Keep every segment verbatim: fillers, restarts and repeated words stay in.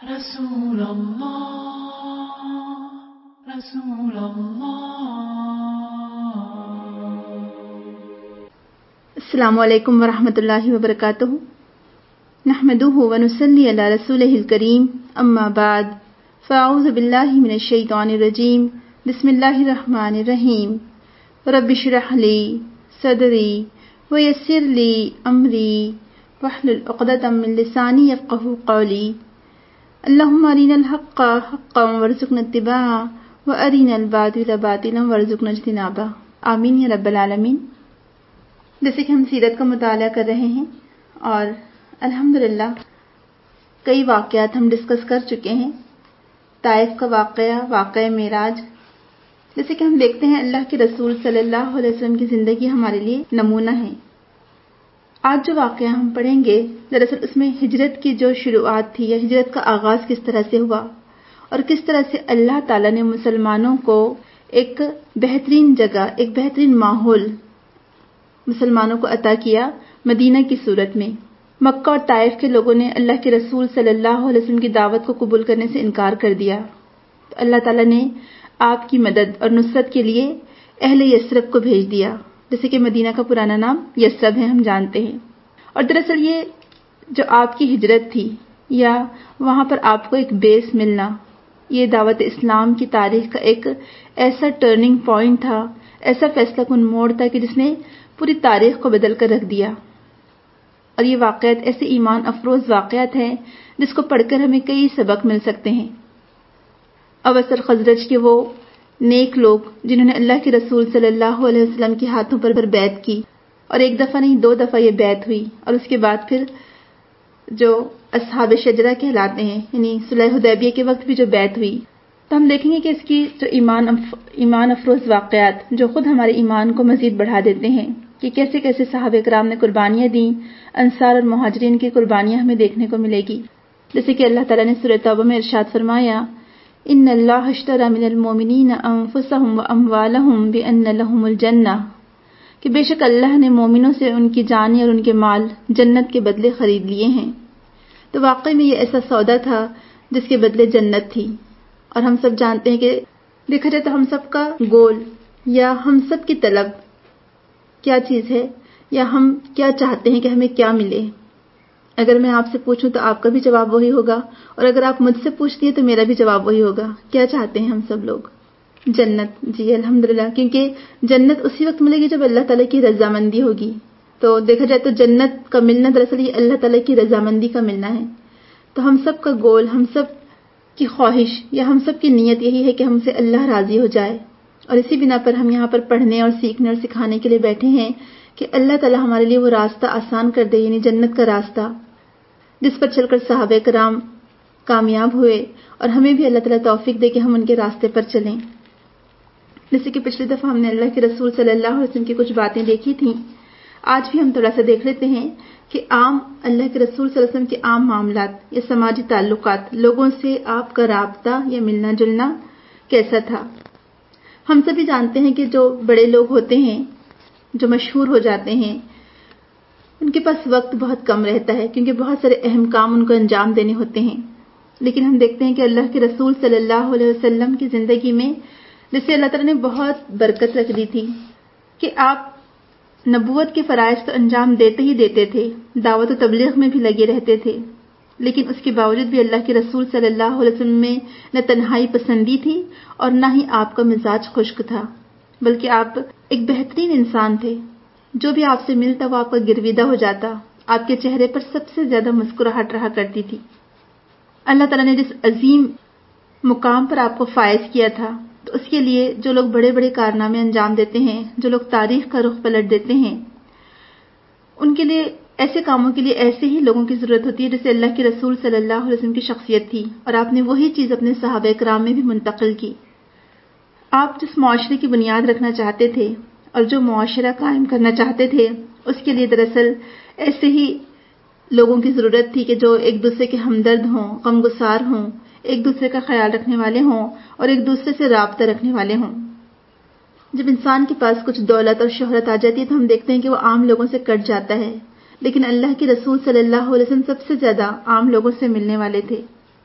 رسول اللہ رسول اللہ۔ السلام علیکم ورحمۃ اللہ وبرکاتہ۔ نحمده ونصلی علی رسولہ الکریم، اما بعد فاعوذ باللہ من الشیطان الرجیم، بسم اللہ الرحمن الرحیم۔ رب اشرح لی صدری ویسر لی امری واحلل عقدۃ من لسانی یفقہوا قولی۔ اللہم ارنا الحق حقا وارزقنا اتباعہ وارنا الباطل باطلا وارزقنا اجتنابہ، آمین یا رب العالمین۔ جیسے کہ ہم سیرت کا مطالعہ کر رہے ہیں اور الحمدللہ کئی واقعات ہم ڈسکس کر چکے ہیں۔ طائف کا واقعہ، واقعہ معراج، جیسے کہ ہم دیکھتے ہیں اللہ کے رسول صلی اللہ علیہ وسلم کی زندگی ہمارے لیے نمونہ ہے۔ آج جو واقعہ ہم پڑھیں گے، دراصل اس میں ہجرت کی جو شروعات تھی یا ہجرت کا آغاز کس طرح سے ہوا اور کس طرح سے اللہ تعالیٰ نے مسلمانوں کو ایک بہترین جگہ، ایک بہترین ماحول مسلمانوں کو عطا کیا مدینہ کی صورت میں۔ مکہ اور طائف کے لوگوں نے اللہ کے رسول صلی اللہ علیہ وسلم کی دعوت کو قبول کرنے سے انکار کر دیا، تو اللہ تعالیٰ نے آپ کی مدد اور نصرت کے لیے اہل یثرب کو بھیج دیا، جیسے کہ مدینہ کا پرانا نام یثرب ہے، ہم جانتے ہیں۔ اور دراصل یہ جو آپ کی ہجرت تھی یا وہاں پر آپ کو ایک بیس ملنا، یہ دعوت اسلام کی تاریخ کا ایک ایسا ٹرننگ پوائنٹ تھا، ایسا فیصلہ کن موڑ تھا کہ جس نے پوری تاریخ کو بدل کر رکھ دیا۔ اور یہ واقعات ایسے ایمان افروز واقعات ہیں جس کو پڑھ کر ہمیں کئی سبق مل سکتے ہیں۔ اوس اور خزرج کے وہ نیک لوگ جنہوں نے اللہ کے رسول صلی اللہ علیہ وسلم کے ہاتھوں پر بیعت کی، اور ایک دفعہ نہیں دو دفعہ یہ بیعت ہوئی، اور اس کے بعد پھر جو اصحاب شجرہ کہلاتے ہیں، یعنی صلح حدیبیہ کے وقت بھی جو بیعت ہوئی، تو ہم دیکھیں گے کہ اس کی جو ایمان ایمان افروز واقعات جو خود ہمارے ایمان کو مزید بڑھا دیتے ہیں کہ کیسے کیسے صحابہ کرام نے قربانیاں دیں، انصار اور مہاجرین کی قربانیاں ہمیں دیکھنے کو ملے گی۔ جیسے کہ اللہ تعالیٰ نے سورہ توبہ میں ارشاد فرمایا، ان اللہ اشتری من المؤمنین انفسهم واموالهم بان لهم الجنہ، کہ بے شک اللہ نے مومنوں سے ان کی جانیں اور ان کے مال جنت کے بدلے خرید لیے ہیں۔ تو واقعی میں یہ ایسا سودا تھا جس کے بدلے جنت تھی۔ اور ہم سب جانتے ہیں کہ دیکھا جائے تو ہم سب کا گول یا ہم سب کی طلب کیا چیز ہے، یا ہم کیا چاہتے ہیں کہ ہمیں کیا ملے۔ اگر میں آپ سے پوچھوں تو آپ کا بھی جواب وہی ہوگا، اور اگر آپ مجھ سے پوچھتی ہیں تو میرا بھی جواب وہی ہوگا۔ کیا چاہتے ہیں ہم سب لوگ؟ جنت، جی الحمدللہ، کیونکہ جنت اسی وقت ملے گی جب اللہ تعالیٰ کی رضامندی ہوگی۔ تو دیکھا جائے تو جنت کا ملنا دراصل یہ اللہ تعالیٰ کی رضامندی کا ملنا ہے۔ تو ہم سب کا گول، ہم سب کی خواہش یا ہم سب کی نیت یہی ہے کہ ہم سے اللہ راضی ہو جائے، اور اسی بنا پر ہم یہاں پر پڑھنے اور سیکھنے اور سکھانے کے لیے بیٹھے ہیں کہ اللہ تعالیٰ ہمارے لیے وہ راستہ آسان کر دے، یعنی جنت کا راستہ جس پر چل کر صحابہ کرام کامیاب ہوئے، اور ہمیں بھی اللہ تعالیٰ توفیق دے کہ ہم ان کے راستے پر چلیں۔ جیسے کہ پچھلی دفعہ ہم نے اللہ کے رسول صلی اللہ علیہ وسلم کی کچھ باتیں دیکھی تھیں، آج بھی ہم تھوڑا سا دیکھ لیتے ہیں کہ عام اللہ کے رسول صلی اللہ علیہ وسلم کے عام معاملات یا سماجی تعلقات، لوگوں سے آپ کا رابطہ یا ملنا جلنا کیسا تھا۔ ہم سبھی جانتے ہیں کہ جو بڑے لوگ ہوتے ہیں، جو مشہور ہو جاتے ہیں، ان کے پاس وقت بہت کم رہتا ہے کیونکہ بہت سارے اہم کام ان کو انجام دینے ہوتے ہیں۔ لیکن ہم دیکھتے ہیں کہ اللہ کے رسول صلی اللہ علیہ وسلم کی زندگی میں جسے اللہ تعالیٰ نے بہت برکت رکھ دی تھی کہ آپ نبوت کے فرائض تو انجام دیتے ہی دیتے تھے، دعوت و تبلیغ میں بھی لگے رہتے تھے، لیکن اس کے باوجود بھی اللہ کے رسول صلی اللہ علیہ وسلم میں نہ تنہائی پسندی تھی اور نہ ہی آپ کا مزاج خشک تھا، بلکہ آپ ایک بہترین انسان تھے۔ جو بھی آپ سے ملتا وہ آپ کا گرویدہ ہو جاتا، آپ کے چہرے پر سب سے زیادہ مسکراہٹ رہا کرتی تھی۔ اللہ تعالیٰ نے جس عظیم مقام پر آپ کو فائز کیا تھا، تو اس کے لیے جو لوگ بڑے بڑے کارنامے انجام دیتے ہیں، جو لوگ تاریخ کا رخ پلٹ دیتے ہیں، ان کے لیے ایسے کاموں کے لیے ایسے ہی لوگوں کی ضرورت ہوتی ہے جیسے اللہ کے رسول صلی اللہ علیہ وسلم کی شخصیت تھی، اور آپ نے وہی چیز اپنے صحابہ کرام میں بھی منتقل کی۔ آپ جس معاشرے کی بنیاد رکھنا چاہتے تھے اور جو معاشرہ قائم کرنا چاہتے تھے، اس کے لیے دراصل ایسے ہی لوگوں کی ضرورت تھی کہ جو ایک دوسرے کے ہمدرد ہوں، غمگسار ہوں، ایک دوسرے کا خیال رکھنے والے ہوں اور ایک دوسرے سے رابطہ رکھنے والے ہوں۔ جب انسان کے پاس کچھ دولت اور شہرت آ جاتی ہے تو ہم دیکھتے ہیں کہ وہ عام لوگوں سے کٹ جاتا ہے، لیکن اللہ کے رسول صلی اللہ علیہ وسلم سب سے زیادہ عام لوگوں سے ملنے والے تھے۔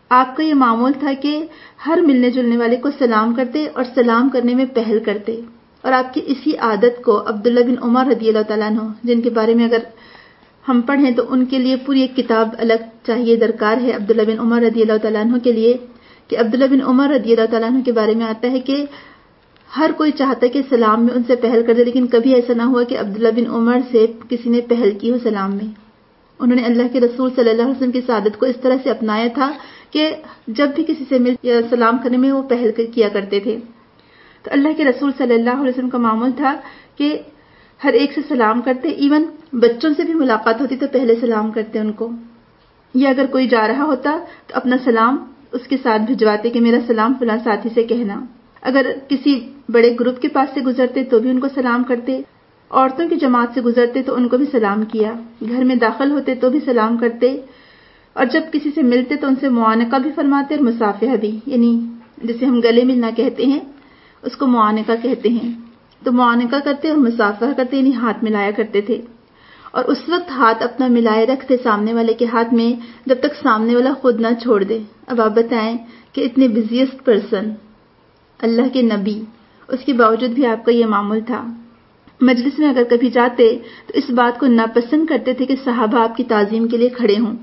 آپ کا یہ معمول تھا کہ ہر ملنے جلنے والے کو سلام کرتے اور سلام کرنے میں پہل کرتے، اور آپ کی اسی عادت کو عبداللہ بن عمر رضی اللہ تعالیٰ عنہ، جن کے بارے میں اگر ہم پڑھیں تو ان کے لیے پوری ایک کتاب الگ چاہیے، درکار ہے عبداللہ بن عمر رضی اللہ تعالیٰ عنہ کے لیے، کہ عبداللہ بن عمر رضی اللہ تعالیٰ عنہ کے بارے میں آتا ہے کہ ہر کوئی چاہتا ہے کہ سلام میں ان سے پہل کر دے، لیکن کبھی ایسا نہ ہوا کہ عبداللہ بن عمر سے کسی نے پہل کی ہو سلام میں۔ انہوں نے اللہ کے رسول صلی اللہ علیہ وسلم کی سعادت کو اس طرح سے اپنایا تھا کہ جب بھی کسی سے مل یا سلام کرنے میں وہ پہل کیا کرتے تھے۔ تو اللہ کے رسول صلی اللہ علیہ وسلم کا معمول تھا کہ ہر ایک سے سلام کرتے، ایون بچوں سے بھی ملاقات ہوتی تو پہلے سلام کرتے ان کو، یا اگر کوئی جا رہا ہوتا تو اپنا سلام اس کے ساتھ بھجواتے کہ میرا سلام فلاں ساتھی سے کہنا۔ اگر کسی بڑے گروپ کے پاس سے گزرتے تو بھی ان کو سلام کرتے، عورتوں کی جماعت سے گزرتے تو ان کو بھی سلام کیا، گھر میں داخل ہوتے تو بھی سلام کرتے، اور جب کسی سے ملتے تو ان سے معانقہ بھی فرماتے اور مصافحہ بھی، یعنی جسے ہم گلے ملنا کہتے ہیں اس کو معانقہ کہتے ہیں۔ تو معانقہ کرتے اور مصافحہ کرتے، یعنی ہاتھ ملایا کرتے تھے، اور اس وقت ہاتھ اپنا ملائے رکھتے سامنے والے کے ہاتھ میں جب تک سامنے والا خود نہ چھوڑ دے۔ اب آپ بتائیں کہ اتنے بزیسٹ پرسن، اللہ کے نبی، اس کے باوجود بھی آپ کا یہ معمول تھا۔ مجلس میں اگر کبھی جاتے تو اس بات کو ناپسند کرتے تھے کہ صحابہ آپ کی تعظیم کے لیے کھڑے ہوں،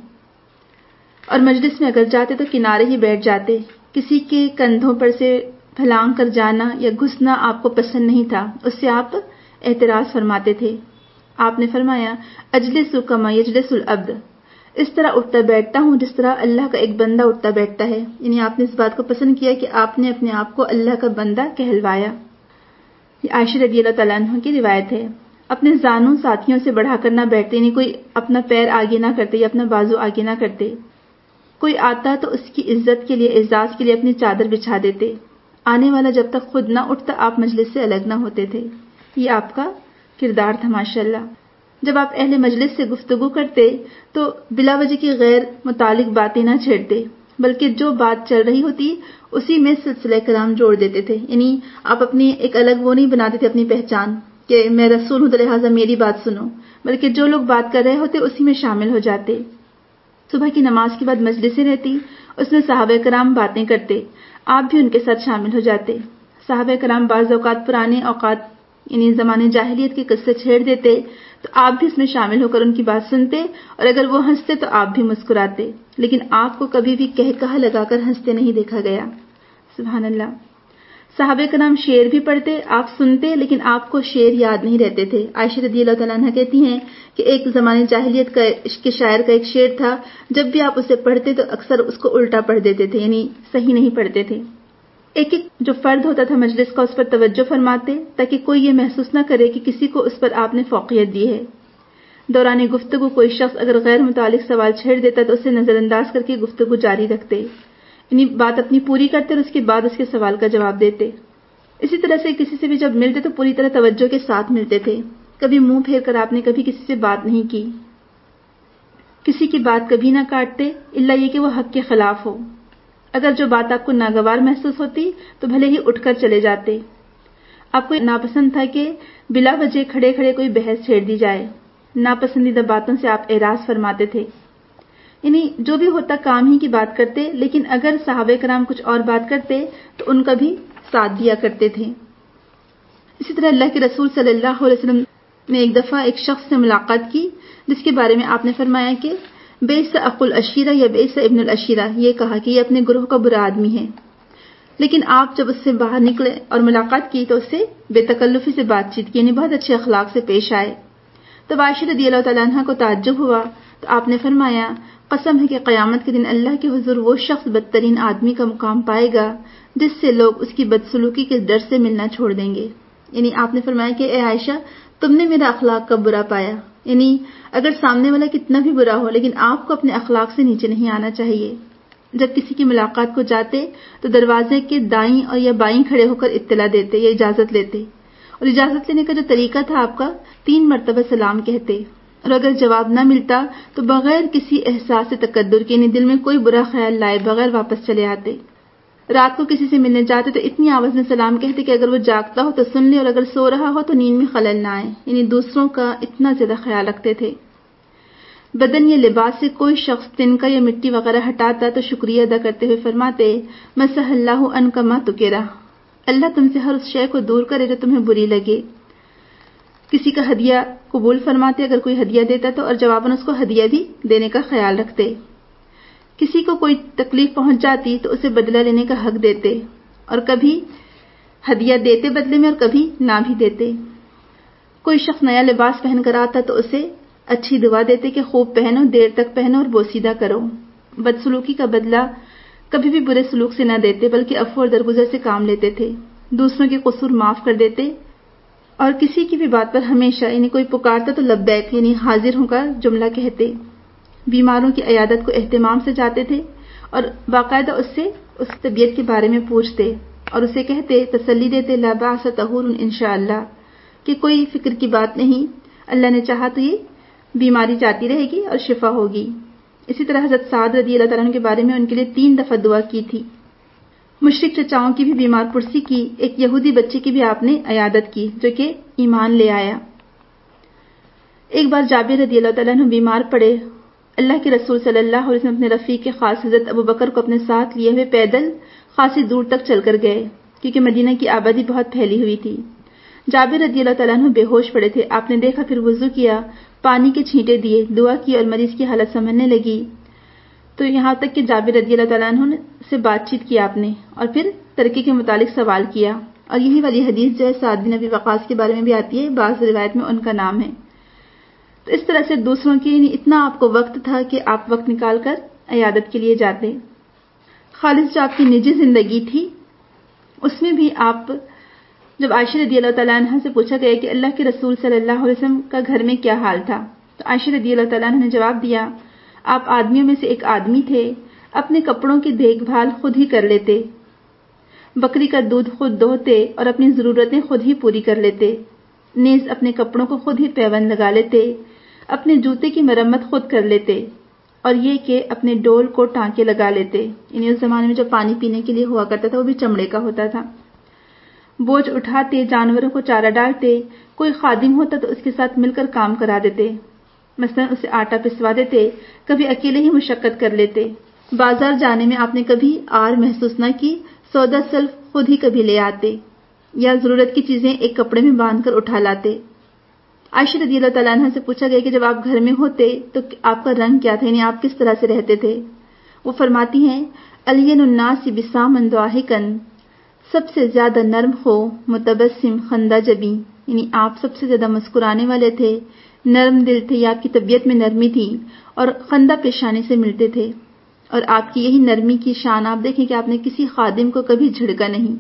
اور مجلس میں اگر جاتے تو کنارے ہی بیٹھ جاتے، کسی کے کندھوں پر سے پھلانگ کر جانا یا گھسنا آپ کو پسند نہیں تھا، اس سے آپ اعتراض فرماتے تھے۔ آپ نے فرمایا اجلس کما یجلس العبد، اس طرح اٹھتا بیٹھتا ہوں جس طرح اللہ کا ایک بندہ اٹھتا بیٹھتا ہے، یعنی آپ نے اس بات کو پسند کیا کہ آپ نے اپنے آپ کو اللہ کا بندہ کہلوایا۔ یہ عائشہ رضی اللہ تعالیٰ عنہ کی روایت ہے۔ اپنے زانوں ساتھیوں سے بڑھا کر نہ بیٹھتے، یعنی کوئی اپنا پیر آگے نہ کرتے یا اپنا بازو آگے نہ کرتے، کوئی آتا تو اس کی عزت کے لیے اعزاز کے لیے اپنی چادر بچھا دیتے، آنے والا جب تک خود نہ اٹھتا آپ مجلس سے الگ نہ ہوتے تھے۔ یہ آپ کا کردار تھا ماشاءاللہ۔ جب آپ اہل مجلس سے گفتگو کرتے تو بلا وجہ کی غیر متعلق باتیں نہ چھیڑتے، بلکہ جو بات چل رہی ہوتی اسی میں سلسلہ کلام جوڑ دیتے تھے، یعنی آپ اپنی ایک الگ وہ نہیں بناتے تھے اپنی پہچان کہ میں رسول ہوں تو لہٰذا میری بات سنو، بلکہ جو لوگ بات کر رہے ہوتے اسی میں شامل ہو جاتے۔ صبح کی نماز کے بعد مجلسیں رہتی، اس میں صحابہ کرام باتیں کرتے، آپ بھی ان کے ساتھ شامل ہو جاتے۔ صحابہ کرام بعض اوقات پرانے اوقات یعنی زمانے جاہلیت کے قصے چھیڑ دیتے تو آپ بھی اس میں شامل ہو کر ان کی بات سنتے، اور اگر وہ ہنستے تو آپ بھی مسکراتے، لیکن آپ کو کبھی بھی کہہ کہا لگا کر ہنستے نہیں دیکھا گیا۔ سبحان اللہ۔ صحابہ کرام شعر بھی پڑھتے، آپ سنتے، لیکن آپ کو شعر یاد نہیں رہتے تھے۔ عائشہ رضی اللہ تعالیٰ عنہ کہتی ہیں کہ ایک زمانے جاہلیت کا کے شاعر کا ایک شعر تھا، جب بھی آپ اسے پڑھتے تو اکثر اس کو الٹا پڑھ دیتے تھے، یعنی صحیح نہیں پڑھتے تھے۔ ایک ایک جو فرد ہوتا تھا مجلس کا اس پر توجہ فرماتے تاکہ کوئی یہ محسوس نہ کرے کہ کسی کو اس پر آپ نے فوقیت دی ہے۔ دوران گفتگو کوئی شخص اگر غیر متعلق سوال چھیڑ دیتا تو اسے نظر انداز کر کے گفتگو جاری رکھتے، یعنی بات اپنی پوری کرتے اور اس کے بعد اس کے سوال کا جواب دیتے۔ اسی طرح سے کسی سے بھی جب ملتے تو پوری طرح توجہ کے ساتھ ملتے تھے، کبھی منہ پھیر کر آپ نے کبھی کسی سے بات نہیں کی، کسی کی بات کبھی نہ کاٹتے الا یہ کہ وہ حق کے خلاف ہو۔ اگر جو بات آپ کو ناگوار محسوس ہوتی تو بھلے ہی اٹھ کر چلے جاتے۔ آپ کو ناپسند تھا کہ بلا وجہ کھڑے کھڑے کوئی بحث چھیڑ دی جائے، ناپسندیدہ باتوں سے آپ اعراض فرماتے تھے، یعنی جو بھی ہوتا کام ہی کی بات کرتے، لیکن اگر صحابہ کرام کچھ اور بات کرتے تو ان کا بھی ساتھ دیا کرتے تھے۔ اسی طرح اللہ کے رسول صلی اللہ علیہ وسلم نے ایک دفعہ ایک شخص سے ملاقات کی جس کے بارے میں آپ نے فرمایا کہ بیس اخو العشیرہ یا بیس ابن العشیرہ، یہ کہا کہ یہ اپنے گروہ کا برا آدمی ہے، لیکن آپ جب اس سے باہر نکلے اور ملاقات کی تو اس سے بے تکلفی سے بات چیت کی، یعنی بہت اچھے اخلاق سے پیش آئے۔ تو عائشہ رضی اللہ تعالیٰ عنہ کو تعجب ہوا تو آپ نے فرمایا قسم ہے کہ قیامت کے دن اللہ کے حضور وہ شخص بدترین آدمی کا مقام پائے گا جس سے لوگ اس کی بدسلوکی کے ڈر سے ملنا چھوڑ دیں گے۔ یعنی آپ نے فرمایا کہ اے عائشہ تم نے میرا اخلاق کب برا پایا، یعنی اگر سامنے والا کتنا بھی برا ہو لیکن آپ کو اپنے اخلاق سے نیچے نہیں آنا چاہیے۔ جب کسی کی ملاقات کو جاتے تو دروازے کے دائیں اور یا بائیں کھڑے ہو کر اطلاع دیتے یا اجازت لیتے، اور اجازت لینے کا جو طریقہ تھا آپ کا تین مرتبہ سلام کہتے، اور اگر جواب نہ ملتا تو بغیر کسی احساس تقدر کے یعنی دل میں کوئی برا خیال لائے بغیر واپس چلے آتے۔ رات کو کسی سے ملنے جاتے تو اتنی آواز میں سلام کہتے کہ اگر وہ جاگتا ہو تو سن لے اور اگر سو رہا ہو تو نیند میں خلل نہ آئے، یعنی دوسروں کا اتنا زیادہ خیال رکھتے تھے۔ بدن یا لباس سے کوئی شخص تنکا یا مٹی وغیرہ ہٹاتا تو شکریہ ادا کرتے ہوئے فرماتے مسح اللہ عنک ما تکرہ، اللہ تم سے ہر اس شے کو دور کرے جو تمہیں بری لگے۔ کسی کا ہدیہ قبول فرماتے، اگر کوئی ہدیہ دیتا تو اور جواباً اس کو ہدیہ بھی دینے کا خیال رکھتے۔ کسی کو کوئی تکلیف پہنچ جاتی تو اسے بدلہ لینے کا حق دیتے، اور کبھی ہدیہ دیتے بدلے میں اور کبھی نہ بھی دیتے۔ کوئی شخص نیا لباس پہن کر آتا تو اسے اچھی دعا دیتے کہ خوب پہنو، دیر تک پہنو اور بوسیدہ کرو۔ بدسلوکی کا بدلہ کبھی بھی برے سلوک سے نہ دیتے بلکہ عفو اور درگزر سے کام لیتے تھے، دوسروں کے قصور معاف کر دیتے، اور کسی کی بھی بات پر ہمیشہ یعنی کوئی پکارتا تو لبیک یعنی حاضر ہوں کا جملہ کہتے۔ بیماروں کی عیادت کو اہتمام سے جاتے تھے اور باقاعدہ اس سے اس طبیعت کے بارے میں پوچھتے اور اسے کہتے، تسلی دیتے، لا باس طہور انشاءاللہ، کہ کوئی فکر کی بات نہیں، اللہ نے چاہا تو یہ بیماری جاتی رہے گی اور شفا ہوگی۔ اسی طرح حضرت سعد رضی اللہ تعالیٰ عنہ کے بارے میں ان کے لیے تین دفعہ دعا کی تھی۔ مشرک چچاؤں کی بھی بیمار پرسی کی، ایک یہودی بچے کی بھی آپ نے عیادت کی جو کہ ایمان لے آیا۔ ایک بار جابر رضی اللہ تعالیٰ عنہ بیمار پڑے، اللہ کے رسول صلی اللہ علیہ وسلم اپنے رفیق خاص حضرت ابو بکر کو اپنے ساتھ لیے ہوئے پیدل خاصی دور تک چل کر گئے کیونکہ مدینہ کی آبادی بہت پھیلی ہوئی تھی۔ جابر رضی اللہ تعالیٰ عنہ بے ہوش پڑے تھے، آپ نے دیکھا، پھر وضو کیا، پانی کے چھینٹے دیے، دعا کی اور مریض کی حالت سنبھلنے لگی، تو یہاں تک کہ جابر رضی اللہ تعالیٰ عنہ سے بات چیت کی آپ نے اور پھر ترقی کے متعلق سوال کیا، اور یہی والی حدیث جو ہے سعد بن ابی وقاص کے بارے میں بھی آتی ہے، بعض روایت میں ان کا نام ہے۔ تو اس طرح سے دوسروں کی یعنی اتنا آپ کو وقت تھا کہ آپ وقت نکال کر عیادت کے لیے جاتے۔ خالص جو آپ کی نجی زندگی تھی اس میں بھی آپ، جب عائشہ رضی اللہ تعالیٰ عنہ سے پوچھا گیا کہ اللہ کے رسول صلی اللہ علیہ وسلم کا گھر میں کیا حال تھا، تو عائشہ رضی اللہ تعالیٰ عنہ نے جواب دیا، آپ آدمیوں میں سے ایک آدمی تھے، اپنے کپڑوں کی دیکھ بھال خود ہی کر لیتے، بکری کا دودھ خود دوہتے اور اپنی ضرورتیں خود ہی پوری کر لیتے، نیز اپنے کپڑوں کو خود ہی پیوند لگا لیتے، اپنے جوتے کی مرمت خود کر لیتے، اور یہ کہ اپنے ڈول کو ٹانکے لگا لیتے، یعنی اس زمانے میں جو پانی پینے کے لیے ہوا کرتا تھا وہ بھی چمڑے کا ہوتا تھا، بوجھ اٹھاتے، جانوروں کو چارہ ڈالتے، کوئی خادم ہوتا تو اس کے ساتھ مل کر کام کرا دیتے، مثلا اسے آٹا پسوا دیتے، کبھی اکیلے ہی مشقت کر لیتے، بازار جانے میں آپ نے کبھی آر محسوس نہ کی، سودا سلف خود ہی کبھی لے آتے، یا ضرورت کی چیزیں ایک کپڑے میں باندھ کر اٹھا لاتے۔ عائشہ رضی اللہ تعالیٰ عنہ سے پوچھا گیا کہ جب آپ گھر میں ہوتے تو آپ کا رنگ کیا تھا، یعنی آپ کس طرح سے رہتے تھے؟ وہ فرماتی ہیں، الین الناس بسامن ضاحکن، سب سے زیادہ نرم ہو، متبسم، خندہ جبی، یعنی آپ سب سے زیادہ مسکرانے والے تھے، نرم دل تھے، یا آپ کی طبیعت میں نرمی تھی اور خندہ پیشانی سے ملتے تھے، اور آپ کی یہی نرمی کی شان آپ دیکھیں کہ آپ نے کسی خادم کو کبھی جھڑکا نہیں،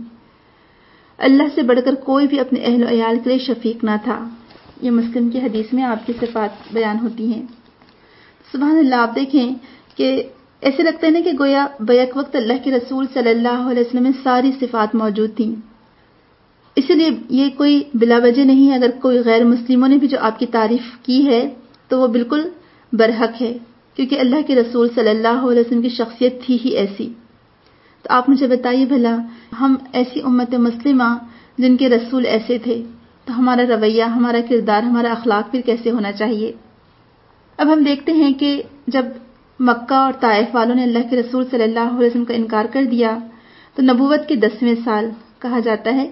اللہ سے بڑھ کر کوئی بھی اپنے اہل و عیال کے لیے شفیق نہ تھا۔ یہ مسلم کی حدیث میں آپ کی صفات بیان ہوتی ہیں۔ سبحان اللہ، آپ دیکھیں کہ ایسے لگتا ہے نا کہ گویا بیک وقت اللہ کے رسول صلی اللہ علیہ وسلم میں ساری صفات موجود تھیں، اسی لیے یہ کوئی بلا وجہ نہیں ہے، اگر کوئی غیر مسلموں نے بھی جو آپ کی تعریف کی ہے تو وہ بالکل برحق ہے، کیونکہ اللہ کے رسول صلی اللہ علیہ وسلم کی شخصیت تھی ہی ایسی۔ تو آپ مجھے بتائیے بھلا، ہم ایسی امت مسلمہ جن کے رسول ایسے تھے، تو ہمارا رویہ، ہمارا کردار، ہمارا اخلاق پھر کیسے ہونا چاہیے؟ اب ہم دیکھتے ہیں کہ جب مکہ اور طائف والوں نے اللہ کے رسول صلی اللہ علیہ وسلم کا انکار کر دیا تو نبوت کے دسویں سال کہا جاتا ہے،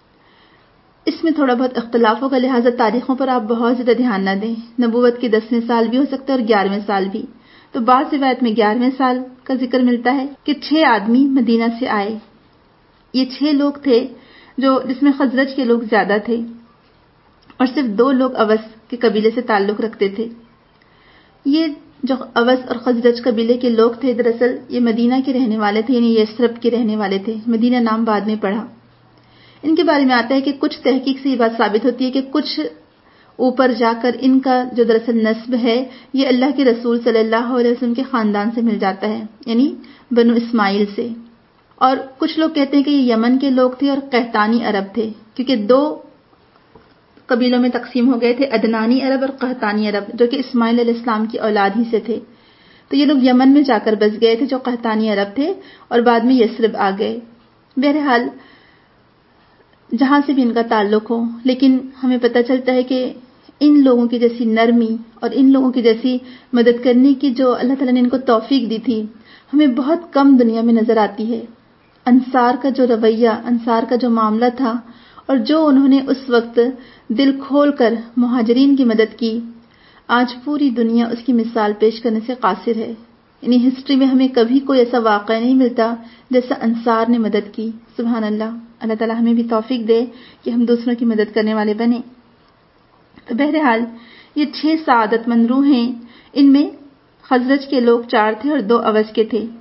اس میں تھوڑا بہت اختلاف ہوگا، لہٰذا تاریخوں پر آپ بہت زیادہ دھیان نہ دیں، نبوت کے دسویں سال بھی ہو سکتا ہے اور گیارہویں سال بھی، تو بعض روایت میں گیارہویں سال کا ذکر ملتا ہے کہ چھ آدمی مدینہ سے آئے، یہ چھ لوگ تھے جو جس میں خزرج کے لوگ زیادہ تھے اور صرف دو لوگ اوس کے قبیلے سے تعلق رکھتے تھے۔ یہ جو اوس اور خزرج قبیلے کے لوگ تھے دراصل یہ مدینہ کے رہنے والے تھے، یعنی یثرب کے رہنے والے تھے، مدینہ نام بعد میں پڑا۔ ان کے بارے میں آتا ہے کہ کچھ تحقیق سے یہ بات ثابت ہوتی ہے کہ کچھ اوپر جا کر ان کا جو دراصل نسب ہے یہ اللہ کے رسول صلی اللہ علیہ وسلم کے خاندان سے مل جاتا ہے، یعنی بنو اسماعیل سے، اور کچھ لوگ کہتے ہیں کہ یہ یمن کے لوگ تھے اور قحطانی عرب تھے، کیونکہ دو قبیلوں میں تقسیم ہو گئے تھے، عدنانی عرب اور قحطانی عرب، جو کہ اسماعیل علیہ السلام کی اولاد ہی سے تھے، تو یہ لوگ یمن میں جا کر بس گئے تھے جو قحطانی عرب تھے، اور بعد میں یثرب آ گئے۔ بہرحال جہاں سے بھی ان کا تعلق ہو، لیکن ہمیں پتہ چلتا ہے کہ ان لوگوں کی جیسی نرمی اور ان لوگوں کی جیسی مدد کرنے کی جو اللہ تعالیٰ نے ان کو توفیق دی تھی ہمیں بہت کم دنیا میں نظر آتی ہے۔ انصار کا جو رویہ، انصار کا جو معاملہ تھا اور جو انہوں نے اس وقت دل کھول کر مہاجرین کی مدد کی، آج پوری دنیا اس کی مثال پیش کرنے سے قاصر ہے۔ یعنی ہسٹری میں ہمیں کبھی کوئی ایسا واقعہ نہیں ملتا جیسا انصار نے مدد کی۔ سبحان اللہ، اللہ تعالیٰ ہمیں بھی توفیق دے کہ ہم دوسروں کی مدد کرنے والے بنیں۔ تو بہرحال یہ چھ سعادت مند روح ہیں، ان میں خزرج کے لوگ چار تھے اور دو اوس کے تھے۔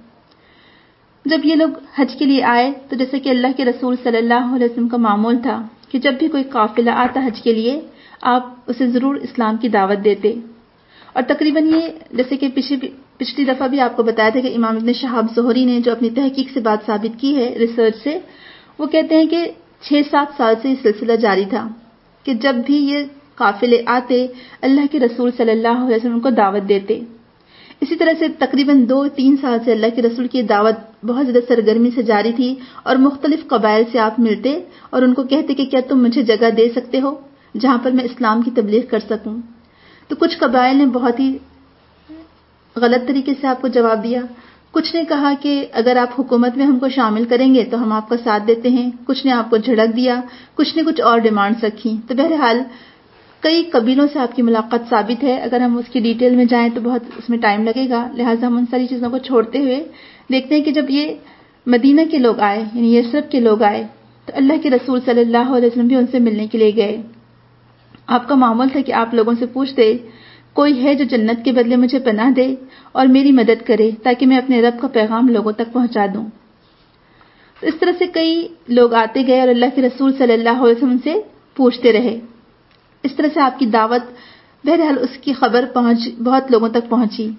جب یہ لوگ حج کے لیے آئے تو جیسے کہ اللہ کے رسول صلی اللہ علیہ وسلم کا معمول تھا کہ جب بھی کوئی قافلہ آتا حج کے لیے آپ اسے ضرور اسلام کی دعوت دیتے، اور تقریباً یہ جیسے کہ پچھلی پچھلی دفعہ بھی آپ کو بتایا تھا کہ امام ابن شہاب زہری نے جو اپنی تحقیق سے بات ثابت کی ہے، ریسرچ سے، وہ کہتے ہیں کہ چھ سات سال سے یہ سلسلہ جاری تھا کہ جب بھی یہ قافلے آتے اللہ کے رسول صلی اللہ علیہ وسلم کو دعوت دیتے۔ اسی طرح سے تقریباً دو تین سال سے اللہ کے رسول کی دعوت بہت زیادہ سرگرمی سے جاری تھی، اور مختلف قبائل سے آپ ملتے اور ان کو کہتے کہ کیا تم مجھے جگہ دے سکتے ہو جہاں پر میں اسلام کی تبلیغ کر سکوں۔ تو کچھ قبائل نے بہت ہی غلط طریقے سے آپ کو جواب دیا، کچھ نے کہا کہ اگر آپ حکومت میں ہم کو شامل کریں گے تو ہم آپ کا ساتھ دیتے ہیں، کچھ نے آپ کو جھڑک دیا، کچھ نے کچھ اور ڈیمانڈز رکھی۔ تو بہرحال کئی قبیلوں سے آپ کی ملاقات ثابت ہے، اگر ہم اس کی ڈیٹیل میں جائیں تو بہت اس میں ٹائم لگے گا، لہٰذا ہم ان ساری چیزوں کو چھوڑتے ہوئے دیکھتے ہیں کہ جب یہ مدینہ کے لوگ آئے، یعنی یثرب کے لوگ آئے، تو اللہ کے رسول صلی اللہ علیہ وسلم بھی ان سے ملنے کے لیے گئے۔ آپ کا معمول تھا کہ آپ لوگوں سے پوچھتے کوئی ہے جو جنت کے بدلے مجھے پناہ دے اور میری مدد کرے تاکہ میں اپنے رب کا پیغام لوگوں تک پہنچا دوں۔ تو اس طرح سے کئی لوگ آتے گئے اور اللہ کے رسول صلی اللہ علیہ وسلم سے پوچھتے رہے۔ اس طرح سے آپ کی دعوت بہرحال اس کی خبر پہنچ بہت لوگوں تک پہنچی۔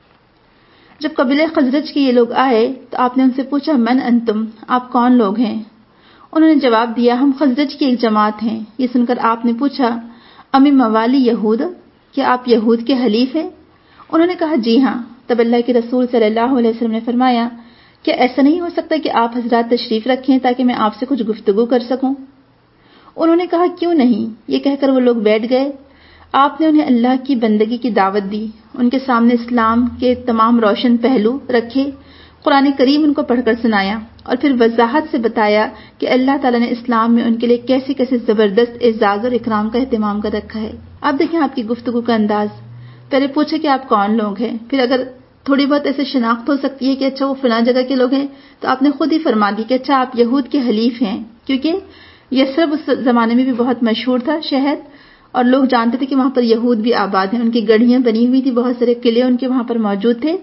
جب قبیلہ خزرج کے یہ لوگ آئے تو آپ نے ان سے پوچھا من انتم، آپ کون لوگ ہیں؟ انہوں نے جواب دیا ہم خزرج کی ایک جماعت ہیں۔ یہ سن کر آپ نے پوچھا امی موالی یہود، کیا آپ یہود کے حلیف ہیں؟ انہوں نے کہا جی ہاں۔ تب اللہ کے رسول صلی اللہ علیہ وسلم نے فرمایا کیا ایسا نہیں ہو سکتا کہ آپ حضرات تشریف رکھیں تاکہ میں آپ سے کچھ گفتگو کر سکوں؟ انہوں نے کہا کیوں نہیں۔ یہ کہہ کر وہ لوگ بیٹھ گئے۔ آپ نے انہیں اللہ کی بندگی کی دعوت دی، ان کے سامنے اسلام کے تمام روشن پہلو رکھے، قرآن کریم ان کو پڑھ کر سنایا اور پھر وضاحت سے بتایا کہ اللہ تعالیٰ نے اسلام میں ان کے لیے کیسے کیسے زبردست اعزاز اور اکرام کا اہتمام کر رکھا ہے۔ آپ دیکھیں آپ کی گفتگو کا انداز، پہلے پوچھے کہ آپ کون لوگ ہیں، پھر اگر تھوڑی بہت ایسے شناخت ہو سکتی ہے کہ اچھا وہ فلاں جگہ کے لوگ ہیں تو آپ نے خود ہی فرما دی کہ اچھا آپ یہود کے حلیف ہیں، کیونکہ یثرب اس زمانے میں بھی بہت مشہور تھا شہر، اور لوگ جانتے تھے کہ وہاں پر یہود بھی آباد ہیں، ان کی گڑھیاں بنی ہوئی تھی، بہت سارے قلعے ان کے وہاں پر موجود تھے،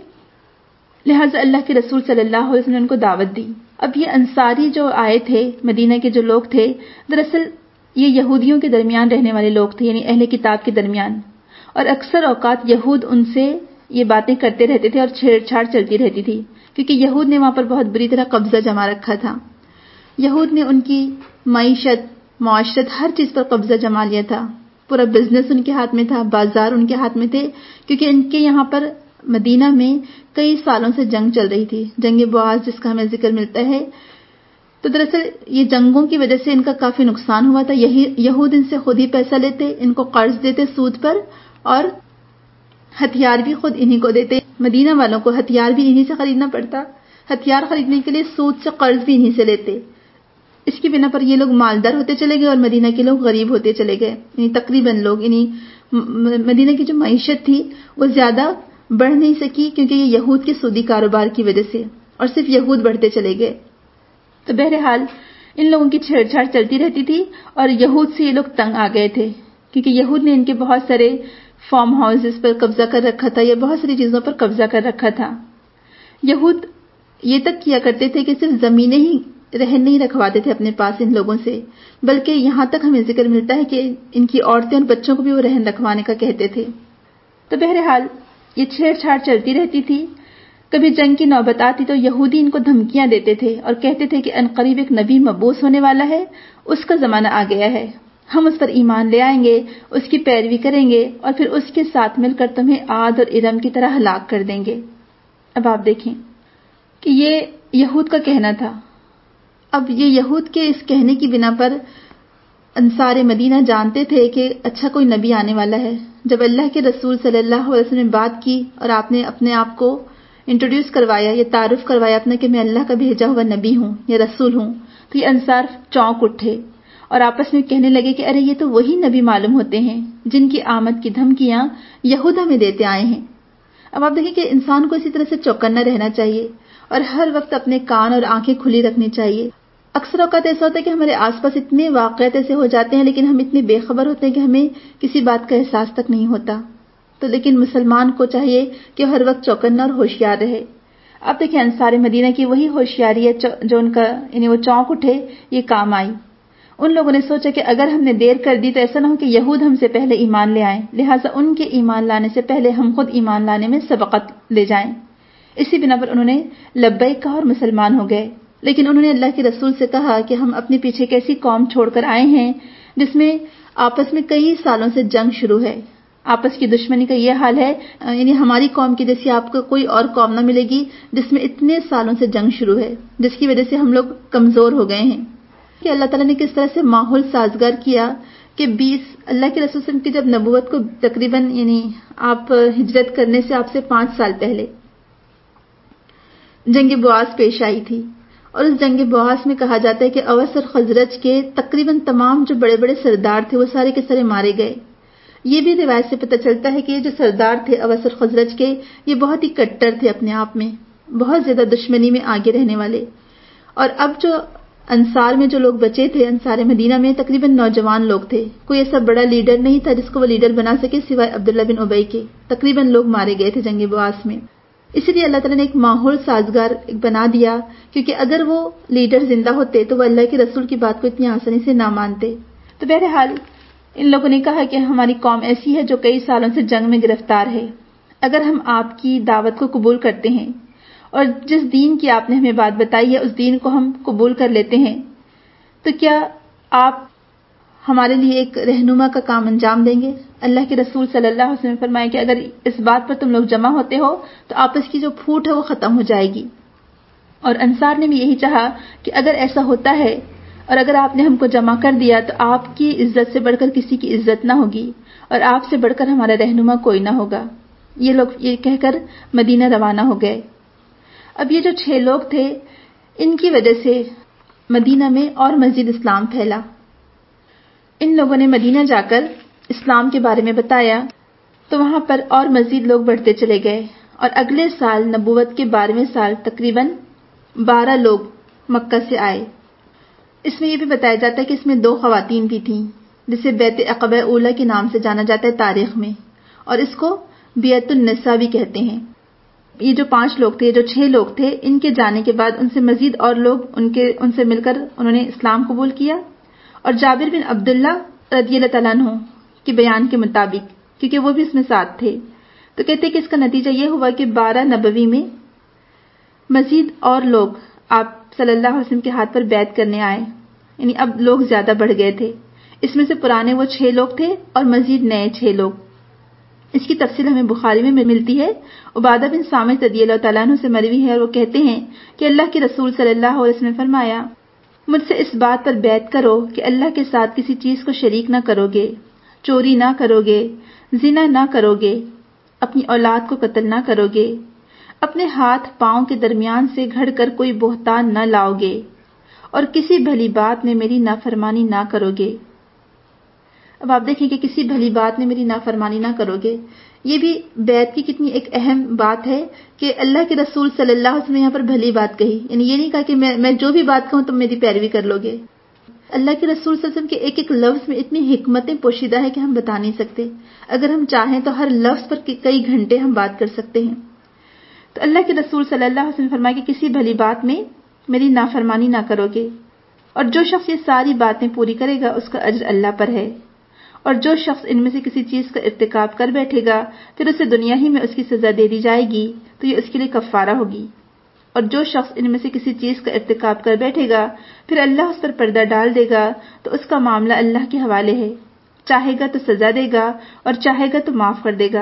لہٰذا اللہ کے رسول صلی اللہ علیہ وسلم نے ان کو دعوت دی۔ اب یہ انصاری جو آئے تھے، مدینہ کے جو لوگ تھے، دراصل یہ یہودیوں کے درمیان رہنے والے لوگ تھے، یعنی اہل کتاب کے درمیان، اور اکثر اوقات یہود ان سے یہ باتیں کرتے رہتے تھے اور چھیڑ چھاڑ چلتی رہتی تھی، کیونکہ یہود نے وہاں پر بہت بری طرح قبضہ جما رکھا تھا۔ یہود نے ان کی معیشت، معاشرت، ہر چیز پر قبضہ جما لیا تھا، پورا بزنس ان کے ہاتھ میں تھا، بازار ان کے ہاتھ میں تھے، کیونکہ ان کے یہاں پر مدینہ میں کئی سالوں سے جنگ چل رہی تھی، جنگ بعاث جس کا ہمیں ذکر ملتا ہے۔ تو دراصل یہ جنگوں کی وجہ سے ان کا کافی نقصان ہوا تھا، یہی یہود ان سے خود ہی پیسہ لیتے، ان کو قرض دیتے سود پر، اور ہتھیار بھی خود انہی کو دیتے۔ مدینہ والوں کو ہتھیار بھی انہی سے خریدنا پڑتا، ہتھیار خریدنے کے لیے سود سے قرض بھی انہی سے لیتے۔ اس کی بنا پر یہ لوگ مالدار ہوتے چلے گئے اور مدینہ کے لوگ غریب ہوتے چلے گئے، یعنی تقریباً لوگ یعنی مدینہ کی جو معیشت تھی وہ زیادہ بڑھ نہیں سکی، کیونکہ یہ یہود کے سودی کاروبار کی وجہ سے، اور صرف یہود بڑھتے چلے گئے۔ تو بہرحال ان لوگوں کی چھیڑ چھاڑ چلتی رہتی تھی اور یہود سے یہ لوگ تنگ آ گئے تھے، کیونکہ یہود نے ان کے بہت سارے فارم ہاؤسز پر قبضہ کر رکھا تھا یا بہت ساری چیزوں پر قبضہ کر رکھا تھا۔ یہود یہ تک کیا کرتے تھے کہ صرف زمینیں ہی رہن نہیں رکھواتے تھے اپنے پاس ان لوگوں سے، بلکہ یہاں تک ہمیں ذکر ملتا ہے کہ ان کی عورتیں اور بچوں کو بھی وہ رہن رکھوانے کا کہتے تھے۔ تو بہرحال یہ چھیڑ چھاڑ چلتی رہتی تھی۔ کبھی جنگ کی نوبت آتی تو یہودی ان کو دھمکیاں دیتے تھے اور کہتے تھے کہ عنقریب ایک نبی مبعوث ہونے والا ہے، اس کا زمانہ آ گیا ہے، ہم اس پر ایمان لے آئیں گے، اس کی پیروی کریں گے اور پھر اس کے ساتھ مل کر تمہیں عاد اور ارم کی طرح ہلاک کر دیں گے۔ اب آپ دیکھیں کہ یہ یہود کا کہنا تھا۔ اب یہ یہود کے اس کہنے کی بنا پر انصار مدینہ جانتے تھے کہ اچھا کوئی نبی آنے والا ہے. جب اللہ کے رسول صلی اللہ علیہ وسلم نے بات کی اور آپ نے اپنے آپ کو انٹروڈیوس کروایا یا تعارف کروایا اپنا کہ میں اللہ کا بھیجا ہوا نبی ہوں یا رسول ہوں, تو یہ انصار چونک اٹھے اور آپس میں کہنے لگے کہ ارے یہ تو وہی نبی معلوم ہوتے ہیں جن کی آمد کی دھمکیاں یہودا میں دیتے آئے ہیں. اب آپ دیکھیں کہ انسان کو اسی طرح سے چوکنا رہنا چاہیے اور ہر وقت اپنے کان اور آنکھیں کھلی رکھنی چاہیے. اکثر اوقات ایسا ہوتا ہے کہ ہمارے آس پاس اتنے واقعات ایسے ہو جاتے ہیں لیکن ہم اتنے بے خبر ہوتے ہیں کہ ہمیں کسی بات کا احساس تک نہیں ہوتا. تو لیکن مسلمان کو چاہیے کہ ہر وقت چوکنا اور ہوشیار رہے. اب دیکھیں انصار مدینہ کی وہی ہوشیاری ہے جو ان کا یعنی وہ چونک اٹھے, یہ کام آئی. ان لوگوں نے سوچا کہ اگر ہم نے دیر کر دی تو ایسا نہ ہو کہ یہود ہم سے پہلے ایمان لے آئیں, لہٰذا ان کے ایمان لانے سے پہلے ہم خود ایمان لانے میں سبقت لے جائیں. اسی بنا پر انہوں نے لبیک کہا اور مسلمان ہو گئے. لیکن انہوں نے اللہ کے رسول سے کہا کہ ہم اپنے پیچھے ایک ایسی قوم چھوڑ کر آئے ہیں جس میں آپس میں کئی سالوں سے جنگ شروع ہے, آپس کی دشمنی کا یہ حال ہے, یعنی ہماری قوم کی جیسی آپ کو کوئی اور قوم نہ ملے گی جس میں اتنے سالوں سے جنگ شروع ہے, جس کی وجہ سے ہم لوگ کمزور ہو گئے ہیں. کہ اللہ تعالیٰ نے کس طرح سے ماحول سازگار کیا کہ بیس اللہ کے رسول صلی اللہ علیہ وسلم کی جب نبوت کو تقریباً یعنی آپ ہجرت کرنے سے آپ سے پانچ سال پہلے جنگ بواس پیش آئی تھی, اور اس جنگ بواس میں کہا جاتا ہے کہ اوس اور خزرج کے تقریباً تمام جو بڑے بڑے سردار تھے وہ سارے کے سارے مارے گئے. یہ بھی روایت سے پتہ چلتا ہے کہ یہ جو سردار تھے اوس اور خزرج کے, یہ بہت ہی کٹر تھے اپنے آپ میں, بہت زیادہ دشمنی میں آگے رہنے والے. اور اب جو انصار میں جو لوگ بچے تھے انصار مدینہ میں تقریباً نوجوان لوگ تھے, کوئی ایسا بڑا لیڈر نہیں تھا جس کو وہ لیڈر بنا سکے سوائے عبداللہ بن ابی کے. تقریباً لوگ مارے گئے تھے جنگ بواس میں. اسی لیے اللہ تعالیٰ نے ایک ماحول سازگار بنا دیا, کیونکہ اگر وہ لیڈر زندہ ہوتے تو وہ اللہ کے رسول کی بات کو اتنی آسانی سے نہ مانتے. تو بہرحال ان لوگوں نے کہا کہ ہماری قوم ایسی ہے جو کئی سالوں سے جنگ میں گرفتار ہے, اگر ہم آپ کی دعوت کو قبول کرتے ہیں اور جس دین کی آپ نے ہمیں بات بتائی ہے اس دین کو ہم قبول کر لیتے ہیں, تو کیا آپ ہمارے لیے ایک رہنما کا کام انجام دیں گے؟ اللہ کے رسول صلی اللہ علیہ وسلم نے فرمایا کہ اگر اس بات پر تم لوگ جمع ہوتے ہو تو آپس کی جو پھوٹ ہے وہ ختم ہو جائے گی. اور انصار نے بھی یہی چاہا کہ اگر ایسا ہوتا ہے اور اگر آپ نے ہم کو جمع کر دیا تو آپ کی عزت سے بڑھ کر کسی کی عزت نہ ہوگی اور آپ سے بڑھ کر ہمارا رہنما کوئی نہ ہوگا. یہ لوگ یہ کہہ کر مدینہ روانہ ہو گئے. اب یہ جو چھ لوگ تھے ان کی وجہ سے مدینہ میں اور مزید اسلام پھیلا. ان لوگوں نے مدینہ جا کر اسلام کے بارے میں بتایا تو وہاں پر اور مزید لوگ بڑھتے چلے گئے, اور اگلے سال نبوت کے بارہویں سال تقریباً بارہ لوگ مکہ سے آئے. اس میں یہ بھی بتایا جاتا ہے کہ اس میں دو خواتین بھی تھیں جسے بیعت عقبہ اولی کے نام سے جانا جاتا ہے تاریخ میں, اور اس کو بیعت النساء بھی کہتے ہیں. یہ جو پانچ لوگ تھے, جو چھ لوگ تھے, ان کے جانے کے بعد ان سے مزید اور لوگ ان کے ان سے مل کر انہوں نے اسلام قبول کیا. اور جابر بن عبداللہ رضی اللہ تعالیٰ عنہ کے بیان کے مطابق, کیونکہ وہ بھی اس میں ساتھ تھے, تو کہتے ہیں کہ اس کا نتیجہ یہ ہوا کہ بارہ نبوی میں مزید اور لوگ آپ صلی اللہ علیہ وسلم کے ہاتھ پر بیعت کرنے آئے, یعنی اب لوگ زیادہ بڑھ گئے تھے. اس میں سے پرانے وہ چھ لوگ تھے اور مزید نئے چھ لوگ. اس کی تفصیل ہمیں بخاری میں ملتی ہے. عبادہ بن صامت رضی اللہ تعالیٰ عنہ سے مروی ہے اور وہ کہتے ہیں کہ اللہ کے رسول صلی اللہ علیہ وسلم نے فرمایا, مجھ سے اس بات پر بیعت کرو کہ اللہ کے ساتھ کسی چیز کو شریک نہ کرو گے, چوری نہ کرو گے, زنا نہ کرو گے, اپنی اولاد کو قتل نہ کرو گے, اپنے ہاتھ پاؤں کے درمیان سے گھڑ کر کوئی بہتان نہ لاؤ گے, اور کسی بھلی بات میں میری نافرمانی نہ کرو گے. اب آپ دیکھیں کہ کسی بھلی بات میں میری نافرمانی نہ کرو گے, یہ بھی بیعت کی کتنی ایک اہم بات ہے کہ اللہ کے رسول صلی اللہ علیہ وسلم نے یہاں پر بھلی بات کہی, یعنی یہ نہیں کہا کہ میں میں جو بھی بات کہوں تم میری پیروی کر لو گے. اللہ کے رسول صلی اللہ علیہ وسلم کے ایک ایک لفظ میں اتنی حکمتیں پوشیدہ ہے کہ ہم بتا نہیں سکتے. اگر ہم چاہیں تو ہر لفظ پر کئی گھنٹے ہم بات کر سکتے ہیں. تو اللہ کے رسول صلی اللہ علیہ وسلم نے فرمایا کہ کسی بھلی بات میں میری نافرمانی نہ کرو گے, اور جو شخص یہ ساری باتیں پوری کرے گا اس کا اجر اللہ پر ہے, اور جو شخص ان میں سے کسی چیز کا ارتکاب کر بیٹھے گا پھر اسے دنیا ہی میں اس کی سزا دے دی جائے گی تو یہ اس کے لیے کفارہ ہوگی, اور جو شخص ان میں سے کسی چیز کا ارتکاب کر بیٹھے گا پھر اللہ اس پر پردہ ڈال دے گا تو اس کا معاملہ اللہ کے حوالے ہے, چاہے گا تو سزا دے گا اور چاہے گا تو معاف کر دے گا.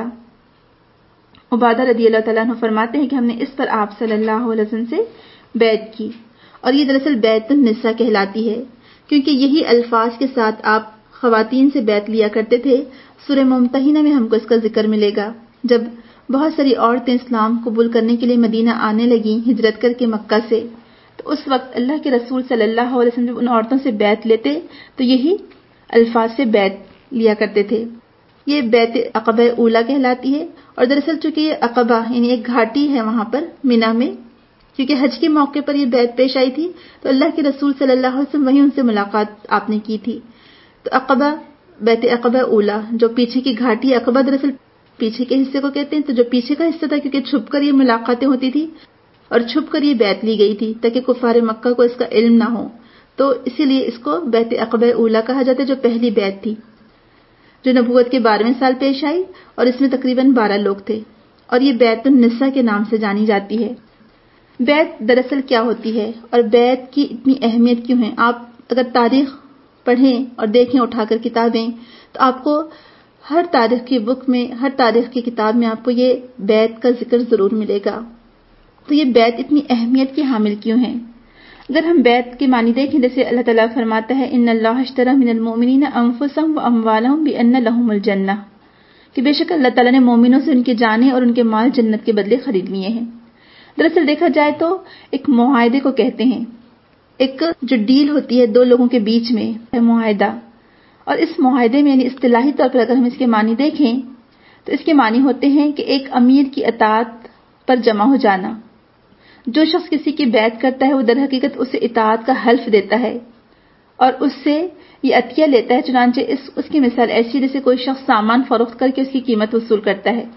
عبادہ رضی اللہ تعالیٰ عنہ فرماتے ہیں کہ ہم نے اس پر آپ صلی اللہ علیہ وسلم سے بیعت کی, اور یہ دراصل بیعت النساء کہلاتی ہے, کیونکہ یہی الفاظ کے ساتھ آپ خواتین سے بیعت لیا کرتے تھے۔ سورہ ممتحنہ میں ہم کو اس کا ذکر ملے گا، جب بہت ساری عورتیں اسلام قبول کرنے کے لیے مدینہ آنے لگیں ہجرت کر کے مکہ سے، تو اس وقت اللہ کے رسول صلی اللہ علیہ وسلم جب ان عورتوں سے بیعت لیتے تو یہی الفاظ سے بیعت لیا کرتے تھے۔ یہ بیعت عقبہ اولیٰ کہلاتی ہے، اور دراصل چونکہ یہ عقبہ یعنی ایک گھاٹی ہے وہاں پر مینا میں، کیونکہ حج کے موقع پر یہ بیعت پیش آئی تھی، تو اللہ کے رسول صلی اللہ علیہ وسلم وہیں ان سے ملاقات آپ نے کی تھی۔ تو عقبہ بیعت عقبہ اولیٰ، جو پیچھے کی گھاٹی عقبہ دراصل پیچھے کے حصے کو کہتے ہیں، تو جو پیچھے کا حصہ تھا کیونکہ چھپ کر یہ ملاقاتیں ہوتی تھی اور چھپ کر یہ بیعت لی گئی تھی تاکہ کفار مکہ کو اس کا علم نہ ہو، تو اسی لیے اس کو بیعت عقبہ اولیٰ کہا جاتا ہے، جو پہلی بیعت تھی جو نبوت کے بارہویں سال پیش آئی، اور اس میں تقریباً بارہ لوگ تھے، اور یہ بیعت النساء کے نام سے جانی جاتی ہے۔ بیعت دراصل کیا ہوتی ہے اور بیعت کی اتنی اہمیت کیوں ہے؟ آپ اگر تاریخ پڑھیں اور دیکھیں اٹھا کر کتابیں، تو آپ کو ہر تاریخ کی بک میں، ہر تاریخ کی کتاب میں آپ کو یہ بیعت کا ذکر ضرور ملے گا۔ تو یہ بیعت اتنی اہمیت کی حامل کیوں ہے؟ اگر ہم بیعت کے معنی دیکھیں، جیسے اللہ تعالیٰ فرماتا ہے ان اللہ اشتری من المؤمنین انفسهم واموالهم بان لهم الجنہ، کہ بے شک اللہ تعالیٰ نے مومنوں سے ان کی جانیں اور ان کے مال جنت کے بدلے خرید لیے ہیں۔ دراصل دیکھا جائے تو ایک معاہدے کو کہتے ہیں، ایک جو ڈیل ہوتی ہے دو لوگوں کے بیچ میں معاہدہ، اور اس معاہدے میں یعنی اصطلاحی طور پر اگر ہم اس کے معنی دیکھیں تو اس کے معنی ہوتے ہیں کہ ایک امیر کی اطاعت پر جمع ہو جانا۔ جو شخص کسی کی بیعت کرتا ہے وہ در حقیقت اسے اطاعت کا حلف دیتا ہے اور اس سے یہ عطیہ لیتا ہے، چنانچہ اس اس کی مثال ایسی جیسے کوئی شخص سامان فروخت کر کے اس کی قیمت وصول کرتا ہے۔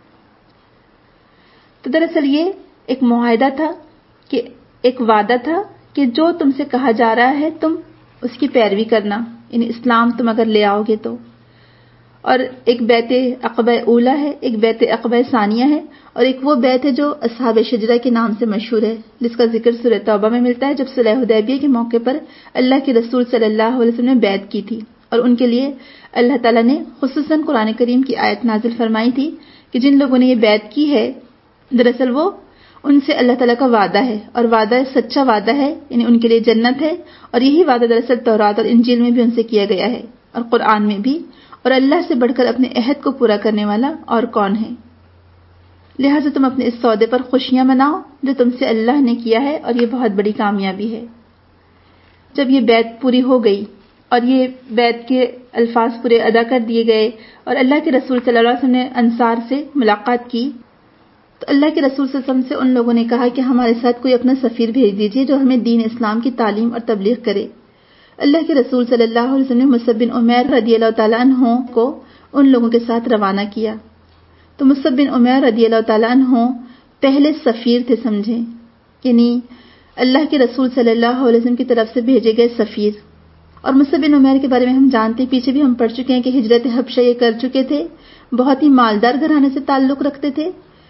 تو دراصل یہ ایک معاہدہ تھا، کہ ایک وعدہ تھا کہ جو تم سے کہا جا رہا ہے تم اس کی پیروی کرنا، یعنی اسلام تم اگر لے آؤ گے تو۔ اور ایک بیعت عقبہ اولیٰ ہے، ایک بیعت عقبہ ثانیہ ہے، اور ایک وہ بیعت ہے جو اصحاب شجرہ کے نام سے مشہور ہے، جس کا ذکر سورہ توبہ میں ملتا ہے، جب صلح حدیبیہ کے موقع پر اللہ کے رسول صلی اللہ علیہ وسلم نے بیعت کی تھی، اور ان کے لیے اللہ تعالیٰ نے خصوصاً قرآن کریم کی آیت نازل فرمائی تھی کہ جن لوگوں نے یہ بیعت کی ہے دراصل وہ ان سے اللہ تعالیٰ کا وعدہ ہے، اور وعدہ سچا وعدہ ہے، یعنی ان کے لیے جنت ہے، اور یہی وعدہ دراصل تورات اور انجیل میں بھی ان سے کیا گیا ہے اور قرآن میں بھی، اور اللہ سے بڑھ کر اپنے عہد کو پورا کرنے والا اور کون ہے؟ لہٰذا تم اپنے اس سودے پر خوشیاں مناؤ جو تم سے اللہ نے کیا ہے، اور یہ بہت بڑی کامیابی ہے۔ جب یہ بیعت پوری ہو گئی اور یہ بیعت کے الفاظ پورے ادا کر دیے گئے اور اللہ کے رسول صلی اللہ علیہ وسلم نے انصار سے ملاقات کی، تو اللہ کے رسول صلی اللہ علیہ وسلم سے ان لوگوں نے کہا کہ ہمارے ساتھ کوئی اپنا سفیر بھیج دیجیے جو ہمیں دین اسلام کی تعلیم اور تبلیغ کرے۔ اللہ کے رسول صلی اللہ علیہ وسلم نے مصعب بن عمیر رضی اللہ تعالیٰ عنہ کو ان لوگوں کے ساتھ روانہ کیا۔ تو مصعب بن عمیر رضی اللہ تعالیٰ عنہ پہلے سفیر تھے، سمجھیں، یعنی اللہ کے رسول صلی اللہ علیہ وسلم کی طرف سے بھیجے گئے سفیر۔ اور مصعب بن عمیر کے بارے میں ہم جانتے ہیں، پیچھے بھی ہم پڑھ چکے ہیں کہ ہجرت حبشہ یہ کر چکے تھے، بہت ہی مالدار گھرانے سے تعلق رکھتے تھے،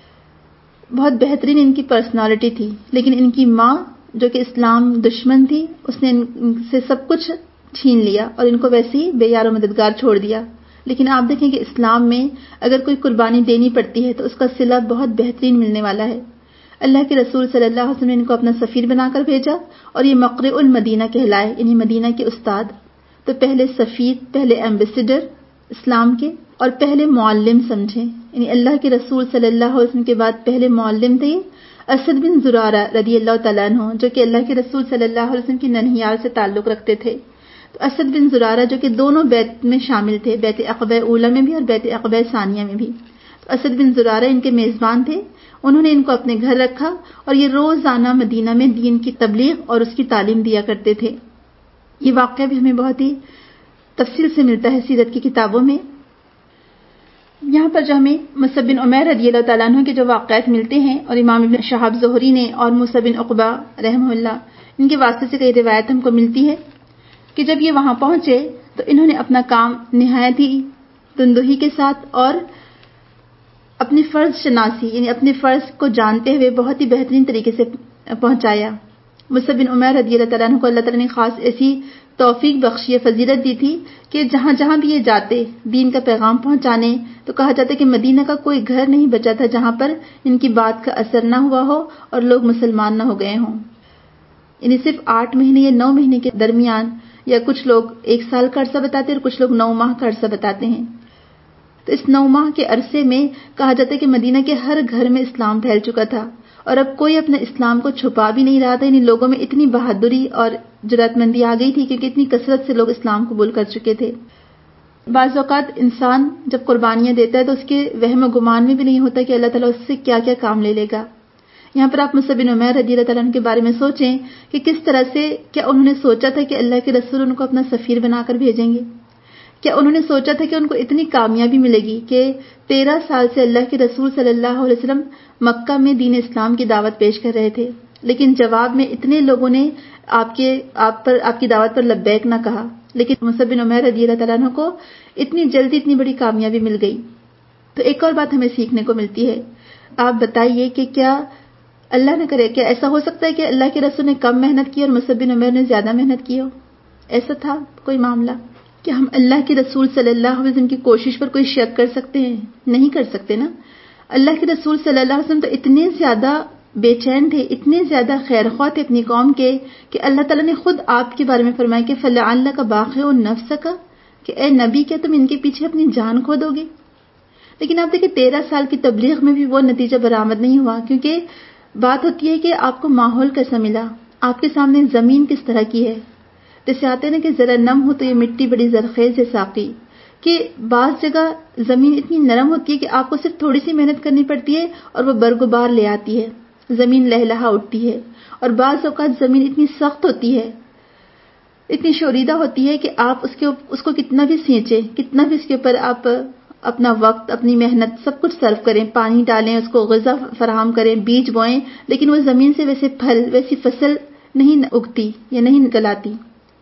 بہت بہترین ان کی پرسنالٹی تھی، لیکن ان کی ماں جو کہ اسلام دشمن تھی، اس نے ان سے سب کچھ چھین لیا اور ان کو ویسے ہی بے یار و مددگار چھوڑ دیا۔ لیکن آپ دیکھیں کہ اسلام میں اگر کوئی قربانی دینی پڑتی ہے تو اس کا صلہ بہت بہترین ملنے والا ہے۔ اللہ کے رسول صلی اللہ علیہ وسلم نے ان کو اپنا سفیر بنا کر بھیجا، اور یہ مقرئ المدینہ کہلائے، یعنی مدینہ کے استاد۔ تو پہلے سفیر، پہلے ایمبیسڈر اسلام کے، اور پہلے معلم، سمجھیں، یعنی اللہ کے رسول صلی اللہ علیہ وسلم کے بعد پہلے معلم تھے اسد بن زرارہ رضی اللہ تعالیٰ عنہ، جو کہ اللہ کے رسول صلی اللہ علیہ وسلم کی ننہیال سے تعلق رکھتے تھے۔ تو اسد بن زرارہ جو کہ دونوں بیعت میں شامل تھے، بیعت عقبہ اولیٰ میں بھی اور بیعت عقبہ ثانیہ میں بھی۔ تو اسد بن زرارہ ان کے میزبان تھے، انہوں نے ان کو اپنے گھر رکھا اور یہ روزانہ مدینہ میں دین کی تبلیغ اور اس کی تعلیم دیا کرتے تھے۔ یہ واقعہ بھی ہمیں بہت ہی تفصیل سے ملتا ہے سیرت کی کتابوں میں۔ یہاں پر جو ہمیں مصعب بن عمیر رضی اللہ تعالیٰ عنہ کے جو واقعات ملتے ہیں، اور امام ابن شہاب زہری نے اور موسیٰ بن عقبہ رحمہ اللہ ان کے واسطے سے کئی روایت ہم کو ملتی ہے کہ جب یہ وہاں پہنچے تو انہوں نے اپنا کام نہایت ہی تندہی کے ساتھ اور اپنی فرض شناسی یعنی اپنے فرض کو جانتے ہوئے بہت ہی بہترین طریقے سے پہنچایا۔ مصعب بن عمیر رضی اللہ تعالیٰ عنہ کو اللہ تعالیٰ نے خاص ایسی توفیق بخشی، فضیلت دی تھی کہ جہاں جہاں بھی یہ جاتے دین کا پیغام پہنچانے، تو کہا جاتا ہے کہ مدینہ کا کوئی گھر نہیں بچا تھا جہاں پر ان کی بات کا اثر نہ ہوا ہو اور لوگ مسلمان نہ ہو گئے ہوں۔ یعنی صرف آٹھ مہینے یا نو مہینے کے درمیان یا کچھ لوگ ایک سال کا عرصہ بتاتے ہیں اور کچھ لوگ نو ماہ کا عرصہ بتاتے ہیں. تو اس نو ماہ کے عرصے میں کہا جاتا ہے کہ مدینہ کے ہر گھر میں اسلام پھیل چکا تھا اور اب کوئی اپنے اسلام کو چھپا بھی نہیں رہا تھا. یعنی لوگوں میں اتنی بہادری اور جرأت مندی آ گئی تھی کیونکہ اتنی کثرت سے لوگ اسلام قبول کر چکے تھے. بعض اوقات انسان جب قربانیاں دیتا ہے تو اس کے وہم و گمان میں بھی نہیں ہوتا کہ اللہ تعالیٰ اس سے کیا کیا کام لے لے گا. یہاں پر آپ مصعب بن عمیر رضی اللہ تعالیٰ عنہ کے بارے میں سوچیں کہ کس طرح سے کیا انہوں نے سوچا تھا کہ اللہ کے رسول ان کو اپنا سفیر بنا کر بھیجیں گے. کیا انہوں نے سوچا تھا کہ ان کو اتنی کامیابی ملے گی کہ تیرہ سال سے اللہ کے رسول صلی اللہ علیہ وسلم مکہ میں دین اسلام کی دعوت پیش کر رہے تھے لیکن جواب میں اتنے لوگوں نے آپ کے آپ پر آپ کی دعوت پر لبیک نہ کہا, لیکن مصعب بن عمیر رضی اللہ تعالیٰ عنہ کو اتنی جلدی اتنی بڑی کامیابی مل گئی. تو ایک اور بات ہمیں سیکھنے کو ملتی ہے. آپ بتائیے کہ کیا اللہ نہ کرے کیا ایسا ہو سکتا ہے کہ اللہ کے رسول نے کم محنت کی اور مصعب بن عمیر نے زیادہ محنت کی ہو؟ ایسا تھا کوئی معاملہ کہ ہم اللہ کے رسول صلی اللہ علیہ وسلم کی کوشش پر کوئی شک کر سکتے ہیں؟ نہیں کر سکتے نا. اللہ کے رسول صلی اللہ علیہ وسلم تو اتنے زیادہ بے چین تھے, اتنے زیادہ خیر خواہ تھے اپنی قوم کے کہ اللہ تعالیٰ نے خود آپ کے بارے میں فرمایا کہ فَلَعَلَّكَ بَاخِعٌ نَفْسَكَ کہ اے نبی کیا تم ان کے پیچھے اپنی جان کھو دو گے. لیکن آپ دیکھیں تیرہ سال کی تبلیغ میں بھی وہ نتیجہ برآمد نہیں ہوا, کیونکہ بات ہوتی ہے کہ آپ کو ماحول کیسا ملا, آپ کے سامنے زمین کس طرح کی ہے. جیسے آتے ہیں نا کہ ذرا نم ہو تو یہ مٹی بڑی زرخیز ہے ساقی, کہ بعض جگہ زمین اتنی نرم ہوتی ہے کہ آپ کو صرف تھوڑی سی محنت کرنی پڑتی ہے اور وہ برگبار لے آتی ہے, زمین لہلہا اٹھتی ہے. اور بعض اوقات زمین اتنی سخت ہوتی ہے, اتنی شوریدہ ہوتی ہے کہ آپ اس کے اس کو کتنا بھی سینچیں, کتنا بھی اس کے اوپر آپ اپنا وقت اپنی محنت سب کچھ صرف کریں, پانی ڈالیں, اس کو غذا فراہم کریں, بیج بوئیں, لیکن وہ زمین سے ویسے پھل ویسی فصل نہیں اگتی یا نہیں نکلاتی.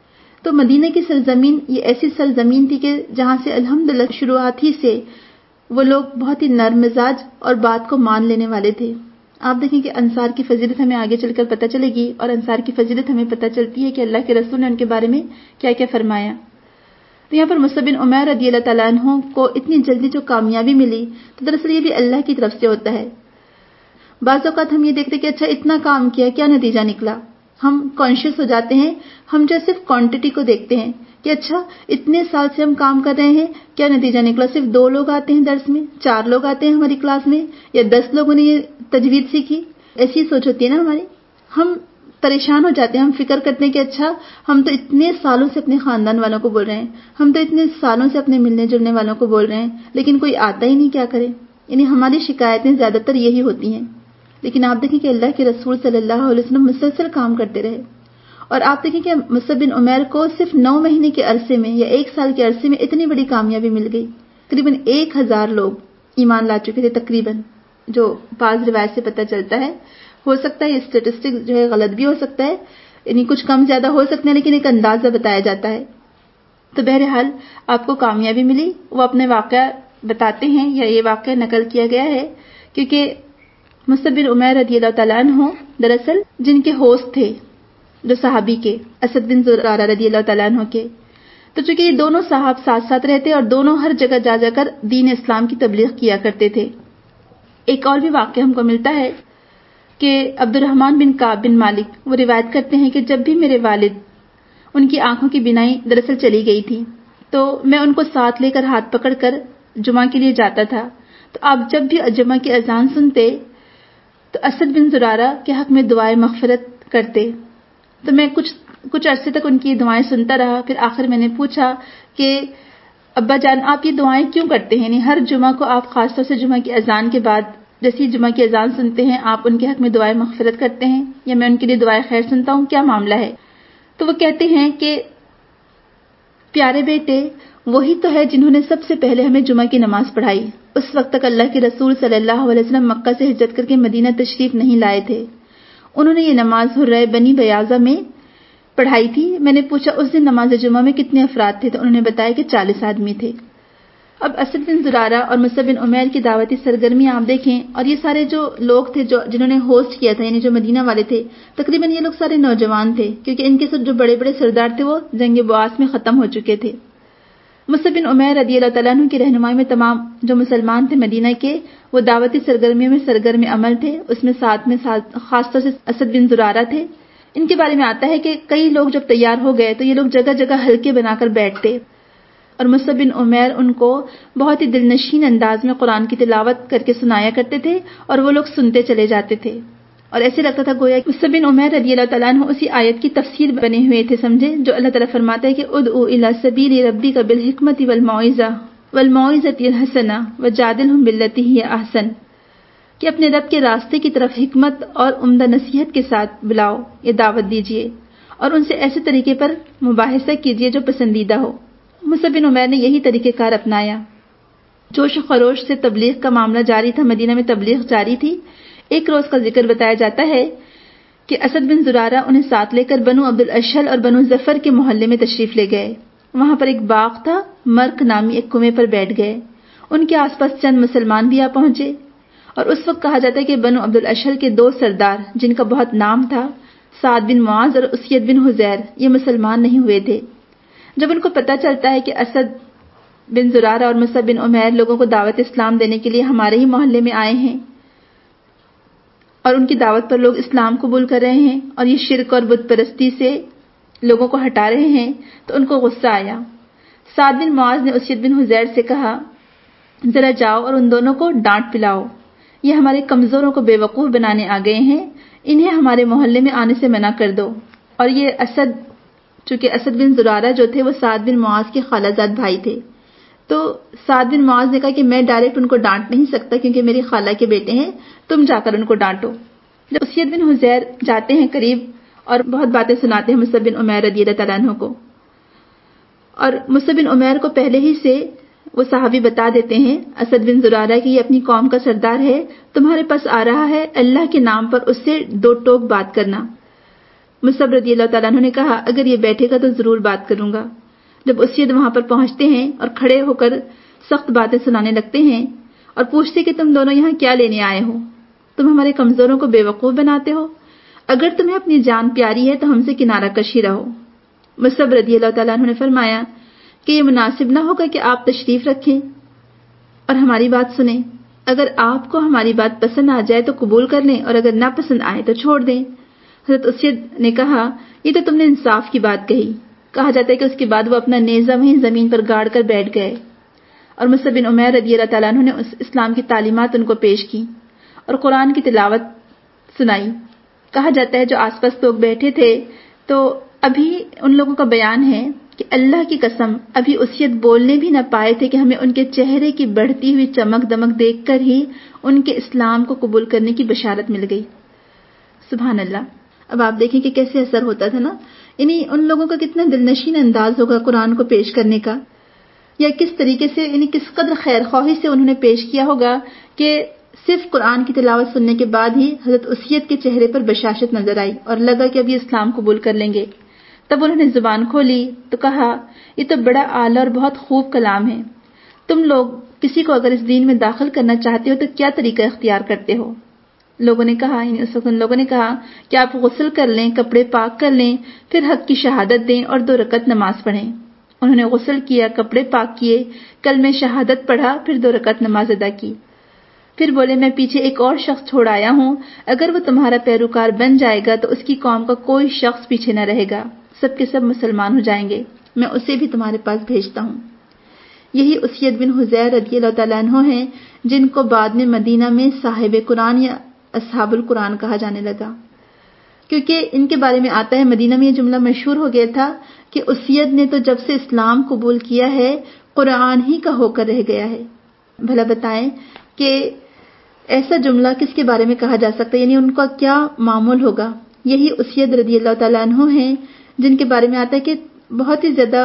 تو مدینہ کی سرزمین یہ ایسی سرزمین تھی کہ جہاں سے الحمدللہ شروعات ہی سے وہ لوگ بہت ہی نرم مزاج اور بات کو مان لینے والے تھے. آپ دیکھیں کہ انصار کی فضیلت ہمیں آگے چل کر پتہ چلے گی, اور انصار کی فضیلت ہمیں پتہ چلتی ہے کہ اللہ کے رسول نے ان کے بارے میں کیا کیا فرمایا. تو یہاں پر مصعب بن عمیر رضی اللہ تعالیٰ عنہ کو اتنی جلدی جو کامیابی ملی تو دراصل یہ بھی اللہ کی طرف سے ہوتا ہے. بعض اوقات ہم یہ دیکھتے کہ اچھا اتنا کام کیا, کیا نتیجہ نکلا. ہم کانشیس ہو جاتے ہیں, ہم جو صرف کوانٹٹی کو دیکھتے ہیں کہ اچھا اتنے سال سے ہم کام کر رہے ہیں, کیا نتیجہ نکلا. صرف دو لوگ آتے ہیں درس میں, چار لوگ آتے ہیں ہماری کلاس میں, یا دس لوگوں نے یہ تجوید سیکھی. ایسی سوچ ہوتی ہے نا ہماری. ہم پریشان ہو جاتے ہیں, ہم فکر کرتے ہیں کہ اچھا ہم تو اتنے سالوں سے اپنے خاندان والوں کو بول رہے ہیں, ہم تو اتنے سالوں سے اپنے ملنے جلنے والوں کو بول رہے ہیں, لیکن کوئی آتا ہی نہیں, کیا کرے. یعنی ہماری شکایتیں زیادہ تر یہی ہوتی ہیں. لیکن آپ دیکھیں کہ اللہ کے رسول صلی اللہ علیہ وسلم مسلسل کام کرتے رہے, اور آپ دیکھیں کہ مصعب بن عمیر کو صرف نو مہینے کے عرصے میں یا ایک سال کے عرصے میں اتنی بڑی کامیابی مل گئی. تقریباً ایک ہزار لوگ ایمان لا چکے تھے تقریباً, جو بعض روایت سے پتہ چلتا ہے. ہو سکتا ہے یہ اسٹیٹسٹک جو ہے غلط بھی ہو سکتا ہے, یعنی کچھ کم زیادہ ہو سکتے ہیں, لیکن ایک اندازہ بتایا جاتا ہے. تو بہرحال آپ کو کامیابی ملی. وہ اپنے واقعہ بتاتے ہیں, یا یہ واقعہ نقل کیا گیا ہے, کیونکہ مصعب بن عمیر رضی اللہ تعالیٰ عنہ دراصل جن کے ہوسٹ تھے جو صحابی کے اسد بن زرارہ رضی اللہ تعالیٰ عنہ کے, تو چونکہ یہ دونوں صاحب ساتھ ساتھ رہتے اور دونوں ہر جگہ جا جا کر دین اسلام کی تبلیغ کیا کرتے تھے. ایک اور بھی واقعہ ہم کو ملتا ہے کہ عبد الرحمن بن کعب بن مالک وہ روایت کرتے ہیں کہ جب بھی میرے والد, ان کی آنکھوں کی بینائی دراصل چلی گئی تھی, تو میں ان کو ساتھ لے کر ہاتھ پکڑ کر جمعہ کے لیے جاتا تھا. تو آپ جب بھی جمعہ کی اذان سنتے تو اسد بن زرارہ کے حق میں دعائیں مغفرت کرتے. تو میں کچھ کچھ عرصے تک ان کی دعائیں سنتا رہا. پھر آخر میں نے پوچھا کہ ابا جان آپ یہ دعائیں کیوں کرتے ہیں؟ یعنی ہر جمعہ کو آپ خاص طور سے جمعہ کی اذان کے بعد جیسی جمعہ کی اذان سنتے ہیں آپ ان کے حق میں دعائیں مغفرت کرتے ہیں, یا میں ان کے لیے دعائیں خیر سنتا ہوں, کیا معاملہ ہے؟ تو وہ کہتے ہیں کہ پیارے بیٹے وہی تو ہے جنہوں نے سب سے پہلے ہمیں جمعہ کی نماز پڑھائی. اس وقت تک اللہ کے رسول صلی اللہ علیہ وسلم مکہ سے ہجرت کر کے مدینہ تشریف نہیں لائے تھے. انہوں نے یہ نماز حرہ بنی بیاضہ میں پڑھائی تھی. میں نے پوچھا اس دن نماز جمعہ میں کتنے افراد تھے؟ تو انہوں نے بتایا کہ چالیس آدمی تھے. اب اسد بن زرارہ اور مصعب بن عمیر کی دعوتی سرگرمی آپ دیکھیں, اور یہ سارے جو لوگ تھے جو جنہوں نے ہوسٹ کیا تھا, یعنی جو مدینہ والے تھے, تقریباً یہ لوگ سارے نوجوان تھے, کیونکہ ان کے ساتھ جو بڑے بڑے سردار تھے وہ جنگ بعاث میں ختم ہو چکے تھے. مصعب بن عمیر رضی اللہ تعالیٰ عنہ کی رہنمائی میں تمام جو مسلمان تھے مدینہ کے وہ دعوتی سرگرمیوں میں سرگرم عمل تھے. اس میں ساتھ میں ساتھ خاص طور سے اسد بن زرارہ تھے. ان کے بارے میں آتا ہے کہ کئی لوگ جب تیار ہو گئے تو یہ لوگ جگہ جگہ حلقے بنا کر بیٹھتے اور مصعب بن عمیر ان کو بہت ہی دلنشین انداز میں قرآن کی تلاوت کر کے سنایا کرتے تھے اور وہ لوگ سنتے چلے جاتے تھے اور ایسے لگتا تھا گویا مصعب بن عمیر رضی اللہ تعالیٰ عنہ اسی آیت کی تفسیر بنے ہوئے تھے، سمجھے، جو اللہ تعالیٰ فرماتا ہے کہ ادعو الی سبیل ربک بالحکمۃ والموعظہ والموعظۃ الحسنہ وجادلہم باللتی ہی احسن، کہ اپنے رب کے راستے کی طرف حکمت اور عمدہ نصیحت کے ساتھ بلاؤ یا دعوت دیجیے اور ان سے ایسے طریقے پر مباحثہ کیجیے جو پسندیدہ ہو۔ مصعب بن عمیر نے یہی طریقہ کار اپنایا۔ جوش و خروش سے تبلیغ کا معاملہ جاری تھا، مدینہ میں تبلیغ جاری تھی۔ ایک روز کا ذکر بتایا جاتا ہے کہ اسد بن زرارہ انہیں ساتھ لے کر بنو عبد الاشہل اور بنو ظفر کے محلے میں تشریف لے گئے۔ وہاں پر ایک باغ تھا، مرک نامی ایک کنویں پر بیٹھ گئے۔ ان کے آس پاس چند مسلمان بھی آ پہنچے اور اس وقت کہا جاتا ہے کہ بنو عبد الاشہل کے دو سردار جن کا بہت نام تھا، سعد بن معاذ اور اسید بن حذیر، یہ مسلمان نہیں ہوئے تھے۔ جب ان کو پتہ چلتا ہے کہ اسد بن زرارہ اور مصعب بن عمیر لوگوں کو دعوت اسلام دینے کے لیے ہمارے ہی محلے میں آئے ہیں اور ان کی دعوت پر لوگ اسلام قبول کر رہے ہیں اور یہ شرک اور بت پرستی سے لوگوں کو ہٹا رہے ہیں، تو ان کو غصہ آیا۔ سعد بن معاذ نے اسید بن حذیر سے کہا، ذرا جاؤ اور ان دونوں کو ڈانٹ پلاؤ، یہ ہمارے کمزوروں کو بے وقوف بنانے آ گئے ہیں، انہیں ہمارے محلے میں آنے سے منع کر دو۔ اور یہ اسد، چونکہ اسد بن زرارہ جو تھے وہ سعد بن معاذ کے خالہ زاد بھائی تھے، تو سعد بن معاذ نے کہا کہ میں ڈائریکٹ ان کو ڈانٹ نہیں سکتا کیونکہ میری خالہ کے بیٹے ہیں، تم جا کر ان کو ڈانٹو۔ جب اسید بن حذیر جاتے ہیں قریب اور بہت باتیں سناتے ہیں مصعب بن عمیر رضی اللہ تعالیٰ عنہ کو، اور مصعب بن عمیر کو پہلے ہی سے وہ صحابی بتا دیتے ہیں اسد بن زرارہ کی، یہ اپنی قوم کا سردار ہے، تمہارے پاس آ رہا ہے، اللہ کے نام پر اس سے دو ٹوک بات کرنا۔ مصعب رضی اللہ تعالیٰ عنہ نے کہا اگر یہ بیٹھے گا تو ضرور بات کروں گا۔ جب اسید وہاں پر پہنچتے ہیں اور کھڑے ہو کر سخت باتیں سنانے لگتے ہیں اور پوچھتے کہ تم دونوں یہاں کیا لینے آئے ہو؟ تم ہمارے کمزوروں کو بے وقوف بناتے ہو، اگر تمہیں اپنی جان پیاری ہے تو ہم سے کنارہ کشی رہو۔ مصعب رضی اللہ تعالیٰ عنہ نے فرمایا کہ یہ مناسب نہ ہوگا کہ آپ تشریف رکھیں اور ہماری بات سنیں، اگر آپ کو ہماری بات پسند آ جائے تو قبول کر لیں اور اگر نہ پسند آئے تو چھوڑ دیں۔ حضرت اسید نے کہا یہ تو تم نے انصاف کی بات کہی۔ کہا جاتا ہے کہ اس کے بعد وہ اپنا نیزہ وہیں زمین پر گاڑ کر بیٹھ گئے اور مصعب بن عمیر رضی اللہ تعالیٰ عنہ نے اس اسلام کی تعلیمات ان کو پیش کی اور قرآن کی تلاوت سنائی۔ کہا جاتا ہے جو آس پاس لوگ بیٹھے تھے تو ابھی ان لوگوں کا بیان ہے کہ اللہ کی قسم ابھی اسید بولنے بھی نہ پائے تھے کہ ہمیں ان کے چہرے کی بڑھتی ہوئی چمک دمک دیکھ کر ہی ان کے اسلام کو قبول کرنے کی بشارت مل گئی۔ سبحان اللہ۔ اب آپ دیکھیں کہ کیسے اثر ہوتا تھا نا، یعنی ان لوگوں کا کتنا دلنشین انداز ہوگا قرآن کو پیش کرنے کا، یا کس طریقے سے، یعنی کس قدر خیر خواہی سے انہوں نے پیش کیا ہوگا کہ صرف قرآن کی تلاوت سننے کے بعد ہی حضرت اسید کے چہرے پر بشاشت نظر آئی اور لگا کہ اب یہ اسلام قبول کر لیں گے۔ تب انہوں نے زبان کھولی تو کہا یہ تو بڑا اعلیٰ اور بہت خوب کلام ہے، تم لوگ کسی کو اگر اس دین میں داخل کرنا چاہتے ہو تو کیا طریقہ اختیار کرتے ہو؟ لوگوں نے کہا، یعنی اس وقت ان لوگوں نے کہا کہ آپ غسل کر لیں، کپڑے پاک کر لیں، پھر حق کی شہادت دیں اور دو رکعت نماز پڑھیں۔ انہوں نے غسل کیا، کپڑے پاک کیے، کلمہ شہادت پڑھا، پھر دو رکعت نماز ادا کی۔ پھر بولے میں پیچھے ایک اور شخص چھوڑ آیا ہوں، اگر وہ تمہارا پیروکار بن جائے گا تو اس کی قوم کا کوئی شخص پیچھے نہ رہے گا، سب کے سب مسلمان ہو جائیں گے، میں اسے بھی تمہارے پاس بھیجتا ہوں۔ یہی اسید بن حذیر رضی اللہ تعالیٰ عنہ ہیں جن کو بعد میں مدینہ میں صاحب قرآن یا اصحاب القرآن کہا جانے لگا، کیونکہ ان کے بارے میں آتا ہے مدینہ میں یہ جملہ مشہور ہو گیا تھا کہ اسید نے تو جب سے اسلام قبول کیا ہے قرآن ہی کا ہو کر رہ گیا ہے۔ بھلا بتائیں کہ ایسا جملہ کس کے بارے میں کہا جا سکتا ہے، یعنی ان کا کیا معمول ہوگا۔ یہی اسید رضی اللہ تعالیٰ عنہ ہیں جن کے بارے میں آتا ہے کہ بہت ہی زیادہ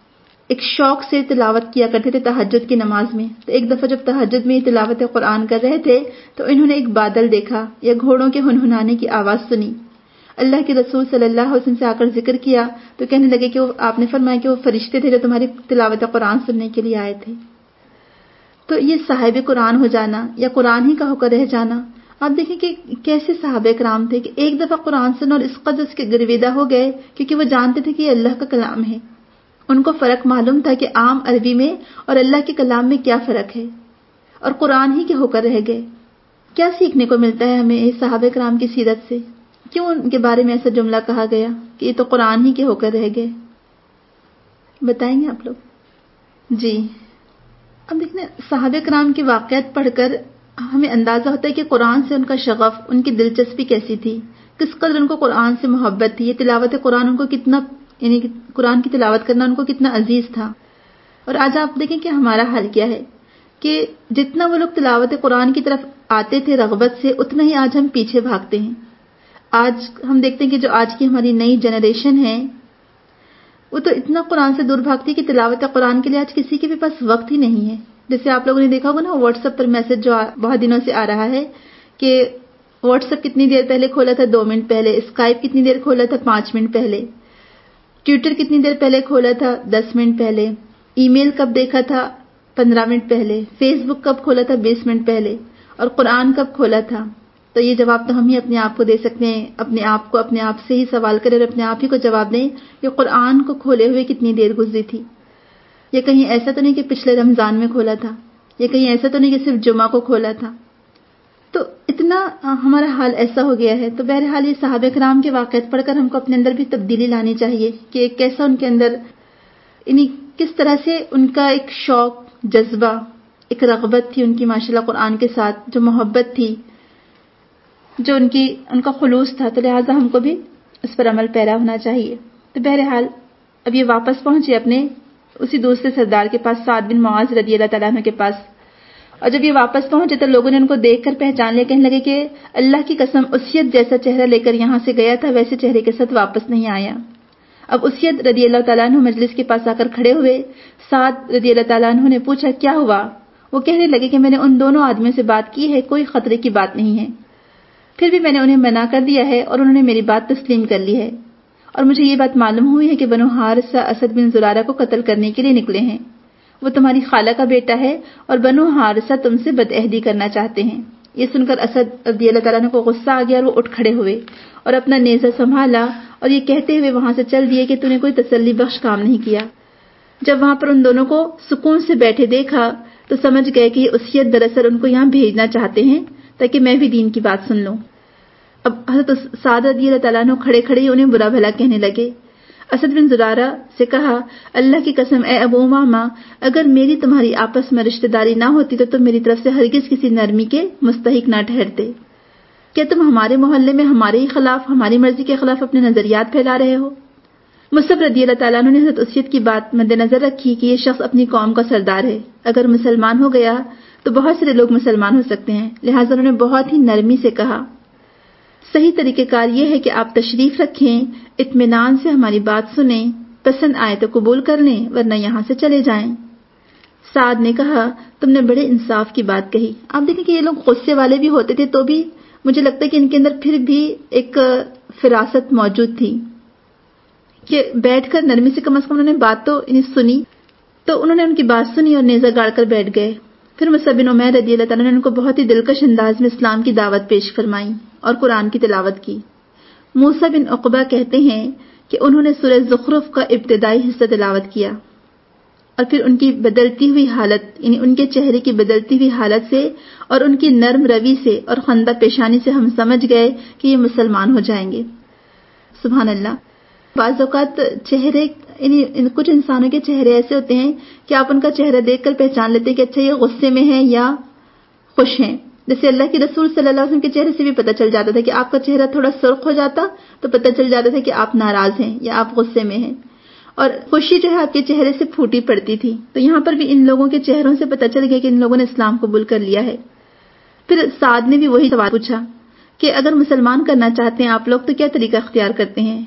ایک شوق سے تلاوت کیا کرتے تھے تہجد کی نماز میں۔ تو ایک دفعہ جب تہجد میں تلاوت قرآن کر رہے تھے تو انہوں نے ایک بادل دیکھا یا گھوڑوں کے ہنہنانے کی آواز سنی۔ اللہ کے رسول صلی اللہ علیہ وسلم سے آ کر ذکر کیا تو کہنے لگے کہ وہ آپ نے فرمایا کہ وہ فرشتے تھے جو تمہاری تلاوت قرآن سننے کے لیے آئے تھے۔ تو یہ صاحب قرآن ہو جانا یا قرآن ہی کا ہو کر رہ جانا، آپ دیکھیں کہ کیسے صحابہ کرام تھے کہ ایک دفعہ قرآن سنا اور اس قدر اس کے گرویدہ ہو گئے کیونکہ وہ جانتے تھے کہ یہ اللہ کا کلام ہے۔ ان کو فرق معلوم تھا کہ عام عربی میں اور اللہ کے کلام میں کیا فرق ہے، اور قرآن ہی کے ہو کر رہ گئے۔ کیا سیکھنے کو ملتا ہے ہمیں اس صحابہ کرام کی سیرت سے؟ کیوں ان کے بارے میں ایسا جملہ کہا گیا کہ یہ تو قرآن ہی کے ہو کر رہ گئے؟ بتائیں گے آپ لوگ؟ جی اب دیکھیں صحابہ کرام کے واقعات پڑھ کر ہمیں اندازہ ہوتا ہے کہ قرآن سے ان کا شغف، ان کی دلچسپی کیسی تھی، کس قدر ان کو قرآن سے محبت تھی، یہ تلاوت قرآن ان کو کتنا، یعنی قرآن کی تلاوت کرنا ان کو کتنا عزیز تھا۔ اور آج آپ دیکھیں کہ ہمارا حال کیا ہے کہ جتنا وہ لوگ تلاوت قرآن کی طرف آتے تھے رغبت سے، اتنا ہی آج ہم پیچھے بھاگتے ہیں۔ آج ہم دیکھتے ہیں کہ جو آج کی ہماری نئی جنریشن ہے وہ تو اتنا قرآن سے دور بھاگتی ہے کہ تلاوت قرآن کے لیے آج کسی کے بھی پاس وقت ہی نہیں ہے۔ جیسے آپ لوگوں نے دیکھا ہوگا نا واٹس ایپ پر میسج جو بہت دنوں سے آ رہا ہے کہ واٹس ایپ کتنی دیر پہلے کھولا تھا، دو منٹ پہلے، اسکائپ کتنی دیر کھولا تھا، پانچ منٹ پہلے، ٹویٹر کتنی دیر پہلے کھولا تھا، دس منٹ پہلے، ای میل کب دیکھا تھا، پندرہ منٹ پہلے، فیس بک کب کھولا تھا، بیس منٹ پہلے، اور قرآن کب کھولا تھا۔ تو یہ جواب تو ہم ہی اپنے آپ کو دے سکتے ہیں، اپنے آپ کو اپنے آپ سے ہی سوال کریں اور اپنے آپ ہی کو جواب دیں کہ قرآن کو کھولے ہوئے کتنی دیر گزری تھی۔ یہ کہیں ایسا تو نہیں کہ پچھلے رمضان میں کھولا تھا، یہ کہیں ایسا تو نہیں کہ صرف جمعہ کو کھولا تھا۔ تو اتنا ہمارا حال ایسا ہو گیا ہے۔ تو بہرحال یہ صحابہ کرام کے واقعات پڑھ کر ہم کو اپنے اندر بھی تبدیلی لانی چاہیے کہ کیسا ان کے اندر، یعنی کس طرح سے ان کا ایک شوق، جذبہ، ایک رغبت تھی ان کی ماشاءاللہ قرآن کے ساتھ، جو محبت تھی، جو ان کی ان کا خلوص تھا۔ تو لہٰذا ہم کو بھی اس پر عمل پیرا ہونا چاہیے۔ تو بہرحال اب یہ واپس پہنچے اپنے اسی دوسرے سردار کے پاس، سعد بن معاذ رضی اللہ تعالیٰ عنہ کے پاس، اور جب یہ واپس پہنچے تو لوگوں نے ان کو دیکھ کر پہچان لیا، کہنے لگے کہ اللہ کی قسم اسید جیسا چہرہ لے کر یہاں سے گیا تھا ویسے چہرے کے ساتھ واپس نہیں آیا۔ اب اسید رضی اللہ تعالیٰ عنہ مجلس کے پاس آ کر کھڑے ہوئے، سعد رضی اللہ تعالیٰ عنہ نے پوچھا کیا ہوا؟ وہ کہنے لگے کہ میں نے ان دونوں آدمیوں سے بات کی ہے، کوئی خطرے کی بات نہیں ہے، پھر بھی میں نے انہیں منع کر دیا ہے اور انہوں نے میری بات تسلیم کر لی ہے، اور مجھے یہ بات معلوم ہوئی ہے کہ بنو حارثہ اسد بن زرارہ کو قتل کرنے کے لیے نکلے ہیں، وہ تمہاری خالہ کا بیٹا ہے اور بنو حارثہ تم سے بدعہدی کرنا چاہتے ہیں۔ یہ سن کر اسد رضی اللہ تعالیٰ عنہ کو غصہ آ گیا اور وہ اٹھ کھڑے ہوئے اور اپنا نیزہ سنبھالا اور یہ کہتے ہوئے وہاں سے چل دیے کہ تو نے کوئی تسلی بخش کام نہیں کیا۔ جب وہاں پر ان دونوں کو سکون سے بیٹھے دیکھا تو سمجھ گئے کہ یہ اسید دراصل ان کو یہاں بھیجنا چاہتے ہیں تاکہ میں بھی دین کی بات سن لوں۔ اب حضرت سعد رضی اللہ تعالیٰ عنہ کھڑے کھڑے ہی انہیں برا بھلا کہنے لگے۔ اسد بن زرارہ سے کہا اللہ کی قسم اے ابو امامہ، اگر میری تمہاری آپس میں رشتہ داری نہ ہوتی تو تم میری طرف سے ہرگز کسی نرمی کے مستحق نہ ٹھہرتے۔ کیا تم ہمارے محلے میں ہمارے ہی خلاف، ہماری مرضی کے خلاف اپنے نظریات پھیلا رہے ہو؟ مصعب رضی اللہ تعالیٰ عنہ نے حضرت اسید کی بات مد نظر رکھی کہ یہ شخص اپنی قوم کا سردار ہے، اگر مسلمان ہو گیا تو بہت سارے لوگ مسلمان ہو سکتے ہیں، لہٰذا انہوں نے بہت ہی نرمی سے کہا صحیح طریقہ کار یہ ہے کہ آپ تشریف رکھیں، اطمینان سے ہماری بات سنیں، پسند آئے تو قبول کر لیں ورنہ یہاں سے چلے جائیں۔ سعد نے کہا تم نے بڑے انصاف کی بات کہی۔ آپ دیکھیں کہ یہ لوگ غصے والے بھی ہوتے تھے تو بھی مجھے لگتا ہے کہ ان کے اندر پھر بھی ایک فراست موجود تھی کہ بیٹھ کر نرمی سے، کم از کم انہوں نے بات تو انہیں سنی، تو انہوں نے ان کی بات سنی اور نیزہ گاڑ کر بیٹھ گئے۔ پھر مصعب بن عمیر رضی اللہ تعالیٰ نے ان کو بہت ہی دلکش انداز میں اسلام کی دعوت پیش فرمائی اور قرآن کی تلاوت کی۔ موسیٰ بن عقبہ کہتے ہیں کہ انہوں نے سورہ زخرف کا ابتدائی حصہ تلاوت کیا اور پھر ان کی بدلتی ہوئی حالت، یعنی ان کے چہرے کی بدلتی ہوئی حالت سے اور ان کی نرم روی سے اور خندہ پیشانی سے ہم سمجھ گئے کہ یہ مسلمان ہو جائیں گے۔ سبحان اللہ۔ بعض اوقات چہرے، یعنی کچھ انسانوں کے چہرے ایسے ہوتے ہیں کہ آپ ان کا چہرہ دیکھ کر پہچان لیتے ہیں کہ اچھا یہ غصے میں ہیں یا خوش ہیں۔ جیسے اللہ کے رسول صلی اللہ علیہ وسلم کے چہرے سے بھی پتہ چل جاتا تھا کہ آپ کا چہرہ تھوڑا سرخ ہو جاتا تو پتہ چل جاتا تھا کہ آپ ناراض ہیں یا آپ غصے میں ہیں، اور خوشی جو ہے آپ کے چہرے سے پھوٹی پڑتی تھی۔ تو یہاں پر بھی ان لوگوں کے چہروں سے پتہ چل گیا کہ ان لوگوں نے اسلام قبول کر لیا ہے۔ پھر سعد نے بھی وہی سوال پوچھا کہ اگر مسلمان کرنا چاہتے ہیں آپ لوگ تو کیا طریقہ اختیار کرتے ہیں؟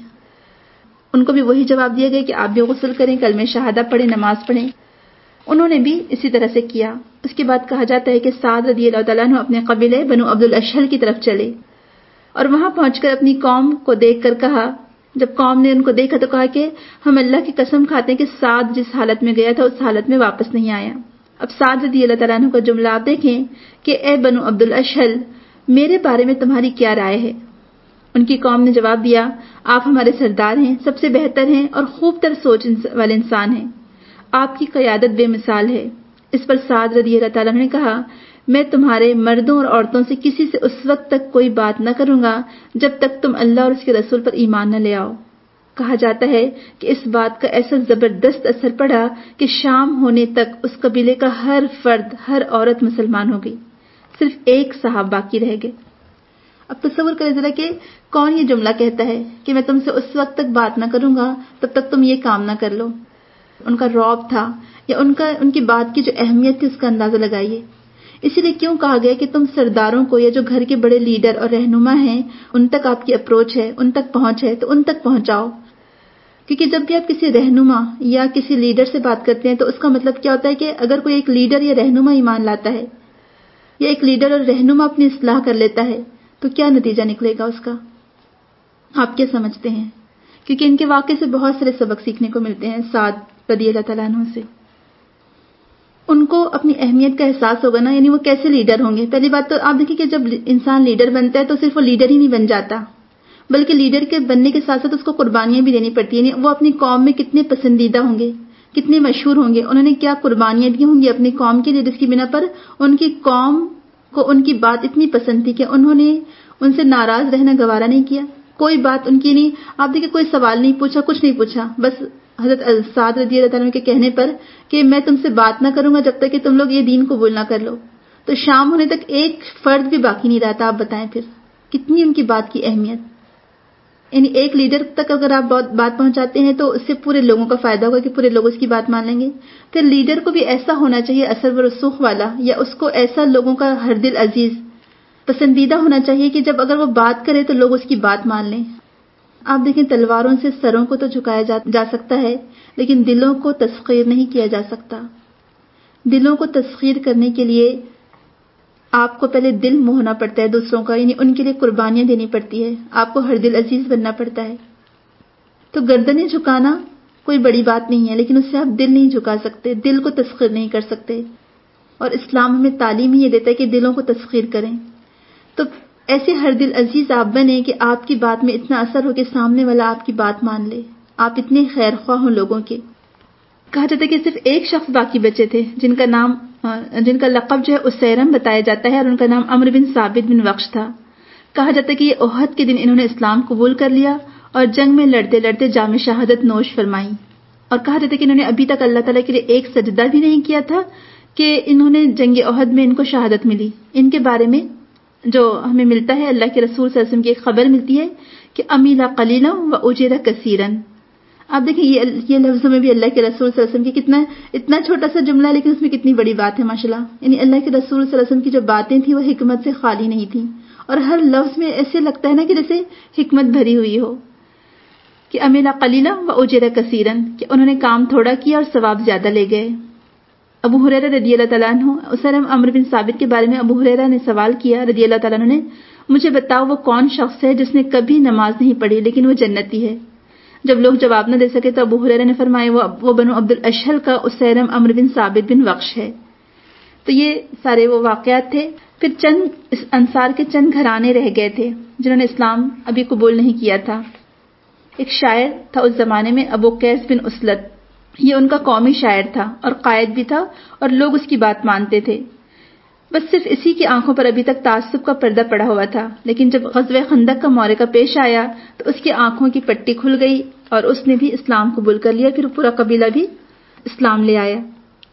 ان کو بھی وہی جواب دیا گیا کہ آپ بھی غسل کریں، کلمہ شہادہ پڑھیں، نماز پڑھیں۔ انہوں نے بھی اسی طرح سے کیا۔ اس کے بعد کہا جاتا ہے کہ سعد رضی اللہ تعالیٰ عنہ اپنے قبیلے بنو عبد الاشہل کی طرف چلے اور وہاں پہنچ کر اپنی قوم کو دیکھ کر کہا، جب قوم نے ان کو دیکھا تو کہا کہ ہم اللہ کی قسم کھاتے ہیں کہ سعد جس حالت میں گیا تھا اس حالت میں واپس نہیں آیا۔ اب سعد رضی اللہ تعالیٰ عنہ کا جملہ آپ دیکھیں کہ اے بنو عبد الاشہل، میرے بارے میں تمہاری کیا رائے ہے؟ ان کی قوم نے جواب دیا، آپ ہمارے سردار ہیں، سب سے بہتر ہیں اور خوب تر سوچ والے انسان ہیں، آپ کی قیادت بے مثال ہے۔ اس پر سعد رضی اللہ تعالیٰ نے کہا، میں تمہارے مردوں اور عورتوں سے کسی سے اس وقت تک کوئی بات نہ کروں گا جب تک تم اللہ اور اس کے رسول پر ایمان نہ لے آؤ۔ کہا جاتا ہے کہ اس بات کا ایسا زبردست اثر پڑا کہ شام ہونے تک اس قبیلے کا ہر فرد، ہر عورت مسلمان ہو گئی، صرف ایک صاحب باقی رہ گئے۔ اب تصور کریں ذرا کہ کون یہ جملہ کہتا ہے کہ میں تم سے اس وقت تک بات نہ کروں گا تب تک تم یہ کام نہ کر لو۔ ان کا رعب تھا یا ان کا ان کی بات کی جو اہمیت تھی اس کا اندازہ لگائیے۔ اسی لیے کیوں کہا گیا کہ تم سرداروں کو یا جو گھر کے بڑے لیڈر اور رہنما ہیں ان تک آپ کی اپروچ ہے، ان تک پہنچ ہے تو ان تک پہنچاؤ، کیونکہ جب بھی آپ کسی رہنما یا کسی لیڈر سے بات کرتے ہیں تو اس کا مطلب کیا ہوتا ہے کہ اگر کوئی ایک لیڈر یا رہنما ایمان لاتا ہے یا ایک لیڈر اور رہنما اپنی اصلاح کر لیتا ہے تو کیا نتیجہ نکلے گا اس کا؟ آپ کیا سمجھتے ہیں؟ کیونکہ ان کے واقعے سے بہت سارے سبق سیکھنے کو ملتے ہیں سعد رضی اللہ تعالیٰ عنہ سے۔ ان کو اپنی اہمیت کا احساس ہوگا نا، یعنی وہ کیسے لیڈر ہوں گے۔ پہلی بات تو آپ دیکھیں کہ جب انسان لیڈر بنتا ہے تو صرف وہ لیڈر ہی نہیں بن جاتا، بلکہ لیڈر کے بننے کے ساتھ ساتھ اس کو قربانیاں بھی دینی پڑتی ہیں۔ یعنی وہ اپنی قوم میں کتنے پسندیدہ ہوں گے، کتنے مشہور ہوں گے، انہوں نے کیا قربانیاں دی ہوں گی اپنی قوم کے لیے، جس کی بنا پر ان کی قوم کو ان کی بات اتنی پسند تھی کہ انہوں نے ان سے ناراض رہنا گوارا نہیں کیا، کوئی بات ان کی نہیں، آپ دیکھیں کوئی سوال نہیں پوچھا، کچھ نہیں پوچھا، بس حضرت سعد رضی اللہ تعالیٰ کے کہنے پر کہ میں تم سے بات نہ کروں گا جب تک کہ تم لوگ یہ دین قبول نہ کر لو، تو شام ہونے تک ایک فرد بھی باقی نہیں رہتا۔ آپ بتائیں پھر کتنی ان کی بات کی اہمیت۔ یعنی ایک لیڈر تک اگر آپ بات پہنچاتے ہیں تو اس سے پورے لوگوں کا فائدہ ہوگا کہ پورے لوگ اس کی بات مان لیں گے۔ پھر لیڈر کو بھی ایسا ہونا چاہیے اثر و رسوخ والا، یا اس کو ایسا لوگوں کا ہر دل عزیز پسندیدہ ہونا چاہیے کہ جب اگر وہ بات کرے تو لوگ اس کی بات مان لیں۔ آپ دیکھیں تلواروں سے سروں کو تو جھکایا جا, جا سکتا ہے لیکن دلوں کو تسخیر نہیں کیا جا سکتا۔ دلوں کو تسخیر کرنے کے لیے آپ کو پہلے دل موہنا پڑتا ہے دوسروں کا، یعنی ان کے لیے قربانیاں دینی پڑتی ہے، آپ کو ہر دل عزیز بننا پڑتا ہے۔ تو گردنیں جھکانا کوئی بڑی بات نہیں ہے، لیکن اس سے آپ دل نہیں جھکا سکتے، دل کو تسخیر نہیں کر سکتے، اور اسلام ہمیں تعلیم ہی یہ دیتا ہے کہ دلوں کو تسخیر کریں۔ تو ایسے ہر دل عزیز آپ بنیں کہ آپ کی بات میں اتنا اثر ہو کہ سامنے والا آپ کی بات مان لے، آپ اتنے خیر خواہ ہوں لوگوں کے۔ کہا جاتا ہے کہ صرف ایک شخص باقی بچے تھے جن کا نام جن کا لقب جو ہے اسیرم بتایا جاتا ہے، اور ان کا نام عمرو بن ثابت بن وقش تھا۔ کہا جاتا ہے کہ یہ احد کے دن انہوں نے اسلام قبول کر لیا اور جنگ میں لڑتے لڑتے جام شہادت نوش فرمائی، اور کہا جاتا ہے کہ انہوں نے ابھی تک اللہ تعالیٰ کے لیے ایک سجدہ بھی نہیں کیا تھا کہ انہوں نے جنگ احد میں ان کو شہادت ملی۔ ان کے بارے میں جو ہمیں ملتا ہے، اللہ کے رسول صلی اللہ علیہ وسلم کی ایک خبر ملتی ہے کہ امیلا قلیلا و اجر کثیرن۔ آپ دیکھیں یہ یہ لفظوں میں بھی اللہ کے رسول صلی اللہ علیہ وسلم کی کتنا اتنا چھوٹا سا جملہ ہے لیکن اس میں کتنی بڑی بات ہے ماشاءاللہ۔ یعنی اللہ کے رسول صلی اللہ علیہ وسلم کی جو باتیں تھیں وہ حکمت سے خالی نہیں تھیں، اور ہر لفظ میں ایسے لگتا ہے نا کہ جیسے حکمت بھری ہوئی ہو، کہ امیلا قلیلا و اجر کثیرن، کہ انہوں نے کام تھوڑا کیا اور ثواب زیادہ لے گئے۔ ابو ہریرہ رضی اللہ تعالیٰ عنہ اسیرم عمرو بن ثابت کے بارے میں ابو ہریرہ نے سوال کیا رضی اللہ تعالیٰ عنہ نے، مجھے بتاؤ وہ کون شخص ہے جس نے کبھی نماز نہیں پڑھی لیکن وہ جنتی ہے؟ جب لوگ جواب نہ دے سکے تو ابو ہریرہ نے فرمایا وہ وہ بنو عبد الاشہل کا اسیرم عمرو بن ثابت بن وقش ہے۔ تو یہ سارے وہ واقعات تھے۔ پھر چند انصار کے چند گھرانے رہ گئے تھے جنہوں نے اسلام ابھی قبول نہیں کیا تھا۔ ایک شاعر تھا اس زمانے میں ابو قیس بن اسلط، یہ ان کا قومی شاعر تھا اور قائد بھی تھا، اور لوگ اس کی بات مانتے تھے۔ بس صرف اسی کی آنکھوں پر ابھی تک تعصب کا پردہ پڑا ہوا تھا، لیکن جب غزوہ خندق کا معرکہ پیش آیا تو اس کی آنکھوں کی پٹی کھل گئی اور اس نے بھی اسلام قبول کر لیا، پھر پورا قبیلہ بھی اسلام لے آیا۔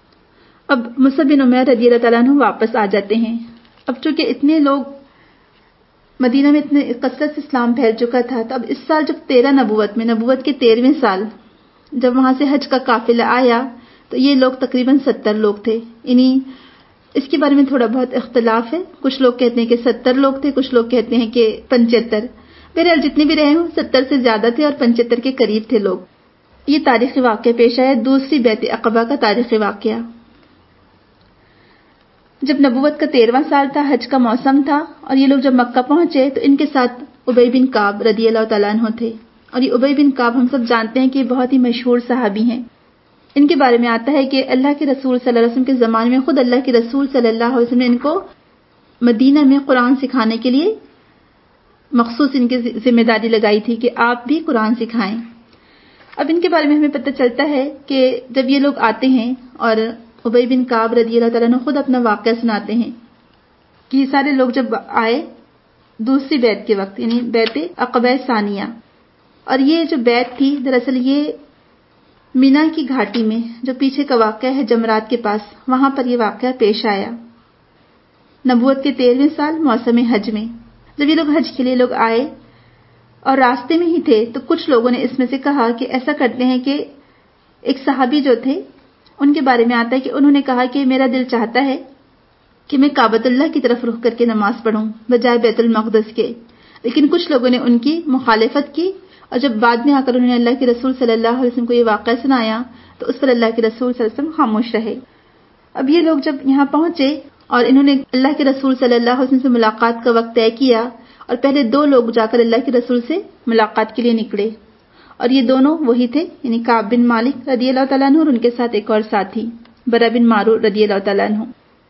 اب مصعب بن عمیر رضی اللہ تعالیٰ عنہ واپس آ جاتے ہیں۔ اب چونکہ اتنے لوگ مدینہ میں اتنے کثرت سے اسلام پھیل چکا تھا، تو اب اس سال جب تیرہ نبوت میں نبوت کے تیرہویں سال جب وہاں سے حج کا قافلہ آیا تو یہ لوگ تقریباً ستر لوگ تھے۔ یعنی اس کے بارے میں تھوڑا بہت اختلاف ہے، کچھ لوگ کہتے ہیں کہ ستر لوگ تھے، کچھ لوگ کہتے ہیں کہ پچہتر، بہرحال جتنے بھی رہے ہوں ستر سے زیادہ تھے اور پچہتر کے قریب تھے لوگ۔ یہ تاریخی واقعہ پیش آیا، دوسری بیعت عقبہ کا تاریخی واقعہ۔ جب نبوت کا تیرہواں سال تھا، حج کا موسم تھا، اور یہ لوگ جب مکہ پہنچے تو ان کے ساتھ ابی بن کعب رضی اللہ تعالیٰ عنہ تھے، اور یہ ابی بن کعب ہم سب جانتے ہیں کہ بہت ہی مشہور صحابی ہیں۔ ان کے بارے میں آتا ہے کہ اللہ کے رسول صلی اللہ علیہ وسلم کے زمانے میں خود اللہ کے رسول صلی اللہ علیہ وسلم نے ان کو مدینہ میں قرآن سکھانے کے لیے مخصوص ان کی ذمہ داری لگائی تھی کہ آپ بھی قرآن سکھائیں۔ اب ان کے بارے میں ہمیں پتہ چلتا ہے کہ جب یہ لوگ آتے ہیں اور ابی بن کعب رضی اللہ تعالیٰ عنہ خود اپنا واقعہ سناتے ہیں کہ یہ سارے لوگ جب آئے دوسری بیعت کے وقت، یعنی بیعت عقبہ ثانیہ، اور یہ جو بیعت تھی دراصل یہ مینا کی گھاٹی میں جو پیچھے کا واقعہ ہے جمرات کے پاس، وہاں پر یہ واقعہ پیش آیا نبوت کے تیرہویں سال موسم حج میں. جب یہ لوگ حج کے لیے لوگ آئے اور راستے میں ہی تھے تو کچھ لوگوں نے اس میں سے کہا کہ ایسا کرتے ہیں کہ ایک صحابی جو تھے ان کے بارے میں آتا ہے کہ انہوں نے کہا کہ میرا دل چاہتا ہے کہ میں کعبۃ اللہ کی طرف رخ کر کے نماز پڑھوں بجائے بیت المقدس کے، لیکن کچھ لوگوں نے ان کی مخالفت کی، اور جب بعد میں آ کر انہوں نے اللہ کے رسول صلی اللہ علیہ وسلم کو یہ واقعہ سنایا تو اس پر اللہ کے رسول صلی اللہ علیہ وسلم خاموش رہے. اب یہ لوگ جب یہاں پہنچے اور انہوں نے اللہ کے رسول صلی اللہ علیہ وسلم سے ملاقات کا وقت طے کیا، اور پہلے دو لوگ جا کر اللہ کے رسول سے ملاقات کے لیے نکلے، اور یہ دونوں وہی تھے، یعنی کعب بن مالک رضی اللہ تعالیٰ عنہ اور ان کے ساتھ ایک اور ساتھی برا بن معرور رضی اللہ تعالیٰ عنہ.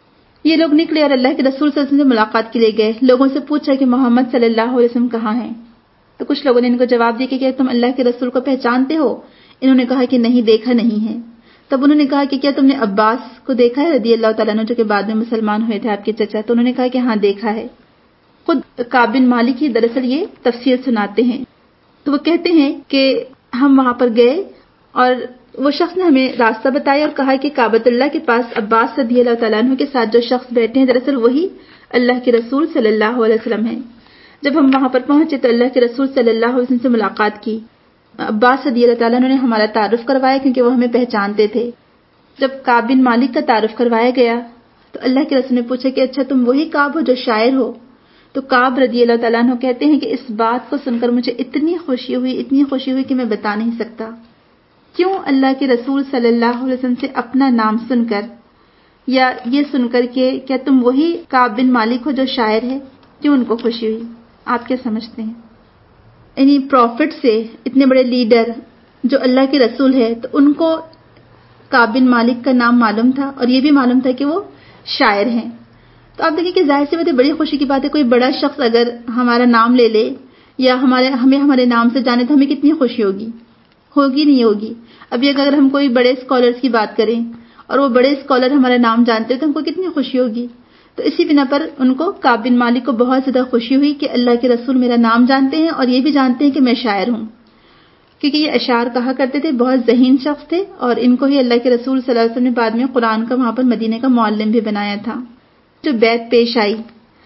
یہ لوگ نکلے اور اللہ کے رسول صلی اللہ علیہ وسلم سے ملاقات کے لیے گئے. لوگوں سے پوچھا کہ محمد صلی اللہ علیہ وسلم کہاں ہیں؟ تو کچھ لوگوں نے ان کو جواب دیا کہ کیا تم اللہ کے رسول کو پہچانتے ہو؟ انہوں نے کہا کہ نہیں، دیکھا نہیں ہے. تب انہوں نے کہا کہ کیا تم نے عباس کو دیکھا ہے رضی اللہ تعالیٰ عنہ جو کہ بعد میں مسلمان ہوئے تھے، آپ کے چچا؟ تو انہوں نے کہا کہ ہاں دیکھا ہے. خود کعب بن مالک ہی دراصل یہ تفسیر سناتے ہیں. تو وہ کہتے ہیں کہ ہم وہاں پر گئے اور وہ شخص نے ہمیں راستہ بتایا اور کہا کہ کعبۃ اللہ کے پاس عباس رضی اللہ تعالیٰ عنہ کے ساتھ جو شخص بیٹھے ہیں دراصل وہی اللہ کے رسول صلی اللہ علیہ وسلم ہیں. جب ہم وہاں پر پہنچے تو اللہ کے رسول صلی اللہ علیہ وسلم سے ملاقات کی. عباس رضی اللہ تعالیٰ عنہ نے ہمارا تعارف کروایا کیونکہ وہ ہمیں پہچانتے تھے. جب کعب بن مالک کا تعارف کروایا گیا تو اللہ کے رسول نے پوچھا کہ اچھا تم وہی کعب ہو جو شاعر ہو؟ تو کعب رضی اللہ تعالیٰ عنہ کہتے ہیں کہ اس بات کو سن کر مجھے اتنی خوشی ہوئی اتنی خوشی ہوئی کہ میں بتا نہیں سکتا. کیوں اللہ کے رسول صلی اللہ علیہ وسلم سے اپنا نام سن کر یا یہ سن کر کہ کیا تم وہی کعب بن مالک ہو جو شاعر ہے، کیوں ان کو خوشی ہوئی؟ آپ کیا سمجھتے ہیں؟ یعنی پروفٹ سے اتنے بڑے لیڈر جو اللہ کے رسول ہے تو ان کو کعب بن مالک کا نام معلوم تھا اور یہ بھی معلوم تھا کہ وہ شاعر ہیں. تو آپ دیکھیں کہ ظاہر سی بات ہے بڑی خوشی کی بات ہے، کوئی بڑا شخص اگر ہمارا نام لے لے یا ہمارے ہمیں ہمارے نام سے جانے تو ہمیں کتنی خوشی ہوگی ہوگی نہیں ہوگی. ابھی اگر ہم کوئی بڑے اسکالرس کی بات کریں اور وہ بڑے اسکالر ہمارا نام جانتے تو ہم کو کتنی خوشی ہوگی. تو اسی بنا پر ان کو کعب بن مالک کو بہت زیادہ خوشی ہوئی کہ اللہ کے رسول میرا نام جانتے ہیں اور یہ بھی جانتے ہیں کہ میں شاعر ہوں، کیونکہ یہ اشعار کہا کرتے تھے. بہت ذہین شخص تھے اور ان کو ہی اللہ کے رسول صلی اللہ علیہ وسلم نے بعد میں قرآن کا وہاں پر مدینے کا معلم بھی بنایا تھا. جو بیعت پیش آئی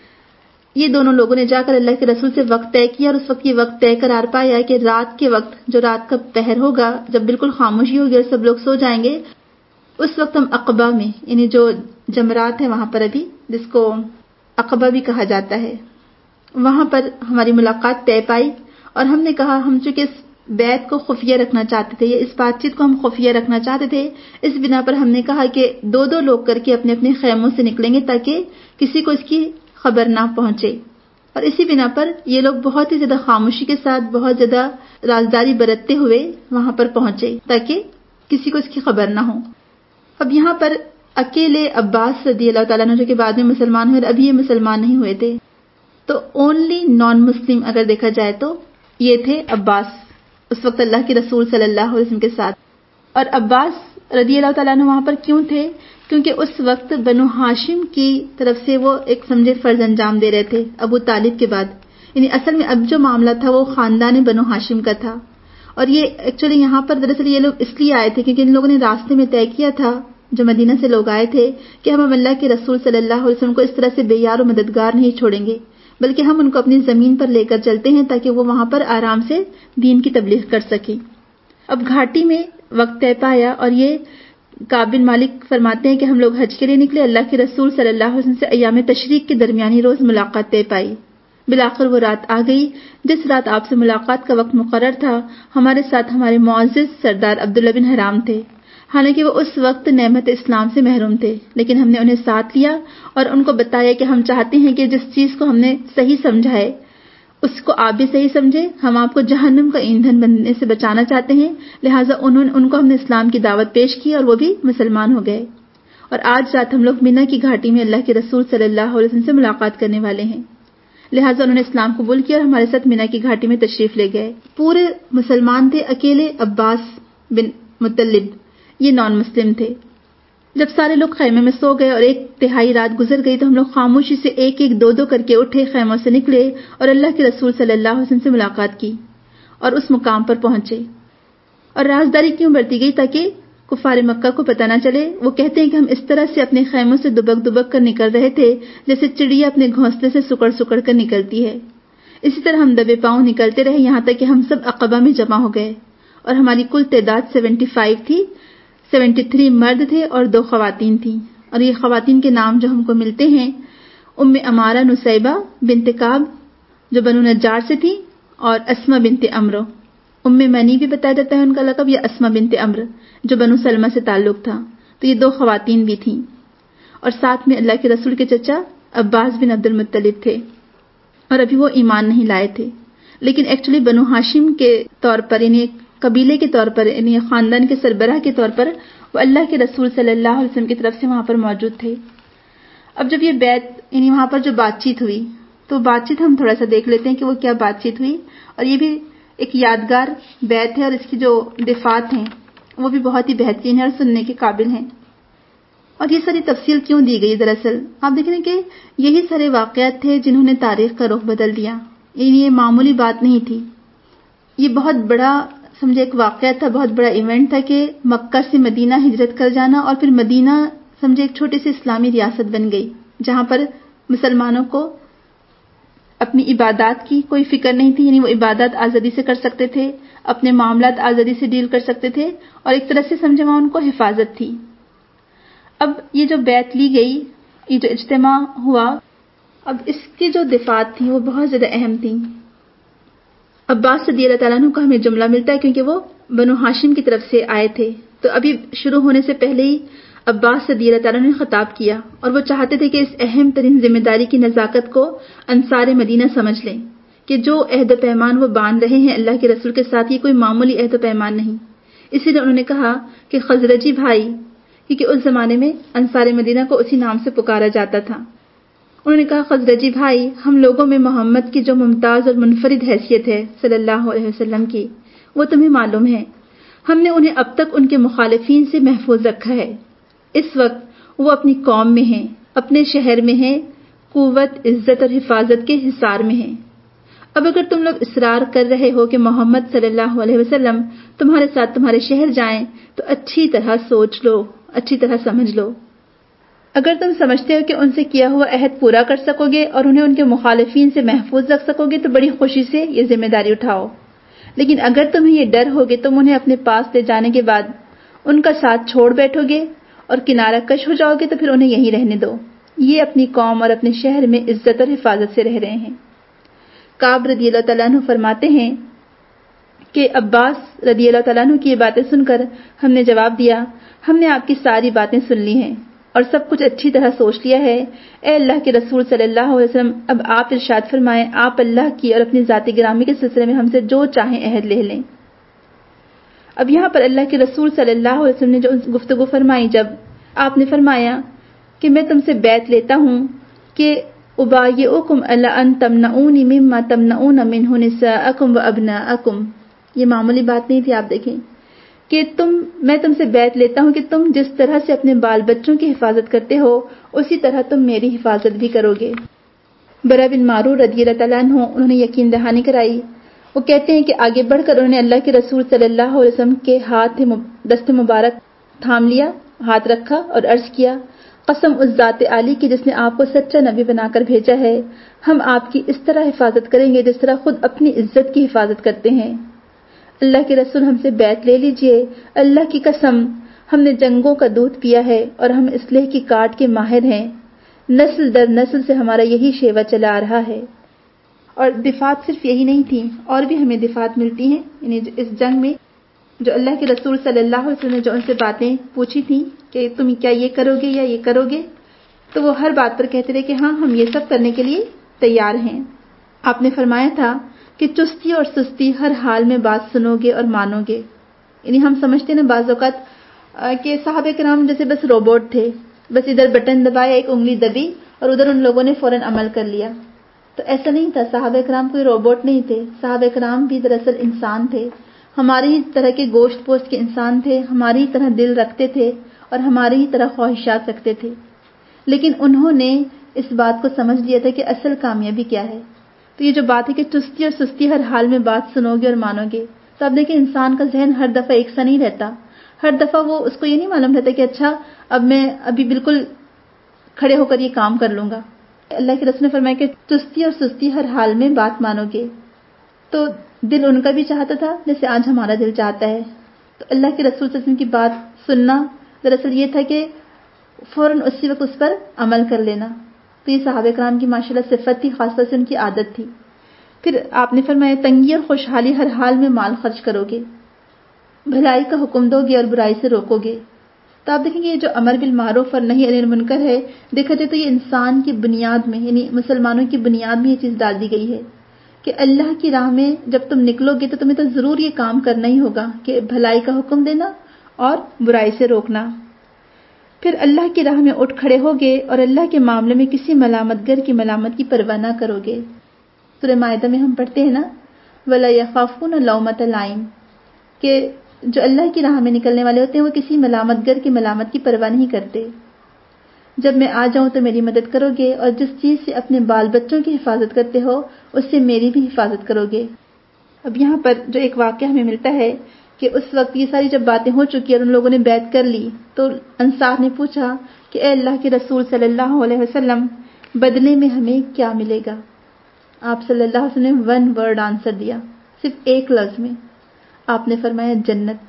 یہ دونوں لوگوں نے جا کر اللہ کے رسول سے وقت طے کیا اور اس وقت یہ وقت طے قرار پایا کہ رات کے وقت جو رات کا پہر ہوگا جب بالکل خاموشی ہوگی اور سب لوگ سو جائیں گے اس وقت ہم عقبہ میں، یعنی جو جمرات ہے وہاں پر ابھی جس کو عقبہ بھی کہا جاتا ہے، وہاں پر ہماری ملاقات طے پائی. اور ہم نے کہا ہم چونکہ اس بیعت کو خفیہ رکھنا چاہتے تھے یا اس بات چیت کو ہم خفیہ رکھنا چاہتے تھے، اس بنا پر ہم نے کہا کہ دو دو لوگ کر کے اپنے اپنے خیموں سے نکلیں گے تاکہ کسی کو اس کی خبر نہ پہنچے. اور اسی بنا پر یہ لوگ بہت ہی زیادہ خاموشی کے ساتھ بہت زیادہ رازداری برتتے ہوئے وہاں پر پہنچے تاکہ کسی کو اس کی خبر نہ ہو. اب یہاں پر اکیلے عباس رضی اللہ تعالیٰ عنہ جو کہ بعد میں مسلمان ہوئے اور ابھی یہ مسلمان نہیں ہوئے تھے، تو اونلی نان مسلم اگر دیکھا جائے تو یہ تھے عباس اس وقت اللہ کے رسول صلی اللہ علیہ وسلم کے ساتھ. اور عباس رضی اللہ تعالیٰ عنہ وہاں پر کیوں تھے؟ کیونکہ اس وقت بنو ہاشم کی طرف سے وہ ایک سمجھے فرض انجام دے رہے تھے ابو طالب کے بعد. یعنی اصل میں اب جو معاملہ تھا وہ خاندان بنو ہاشم کا تھا. اور یہ ایکچولی یہاں پر دراصل یہ لوگ اس لیے آئے تھے کیونکہ ان لوگوں نے راستے میں طے کیا تھا جو مدینہ سے لوگ آئے تھے کہ ہم اللہ کے رسول صلی اللہ علیہ وسلم کو اس طرح سے بے یار و مددگار نہیں چھوڑیں گے بلکہ ہم ان کو اپنی زمین پر لے کر چلتے ہیں تاکہ وہ وہاں پر آرام سے دین کی تبلیغ کر سکیں. اب گھاٹی میں وقت طے پایا اور یہ کعب بن مالک فرماتے ہیں کہ ہم لوگ حج کے لیے نکلے. اللہ کے رسول صلی اللہ علیہ وسلم سے ایام تشریق کے درمیانی روز ملاقات طے پائی. بالآخر وہ رات آ گئی جس رات آپ سے ملاقات کا وقت مقرر تھا. ہمارے ساتھ ہمارے معزز سردار عبداللہ بن حرام تھے. حالانکہ وہ اس وقت نعمت اسلام سے محروم تھے لیکن ہم نے انہیں ساتھ لیا اور ان کو بتایا کہ ہم چاہتے ہیں کہ جس چیز کو ہم نے صحیح سمجھا ہے اس کو آپ بھی صحیح سمجھے. ہم آپ کو جہنم کا ایندھن بننے سے بچانا چاہتے ہیں. لہٰذا انہوں نے ان کو ہم نے اسلام کی دعوت پیش کی اور وہ بھی مسلمان ہو گئے. اور آج رات ہم لوگ مینا کی گھاٹی میں اللہ کے رسول صلی اللہ علیہ وسلم سے ملاقات کرنے والے ہیں. لہٰذا انہوں نے اسلام قبول کیا اور ہمارے ساتھ مینا کی گھاٹی میں تشریف لے گئے. پورے مسلمان تھے، اکیلے عباس بن مطلب یہ نان مسلم تھے. جب سارے لوگ خیمے میں سو گئے اور ایک تہائی رات گزر گئی تو ہم لوگ خاموشی سے ایک ایک دو دو کر کے اٹھے، خیموں سے نکلے اور اللہ کے رسول صلی اللہ علیہ وسلم سے ملاقات کی اور اس مقام پر پہنچے۔ اور رازداری کیوں برتی گئی؟ تاکہ کفار مکہ کو پتہ نہ چلے۔ وہ کہتے ہیں کہ ہم اس طرح سے اپنے خیموں سے دبک دبک کر نکل رہے تھے جیسے چڑیا اپنے گھونسلے سے سکڑ سکڑ کر نکلتی ہے۔ اسی طرح ہم دبے پاؤں نکلتے رہے یہاں تک کہ ہم سب عقبہ میں جمع ہو گئے، اور ہماری کل تعداد سیونٹی فائیو تھی۔ سیونٹی تھری مرد تھے اور دو خواتین تھیں، اور یہ خواتین کے نام جو ہم کو ملتے ہیں ام امارہ نسیبہ بنت کعب جو بنو نجار سے تھی، اور اسمہ بنت عمرو۔ ام منی بھی بتایا جاتا ہے ان کا لقب، یا اسمہ بنت عمرو جو بنو سلمہ سے تعلق تھا۔ تو یہ دو خواتین بھی تھیں، اور ساتھ میں اللہ کے رسول کے چچا عباس بن عبد المطلب تھے، اور ابھی وہ ایمان نہیں لائے تھے، لیکن ایکچولی بنو ہاشم کے طور پر، یعنی قبیلے کے طور پر، یعنی خاندان کے سربراہ کے طور پر وہ اللہ کے رسول صلی اللہ علیہ وسلم کی طرف سے وہاں پر موجود تھے۔ اب جب یہ بیعت، یعنی وہاں پر جو بات چیت ہوئی، تو بات چیت ہم تھوڑا سا دیکھ لیتے ہیں کہ وہ کیا بات چیت ہوئی، اور یہ بھی ایک یادگار بیعت ہے، اور اس کی جو دفعات ہیں وہ بھی بہت ہی بہترین ہے اور سننے کے قابل ہیں۔ اور یہ ساری تفصیل کیوں دی گئی؟ دراصل آپ دیکھیں کہ یہی سارے واقعات تھے جنہوں نے تاریخ کا رخ بدل دیا، یعنی یہ معمولی بات نہیں تھی، یہ بہت بڑا سمجھے ایک واقعہ تھا، بہت بڑا ایونٹ تھا کہ مکہ سے مدینہ ہجرت کر جانا، اور پھر مدینہ سمجھے ایک چھوٹی سی اسلامی ریاست بن گئی جہاں پر مسلمانوں کو اپنی عبادات کی کوئی فکر نہیں تھی، یعنی وہ عبادات آزادی سے کر سکتے تھے، اپنے معاملات آزادی سے ڈیل کر سکتے تھے، اور ایک طرح سے سمجھے وہاں ان کو حفاظت تھی۔ اب یہ جو بیعت لی گئی، یہ جو اجتماع ہوا، اب اس کی جو دفعات تھیں وہ بہت زیادہ اہم تھیں۔ عباس رضی اللہ تعالیٰ عنہ کا ہمیں جملہ ملتا ہے کیونکہ وہ بنو ہاشم کی طرف سے آئے تھے، تو ابھی شروع ہونے سے پہلے ہی عباس رضی اللہ تعالیٰ نے خطاب کیا، اور وہ چاہتے تھے کہ اس اہم ترین ذمہ داری کی نزاکت کو انصار مدینہ سمجھ لیں کہ جو عہد و پیمان وہ باندھ رہے ہیں اللہ کے رسول کے ساتھ، یہ کوئی معمولی عہد و پیمان نہیں۔ اسی لیے انہوں نے کہا کہ خزرجی بھائی، کیونکہ اس زمانے میں انصار مدینہ کو اسی نام سے پکارا جاتا تھا، انہوں نے کہا خزرجی بھائی، ہم لوگوں میں محمد کی جو ممتاز اور منفرد حیثیت ہے صلی اللہ علیہ وسلم کی، وہ تمہیں معلوم ہے۔ ہم نے انہیں اب تک ان کے مخالفین سے محفوظ رکھا ہے۔ اس وقت وہ اپنی قوم میں ہیں، اپنے شہر میں ہیں، قوت، عزت اور حفاظت کے حصار میں ہیں۔ اب اگر تم لوگ اصرار کر رہے ہو کہ محمد صلی اللہ علیہ وسلم تمہارے ساتھ تمہارے شہر جائیں تو اچھی طرح سوچ لو، اچھی طرح سمجھ لو۔ اگر تم سمجھتے ہو کہ ان سے کیا ہوا عہد پورا کر سکو گے اور انہیں ان کے مخالفین سے محفوظ رکھ سکو گے تو بڑی خوشی سے یہ ذمہ داری اٹھاؤ، لیکن اگر تمہیں یہ ڈر ہو کہ تم انہیں اپنے پاس لے جانے کے بعد ان کا ساتھ چھوڑ بیٹھو گے اور کنارہ کش ہو جاؤ گے تو پھر انہیں یہیں رہنے دو، یہ اپنی قوم اور اپنے شہر میں عزت اور حفاظت سے رہ رہے ہیں۔ کعب رضی اللہ تعالیٰ عنہ فرماتے ہیں کہ عباس رضی اللہ تعالیٰ عنہ کی یہ باتیں سن کر ہم نے جواب دیا، ہم نے آپ کی ساری باتیں سن لی ہیں اور سب کچھ اچھی طرح سوچ لیا ہے۔ اے اللہ کے رسول صلی اللہ علیہ وسلم، اب آپ ارشاد فرمائیں، آپ اللہ کی اور اپنی ذات گرامی کے سلسلے میں ہم سے جو چاہیں عہد لے لیں۔ اب یہاں پر اللہ کے رسول صلی اللہ علیہ وسلم نے جو گفتگو فرمائی، جب آپ نے فرمایا کہ میں تم سے بیعت لیتا ہوں کہ ابایعکم علی ان تمنعونی مما تمنعون منہ نساءکم وابناءکم، یہ معمولی بات نہیں تھی۔ آپ دیکھیں کہ تم میں تم سے بیعت لیتا ہوں کہ تم جس طرح سے اپنے بال بچوں کی حفاظت کرتے ہو اسی طرح تم میری حفاظت بھی کرو گے۔ برا بن معرور رضی اللہ تعالیٰ عنہ انہوں نے یقین دہانی کرائی، وہ کہتے ہیں کہ آگے بڑھ کر انہوں نے اللہ کے رسول صلی اللہ علیہ وسلم کے ہاتھ دست مبارک تھام لیا، ہاتھ رکھا اور عرض کیا، قسم اس ذات عالی کی جس نے آپ کو سچا نبی بنا کر بھیجا ہے، ہم آپ کی اس طرح حفاظت کریں گے جس طرح خود اپنی عزت کی حفاظت کرتے ہیں۔ اللہ کے رسول ہم سے بیعت لے لیجئے، اللہ کی قسم ہم نے جنگوں کا دودھ پیا ہے اور ہم اسلحے کی کاٹ کے ماہر ہیں، نسل در نسل سے ہمارا یہی شیوا چلا آ رہا ہے۔ اور دفعات صرف یہی نہیں تھیں، اور بھی ہمیں دفعات ملتی ہیں، یعنی اس جنگ میں جو اللہ کے رسول صلی اللہ علیہ وسلم نے جو ان سے باتیں پوچھی تھیں کہ تم کیا یہ کرو گے یا یہ کرو گے، تو وہ ہر بات پر کہتے رہے کہ ہاں ہم یہ سب کرنے کے لیے تیار ہیں۔ آپ نے فرمایا تھا کہ چستی اور سستی ہر حال میں بات سنو گے اور مانو گے، یعنی ہم سمجھتے ہیں بعض اوقات کہ صحابہ کرام جیسے بس روبوٹ تھے، بس ادھر بٹن دبایا، ایک انگلی دبی اور ادھر ان لوگوں نے فوراً عمل کر لیا، تو ایسا نہیں تھا۔ صحابہ کرام کوئی روبوٹ نہیں تھے، صحابہ کرام بھی دراصل انسان تھے، ہماری ہی طرح کے گوشت پوست کے انسان تھے، ہماری ہی طرح دل رکھتے تھے اور ہماری ہی طرح خواہشات رکھتے تھے، لیکن انہوں نے اس بات کو سمجھ لیا تھا کہ اصل کامیابی کیا ہے۔ تو یہ جو بات ہے کہ چستی اور سستی ہر حال میں بات سنو گے اور مانو گے، تو آپ دیکھیں انسان کا ذہن ہر دفعہ ایک سا نہیں رہتا، ہر دفعہ وہ اس کو یہ نہیں معلوم رہتا کہ اچھا اب میں ابھی بالکل کھڑے ہو کر یہ کام کر لوں گا۔ اللہ کے رسول نے فرمایا کہ چستی اور سستی ہر حال میں بات مانو گے، تو دل ان کا بھی چاہتا تھا جیسے آج ہمارا دل چاہتا ہے۔ تو اللہ کے رسول صلی اللہ علیہ وسلم کی بات سننا دراصل یہ تھا کہ فوراً اسی وقت اس پر عمل کر لینا۔ تو یہ صحابہ کرام کی ماشاءاللہ صفت تھی، خاص طور سے ان کی عادت تھی۔ پھر آپ نے فرمایا تنگی اور خوشحالی ہر حال میں مال خرچ کرو گے، بھلائی کا حکم دو گے اور برائی سے روکو گے۔ تو آپ دیکھیں گے یہ جو امر بالمعروف اور نہی عن المنکر ہے، دیکھا جائے تو یہ انسان کی بنیاد میں یعنی مسلمانوں کی بنیاد میں یہ چیز ڈال دی گئی ہے کہ اللہ کی راہ میں جب تم نکلو گے تو تمہیں تو ضرور یہ کام کرنا ہی ہوگا کہ بھلائی کا حکم دینا اور برائی سے روکنا۔ پھر اللہ کی راہ میں اٹھ کھڑے ہوگے اور اللہ کے معاملے میں کسی ملامت گر کی ملامت کی پرواہ نہ کرو گے۔ سورہ مائدہ میں ہم پڑھتے ہیں نا وَلَا يَخَافُونَ لَوْمَةَ لَائِمٍ، کہ جو اللہ کی راہ میں نکلنے والے ہوتے ہیں وہ کسی ملامت گر کی ملامت کی پرواہ نہیں کرتے۔ جب میں آ جاؤں تو میری مدد کرو گے، اور جس چیز سے اپنے بال بچوں کی حفاظت کرتے ہو اس سے میری بھی حفاظت کرو گے۔ اب یہاں پر جو ایک واقعہ ہمیں ملتا ہے کہ اس وقت یہ ساری جب باتیں ہو چکی اور ان لوگوں نے بیعت کر لی تو انصار نے پوچھا کہ اے اللہ کے رسول صلی اللہ علیہ وسلم بدلے میں ہمیں کیا ملے گا؟ آپ صلی اللہ علیہ وسلم نے ون ورڈ آنسر دیا، صرف ایک لفظ میں۔ آپ نے فرمایا جنت۔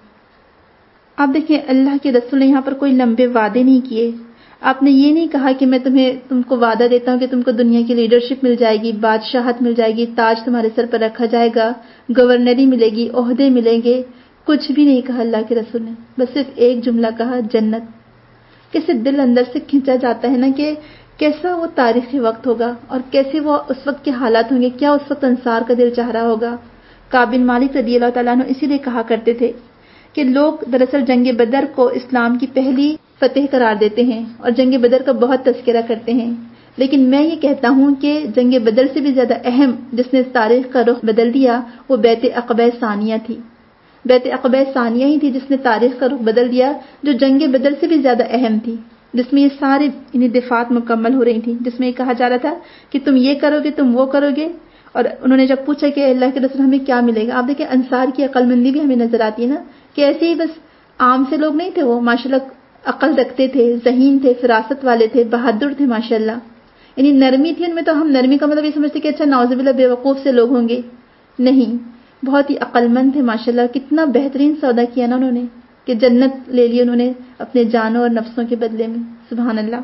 آپ دیکھیں اللہ کے رسول نے یہاں پر کوئی لمبے وعدے نہیں کیے۔ آپ نے یہ نہیں کہا کہ میں تمہیں تم کو وعدہ دیتا ہوں کہ تم کو دنیا کی لیڈرشپ مل جائے گی، بادشاہت مل جائے گی، تاج تمہارے سر پر رکھا جائے گا، گورنری ملے گی، عہدے ملیں گے، کچھ بھی نہیں کہا اللہ کے رسول نے، بس صرف ایک جملہ کہا جنت۔ کیسے دل اندر سے کھینچا جاتا ہے نا کہ کیسا وہ تاریخی وقت ہوگا اور کیسے وہ اس وقت کے حالات ہوں گے، کیا اس وقت انصار کا دل چاہ رہا ہوگا۔ کعب بن مالک رضی اللہ تعالیٰ عنہ اسی لیے کہا کرتے تھے کہ لوگ دراصل جنگ بدر کو اسلام کی پہلی فتح قرار دیتے ہیں اور جنگ بدر کا بہت تذکرہ کرتے ہیں، لیکن میں یہ کہتا ہوں کہ جنگ بدر سے بھی زیادہ اہم جس نے تاریخ کا رخ بدل دیا وہ بیعت عقبہ ثانیہ تھی۔ بیعت عقبہ ثانیہ ہی تھی جس نے تاریخ کا رخ بدل دیا، جو جنگ بدر سے بھی زیادہ اہم تھی، جس میں یہ سارے انہیں دفاعات مکمل ہو رہی تھیں، جس میں یہ کہا جا رہا تھا کہ تم یہ کرو گے، تم وہ کرو گے۔ اور انہوں نے جب پوچھا کہ اللہ کے رسول ہمیں کیا ملے گا، آپ دیکھیں انصار کی عقل مندی بھی ہمیں نظر آتی ہے نا کہ ایسے ہی بس عام سے لوگ نہیں تھے، وہ ماشاءاللہ عقل رکھتے تھے، ذہین تھے، فراست والے تھے، بہادر تھے ماشاءاللہ، یعنی نرمی تھی ان میں۔ تو ہم نرمی کا مطلب یہ سمجھتے کہ اچھا نعوذ باللہ بے وقوف سے لوگ ہوں گے، نہیں، بہت ہی عقل مند تھے ماشاءاللہ۔ کتنا بہترین سودا کیا نا انہوں نے کہ جنت لے لی انہوں نے اپنے جانوں اور نفسوں کے بدلے میں، سبحان اللہ۔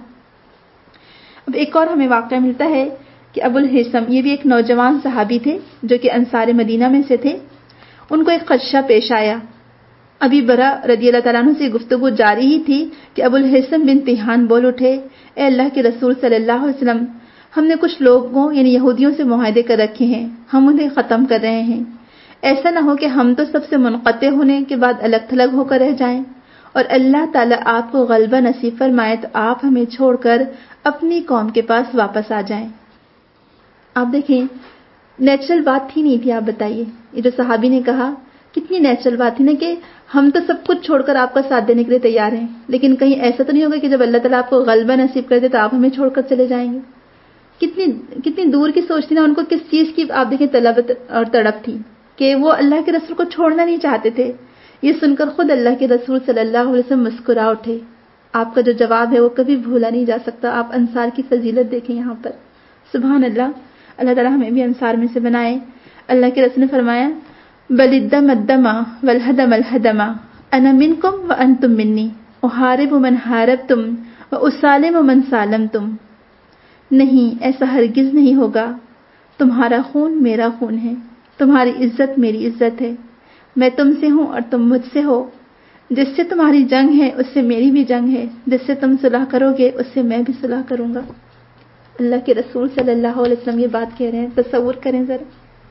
اب ایک اور ہمیں واقعہ ملتا ہے کہ ابو الہیثم، یہ بھی ایک نوجوان صحابی تھے جو کہ انصار مدینہ میں سے تھے۔ ان کو ایک خدشہ پیش آیا۔ ابی برا رضی اللہ تعالیٰ عنہ سے گفتگو جاری ہی تھی کہ ابو الہیثم بن تیہان بول اٹھے، اے اللہ کے رسول صلی اللہ علیہ وسلم، ہم نے کچھ لوگوں یعنی یہودیوں سے معاہدے کر رکھے ہیں، ہم انہیں ختم کر رہے ہیں۔ ایسا نہ ہو کہ ہم تو سب سے منقطع ہونے کے بعد الگ تھلگ ہو کر رہ جائیں، اور اللہ تعالیٰ آپ کو غلبہ نصیب فرمائے تو آپ ہمیں چھوڑ کر اپنی قوم کے پاس واپس آ جائیں۔ آپ دیکھیں نیچرل بات تھی نہیں تھی، آپ بتائیے، یہ جو صحابی نے کہا کتنی نیچرل بات تھی نا کہ ہم تو سب کچھ چھوڑ کر آپ کا ساتھ دینے کے لیے تیار ہیں، لیکن کہیں ایسا تو نہیں ہوگا کہ جب اللہ تعالیٰ آپ کو غلبہ نصیب کر دے تو آپ ہمیں چھوڑ کر چلے جائیں گے۔ کتنی کتنی دور کی سوچ تھی نا، ان کو کس چیز کی آپ دیکھیں طلب اور تڑپ تھی کہ وہ اللہ کے رسول کو چھوڑنا نہیں چاہتے تھے۔ یہ سن کر خود اللہ کے رسول صلی اللہ علیہ وسلم مسکرا اٹھے۔ آپ کا جو جواب ہے وہ کبھی بھولا نہیں جا سکتا۔ آپ انصار کی فضیلت دیکھیں یہاں پر، سبحان اللہ۔ اللہ تعالیٰ ہمیں بھی انصار میں سے بنائے۔ اللہ کے رسول نے فرمایا بل الدم الدم والہدم الہدم انا منکم وانتم منی احارب من حاربتم واسالم من سالمتم۔ نہیں، ایسا ہرگز نہیں ہوگا، تمہارا خون میرا خون ہے، تمہاری عزت میری عزت ہے، میں تم سے ہوں اور تم مجھ سے ہو، جس سے تمہاری جنگ ہے اس سے میری بھی جنگ ہے، جس سے تم صلح کرو گے اس سے میں بھی صلح کروں گا۔ اللہ کے رسول صلی اللہ علیہ وسلم یہ بات کہہ رہے ہیں، تصور کریں ذرا۔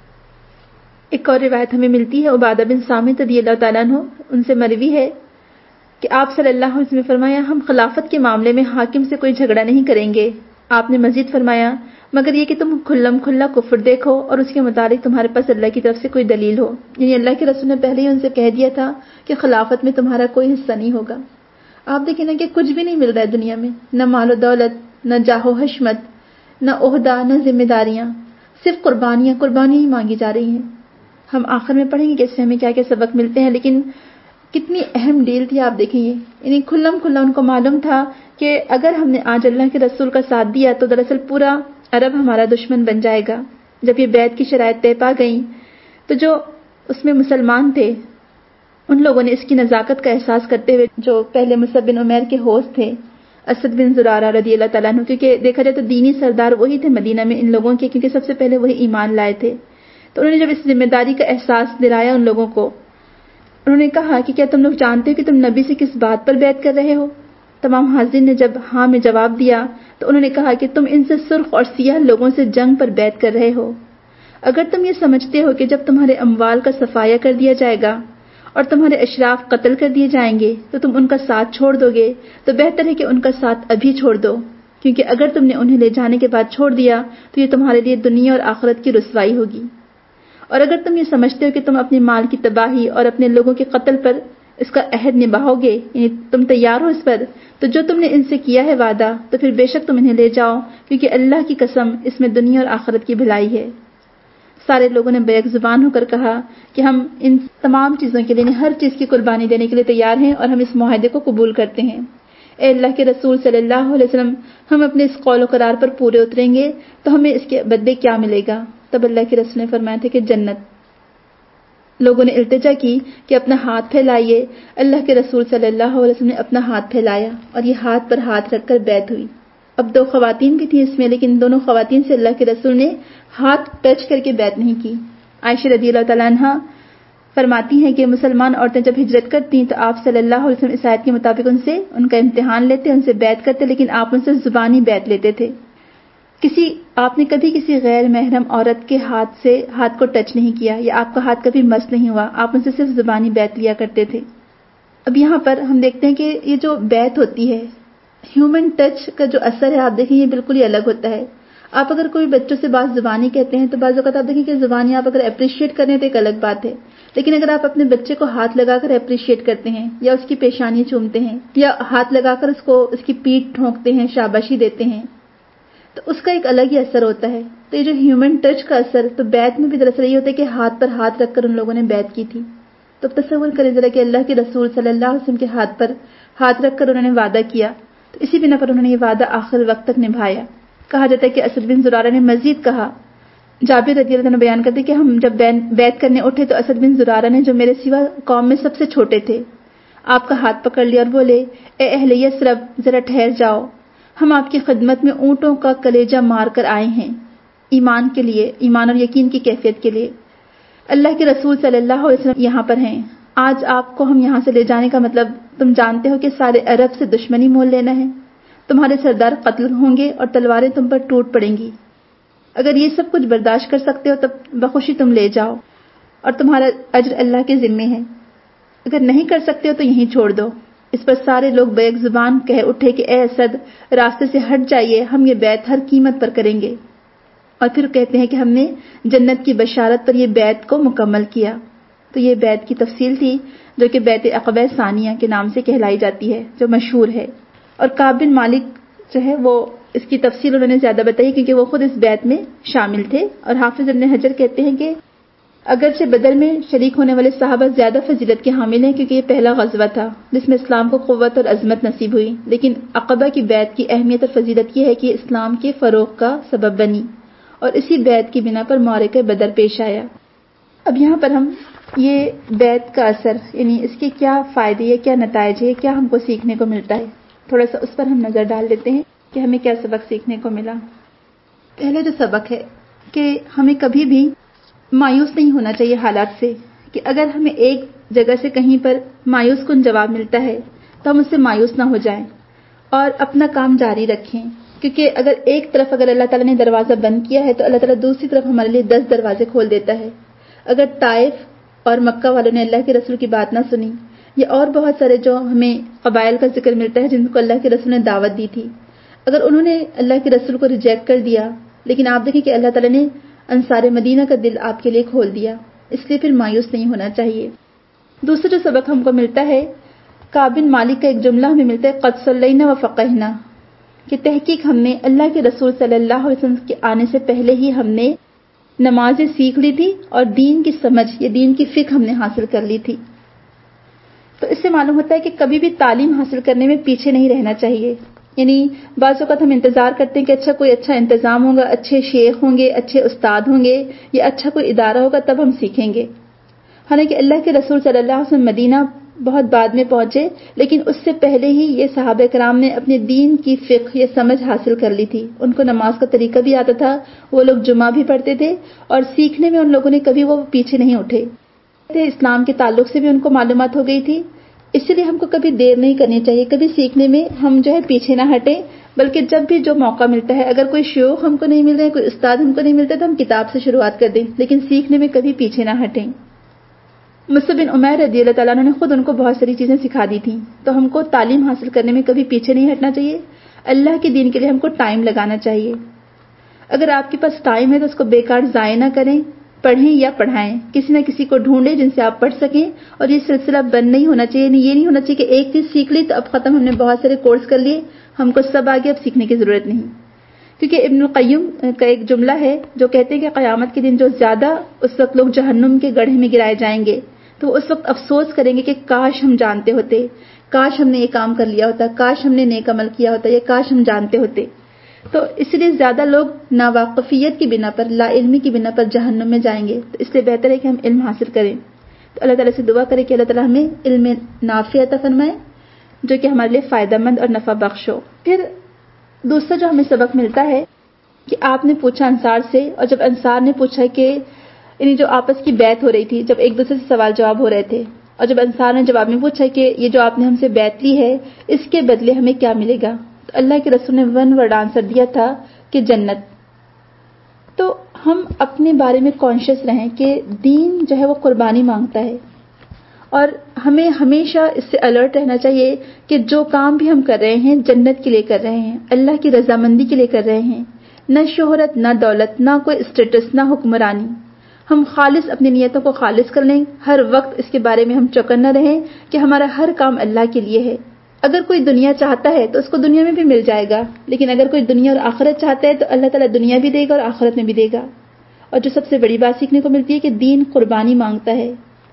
ایک اور روایت ہمیں ملتی ہے عبادہ بن صامت رضی اللہ تعالیٰ عنہ، ان سے مروی ہے کہ آپ صلی اللہ علیہ وسلم نے فرمایا ہم خلافت کے معاملے میں حاکم سے کوئی جھگڑا نہیں کریں گے۔ آپ نے مزید فرمایا مگر یہ کہ تم کھلم کھلا کفر دیکھو اور اس کے متعلق تمہارے پاس اللہ کی طرف سے کوئی دلیل ہو، یعنی اللہ کے رسول نے پہلے ہی ان سے کہہ دیا تھا کہ خلافت میں تمہارا کوئی حصہ نہیں ہوگا۔ آپ دیکھیں نا کہ کچھ بھی نہیں مل رہا ہے دنیا میں، نہ مال و دولت، نہ جاہ و حشمت، نہ عہدہ، نہ ذمہ داریاں، صرف قربانیاں قربانیاں ہی مانگی جا رہی ہیں. ہم آخر میں پڑھیں گے کہ اس سے ہمیں کیا کیا سبق ملتے ہیں، لیکن کتنی اہم ڈیل تھی آپ دیکھیں یہ. یعنی کھلم کھلا ان کو معلوم تھا کہ اگر ہم نے آج اللہ کے رسول کا ساتھ دیا تو دراصل پورا عرب ہمارا دشمن بن جائے گا. جب یہ بیعت کی شرائط طے پا گئیں تو جو اس میں مسلمان تھے ان لوگوں نے اس کی نزاکت کا احساس کرتے ہوئے، جو پہلے مصعب بن عمیر کے ہوسٹ تھے، اسد بن زرارہ رضی اللہ تعالیٰ عنہ، کیونکہ دیکھا جائے تو دینی سردار وہی تھے مدینہ میں ان لوگوں کے، کیونکہ سب سے پہلے وہی ایمان لائے تھے. تو انہوں نے جب اس ذمہ داری کا احساس دلایا ان لوگوں کو، انہوں نے کہا کہ کیا تم لوگ جانتے ہو کہ تم نبی سے کس بات پر بیعت کر رہے ہو؟ تمام حاضرین نے جب ہاں میں جواب دیا تو انہوں نے کہا کہ تم ان سے سرخ اور سیاہ لوگوں سے جنگ پر بیعت کر رہے ہو. اگر تم یہ سمجھتے ہو کہ جب تمہارے اموال کا صفایا کر دیا جائے گا اور تمہارے اشراف قتل کر دیے جائیں گے تو تم ان کا ساتھ چھوڑ دو گے، تو بہتر ہے کہ ان کا ساتھ ابھی چھوڑ دو، کیونکہ اگر تم نے انہیں لے جانے کے بعد چھوڑ دیا تو یہ تمہارے لیے دنیا اور آخرت کی رسوائی ہوگی. اور اگر تم یہ سمجھتے ہو کہ تم اپنے مال کی تباہی اور اپنے لوگوں کے قتل پر اس کا عہد نبھاؤ گے، یعنی تم تیار ہو اس پر، تو جو تم نے ان سے کیا ہے وعدہ تو پھر بے شک تم انہیں لے جاؤ، کیونکہ اللہ کی قسم اس میں دنیا اور آخرت کی بھلائی ہے. سارے لوگوں نے بیک زبان ہو کر کہا کہ ہم ان تمام چیزوں کے لیے، ہر چیز کی قربانی دینے کے لیے تیار ہیں اور ہم اس معاہدے کو قبول کرتے ہیں. اے اللہ کے رسول صلی اللہ علیہ وسلم، ہم اپنے اس قول و قرار پر پورے اتریں گے تو ہمیں اس کے بدلے کیا ملے گا؟ تب اللہ کے رسول نے فرمایا تھا کہ جنت. لوگوں نے التجا کی کہ اپنا ہاتھ پھیلائیے. اللہ کے رسول صلی اللہ علیہ وسلم نے اپنا ہاتھ پھیلایا اور یہ ہاتھ پر ہاتھ رکھ کر بیعت ہوئی. اب دو خواتین بھی تھیں اس میں، لیکن دونوں خواتین سے اللہ کے رسول نے ہاتھ ٹچ کر کے بیعت نہیں کی. عائشہ رضی اللہ تعالیٰ عنہ فرماتی ہیں کہ مسلمان عورتیں جب ہجرت کرتی تو آپ صلی اللہ علیہ وسلم اس آیت کے مطابق ان سے ان کا امتحان لیتے، ان سے بیعت کرتے، لیکن آپ ان سے زبانی بیعت لیتے تھے. کسی آپ نے کبھی کسی غیر محرم عورت کے ہاتھ سے ہاتھ کو ٹچ نہیں کیا، یا آپ کا ہاتھ کبھی مس نہیں ہوا، آپ ان سے صرف زبانی بیعت لیا کرتے تھے. اب یہاں پر ہم دیکھتے ہیں کہ یہ جو بیعت ہوتی ہے، ہیومن ٹچ کا جو اثر ہے آپ دیکھیں یہ بالکل ہی الگ ہوتا ہے. آپ اگر کوئی بچوں سے بات زبانی کہتے ہیں تو بعض اوقات آپ دیکھیں کہ زبانی آپ اگر اپریشیٹ کریں تو ایک الگ بات ہے، لیکن اگر آپ اپنے بچے کو ہاتھ لگا کر اپریشیٹ کرتے ہیں یا اس کی پیشانی چومتے ہیں یا ہاتھ لگا کر اس کو اس کی پیٹھ ٹھونکتے ہیں، شاباشی دیتے ہیں، تو اس کا ایک الگ ہی اثر ہوتا ہے. تو یہ جو ہیومن ٹچ کا اثر، تو بیعت میں بھی دراصل یہ ہوتا ہے کہ ہاتھ پر ہاتھ رکھ کر ان لوگوں نے بیعت کی تھی. تو تصور کریں ذرا کہ اللہ کے رسول صلی اللہ علیہ وسلم کے ہاتھ پر ہاتھ رکھ کر انہوں نے وعدہ کیا، تو اسی بنا پر انہوں نے یہ وعدہ آخر وقت تک نبھایا. کہا جاتا ہے کہ اسد بن زرارہ نے مزید کہا، جابر رضی اللہ عنہ بیان کرتے کہ ہم جب بیعت کرنے اٹھے تو اسد بن زرارہ نے، جو میرے سوا قوم میں سب سے چھوٹے تھے، آپ کا ہاتھ پکڑ لیا اور بولے، اے اہل یثرب ذرا ٹھہر جاؤ، ہم آپ کی خدمت میں اونٹوں کا کلیجہ مار کر آئے ہیں، ایمان کے لیے، ایمان اور یقین کی کیفیت کے لیے. اللہ کے رسول صلی اللہ علیہ وسلم یہاں پر ہیں. آج آپ کو ہم یہاں سے لے جانے کا مطلب تم جانتے ہو کہ سارے عرب سے دشمنی مول لینا ہے، تمہارے سردار قتل ہوں گے اور تلواریں تم پر ٹوٹ پڑیں گی. اگر یہ سب کچھ برداشت کر سکتے ہو تب بخوشی تم لے جاؤ اور تمہارا اجر اللہ کے ذمے ہے، اگر نہیں کر سکتے ہو تو یہیں چھوڑ دو. اس پر سارے لوگ بیک زبان کہہ اٹھے کہ اے اسد، راستے سے ہٹ جائیے، ہم یہ بیعت ہر قیمت پر کریں گے. اور پھر کہتے ہیں کہ ہم نے جنت کی بشارت پر یہ بیعت کو مکمل کیا. تو یہ بیعت کی تفصیل تھی جو کہ بیعت عقبہ ثانیہ کے نام سے کہلائی جاتی ہے، جو مشہور ہے. اور کعب بن مالک جو ہے وہ اس کی تفصیل انہوں نے زیادہ بتائی کیونکہ وہ خود اس بیعت میں شامل تھے. اور حافظ ابن حجر کہتے ہیں کہ اگرچہ بدر میں شریک ہونے والے صحابہ زیادہ فضیلت کے حامل ہیں کیونکہ یہ پہلا غزوہ تھا جس میں اسلام کو قوت اور عظمت نصیب ہوئی، لیکن عقبہ کی بیعت کی اہمیت اور فضیلت یہ ہے کہ اسلام کے فروغ کا سبب بنی اور اسی بیعت کی بنا پر معرکہ بدر پیش آیا. اب یہاں پر ہم یہ بیعت کا اثر، یعنی اس کے کیا فائدے ہے، کیا نتائج ہے، کیا ہم کو سیکھنے کو ملتا ہے، تھوڑا سا اس پر ہم نظر ڈال دیتے ہیں کہ ہمیں کیا سبق سیکھنے کو ملا. پہلا جو سبق ہے کہ ہمیں کبھی بھی مایوس نہیں ہونا چاہیے حالات سے، کہ اگر ہمیں ایک جگہ سے کہیں پر مایوس کن جواب ملتا ہے تو ہم اس سے مایوس نہ ہو جائیں اور اپنا کام جاری رکھیں. کیونکہ اگر ایک طرف اگر اللہ تعالیٰ نے دروازہ بند کیا ہے تو اللہ تعالیٰ دوسری طرف ہمارے لیے دس دروازے کھول دیتا ہے. اگر طائف اور مکہ والوں نے اللہ کے رسول کی بات نہ سنی، یا اور بہت سارے جو ہمیں قبائل کا ذکر ملتا ہے جن کو اللہ کے رسول نے دعوت دی تھی، اگر انہوں نے اللہ کے رسول کو ریجیکٹ کر دیا، لیکن آپ دیکھیں کہ اللہ تعالیٰ نے انصار مدینہ کا دل آپ کے لیے کھول دیا، اس لیے پھر مایوس نہیں ہونا چاہیے. دوسرا جو سبق ہم کو ملتا ہے کعب بن مالک کا ایک جملہ ہمیں ملتا ہے قد صلینا وفقہنا، کہ تحقیق ہم نے اللہ کے رسول صلی اللہ علیہ وسلم کے آنے سے پہلے ہی ہم نے نمازیں سیکھ لی تھی اور دین کی سمجھ یا دین کی فقہ ہم نے حاصل کر لی تھی۔ تو اس سے معلوم ہوتا ہے کہ کبھی بھی تعلیم حاصل کرنے میں پیچھے نہیں رہنا چاہیے۔ یعنی بعض اوقات ہم انتظار کرتے ہیں کہ اچھا کوئی اچھا انتظام ہوگا، اچھے شیخ ہوں گے، اچھے استاد ہوں گے، یا اچھا کوئی ادارہ ہوگا تب ہم سیکھیں گے۔ حالانکہ اللہ کے رسول صلی اللہ علیہ وسلم مدینہ بہت بعد میں پہنچے، لیکن اس سے پہلے ہی یہ صحابہ کرام نے اپنے دین کی فقہ یا سمجھ حاصل کر لی تھی۔ ان کو نماز کا طریقہ بھی آتا تھا، وہ لوگ جمعہ بھی پڑھتے تھے، اور سیکھنے میں ان لوگوں نے کبھی وہ پیچھے نہیں اٹھے۔ اسلام کے تعلق سے بھی ان کو معلومات ہو گئی تھی، اس لیے ہم کو کبھی دیر نہیں کرنی چاہیے، کبھی سیکھنے میں ہم جو ہے پیچھے نہ ہٹیں، بلکہ جب بھی جو موقع ملتا ہے، اگر کوئی شیوخ ہم کو نہیں مل رہے، کوئی استاد ہم کو نہیں ملتا، تو ہم کتاب سے شروعات کر دیں، لیکن سیکھنے میں کبھی پیچھے نہ ہٹیں۔ مصعب بن عمیر رضی اللہ تعالیٰ عنہ نے خود ان کو بہت ساری چیزیں سکھا دی تھیں، تو ہم کو تعلیم حاصل کرنے میں کبھی پیچھے نہیں ہٹنا چاہیے۔ اللہ کے دین کے لیے ہم کو ٹائم لگانا چاہیے۔ اگر آپ کے پاس ٹائم ہے تو اس کو بیکار ضائع نہ کریں، پڑھیں یا پڑھائیں، کسی نہ کسی کو ڈھونڈیں جن سے آپ پڑھ سکیں، اور یہ سلسلہ بند نہیں ہونا چاہیے۔ یہ نہیں ہونا چاہیے کہ ایک چیز سیکھ لی تو اب ختم، ہم نے بہت سارے کورس کر لیے، ہم کو سب آگے اب سیکھنے کی ضرورت نہیں۔ کیونکہ ابن القیم کا ایک جملہ ہے جو کہتے ہیں کہ قیامت کے دن جو زیادہ اس وقت لوگ جہنم کے گڑھے میں گرائے جائیں گے، تو اس وقت افسوس کریں گے کہ کاش ہم جانتے ہوتے، کاش ہم نے یہ کام کر لیا ہوتا، کاش ہم نے نیک عمل کیا ہوتا، یا کاش ہم جانتے ہوتے۔ تو اس لیے زیادہ لوگ ناواقفیت کی بنا پر، لا علمی کی بنا پر جہنم میں جائیں گے، تو اس لیے بہتر ہے کہ ہم علم حاصل کریں۔ تو اللہ تعالیٰ سے دعا کریں کہ اللہ تعالیٰ ہمیں علم نافع عطا فرمائے جو کہ ہمارے لیے فائدہ مند اور نفع بخش ہو۔ پھر دوسرا جو ہمیں سبق ملتا ہے کہ آپ نے پوچھا انصار سے، اور جب انصار نے پوچھا کہ یعنی جو آپس کی بیعت ہو رہی تھی، جب ایک دوسرے سے سوال جواب ہو رہے تھے، اور جب انصار نے جواب میں پوچھا کہ یہ جو آپ نے ہم سے بیعت لی ہے اس کے بدلے ہمیں کیا ملے گا، تو اللہ کے رسول نے ون ورڈ آنسر دیا تھا کہ جنت۔ تو ہم اپنے بارے میں کانشیس رہیں کہ دین جو ہے وہ قربانی مانگتا ہے، اور ہمیں ہمیشہ اس سے الرٹ رہنا چاہیے کہ جو کام بھی ہم کر رہے ہیں جنت کے لیے کر رہے ہیں، اللہ کی رضامندی کے لیے کر رہے ہیں، نہ شہرت، نہ دولت، نہ کوئی اسٹیٹس، نہ حکمرانی۔ ہم خالص اپنی نیتوں کو خالص کر لیں، ہر وقت اس کے بارے میں ہم چوکن نہ رہیں کہ ہمارا ہر کام اللہ کے لیے ہے۔ اگر کوئی دنیا چاہتا ہے تو اس کو دنیا میں بھی مل جائے گا، لیکن اگر کوئی دنیا اور آخرت چاہتا ہے تو اللہ تعالیٰ دنیا بھی دے گا اور آخرت میں بھی دے گا۔ اور جو سب سے بڑی بات سیکھنے کو ملتی ہے کہ دین قربانی مانگتا ہے۔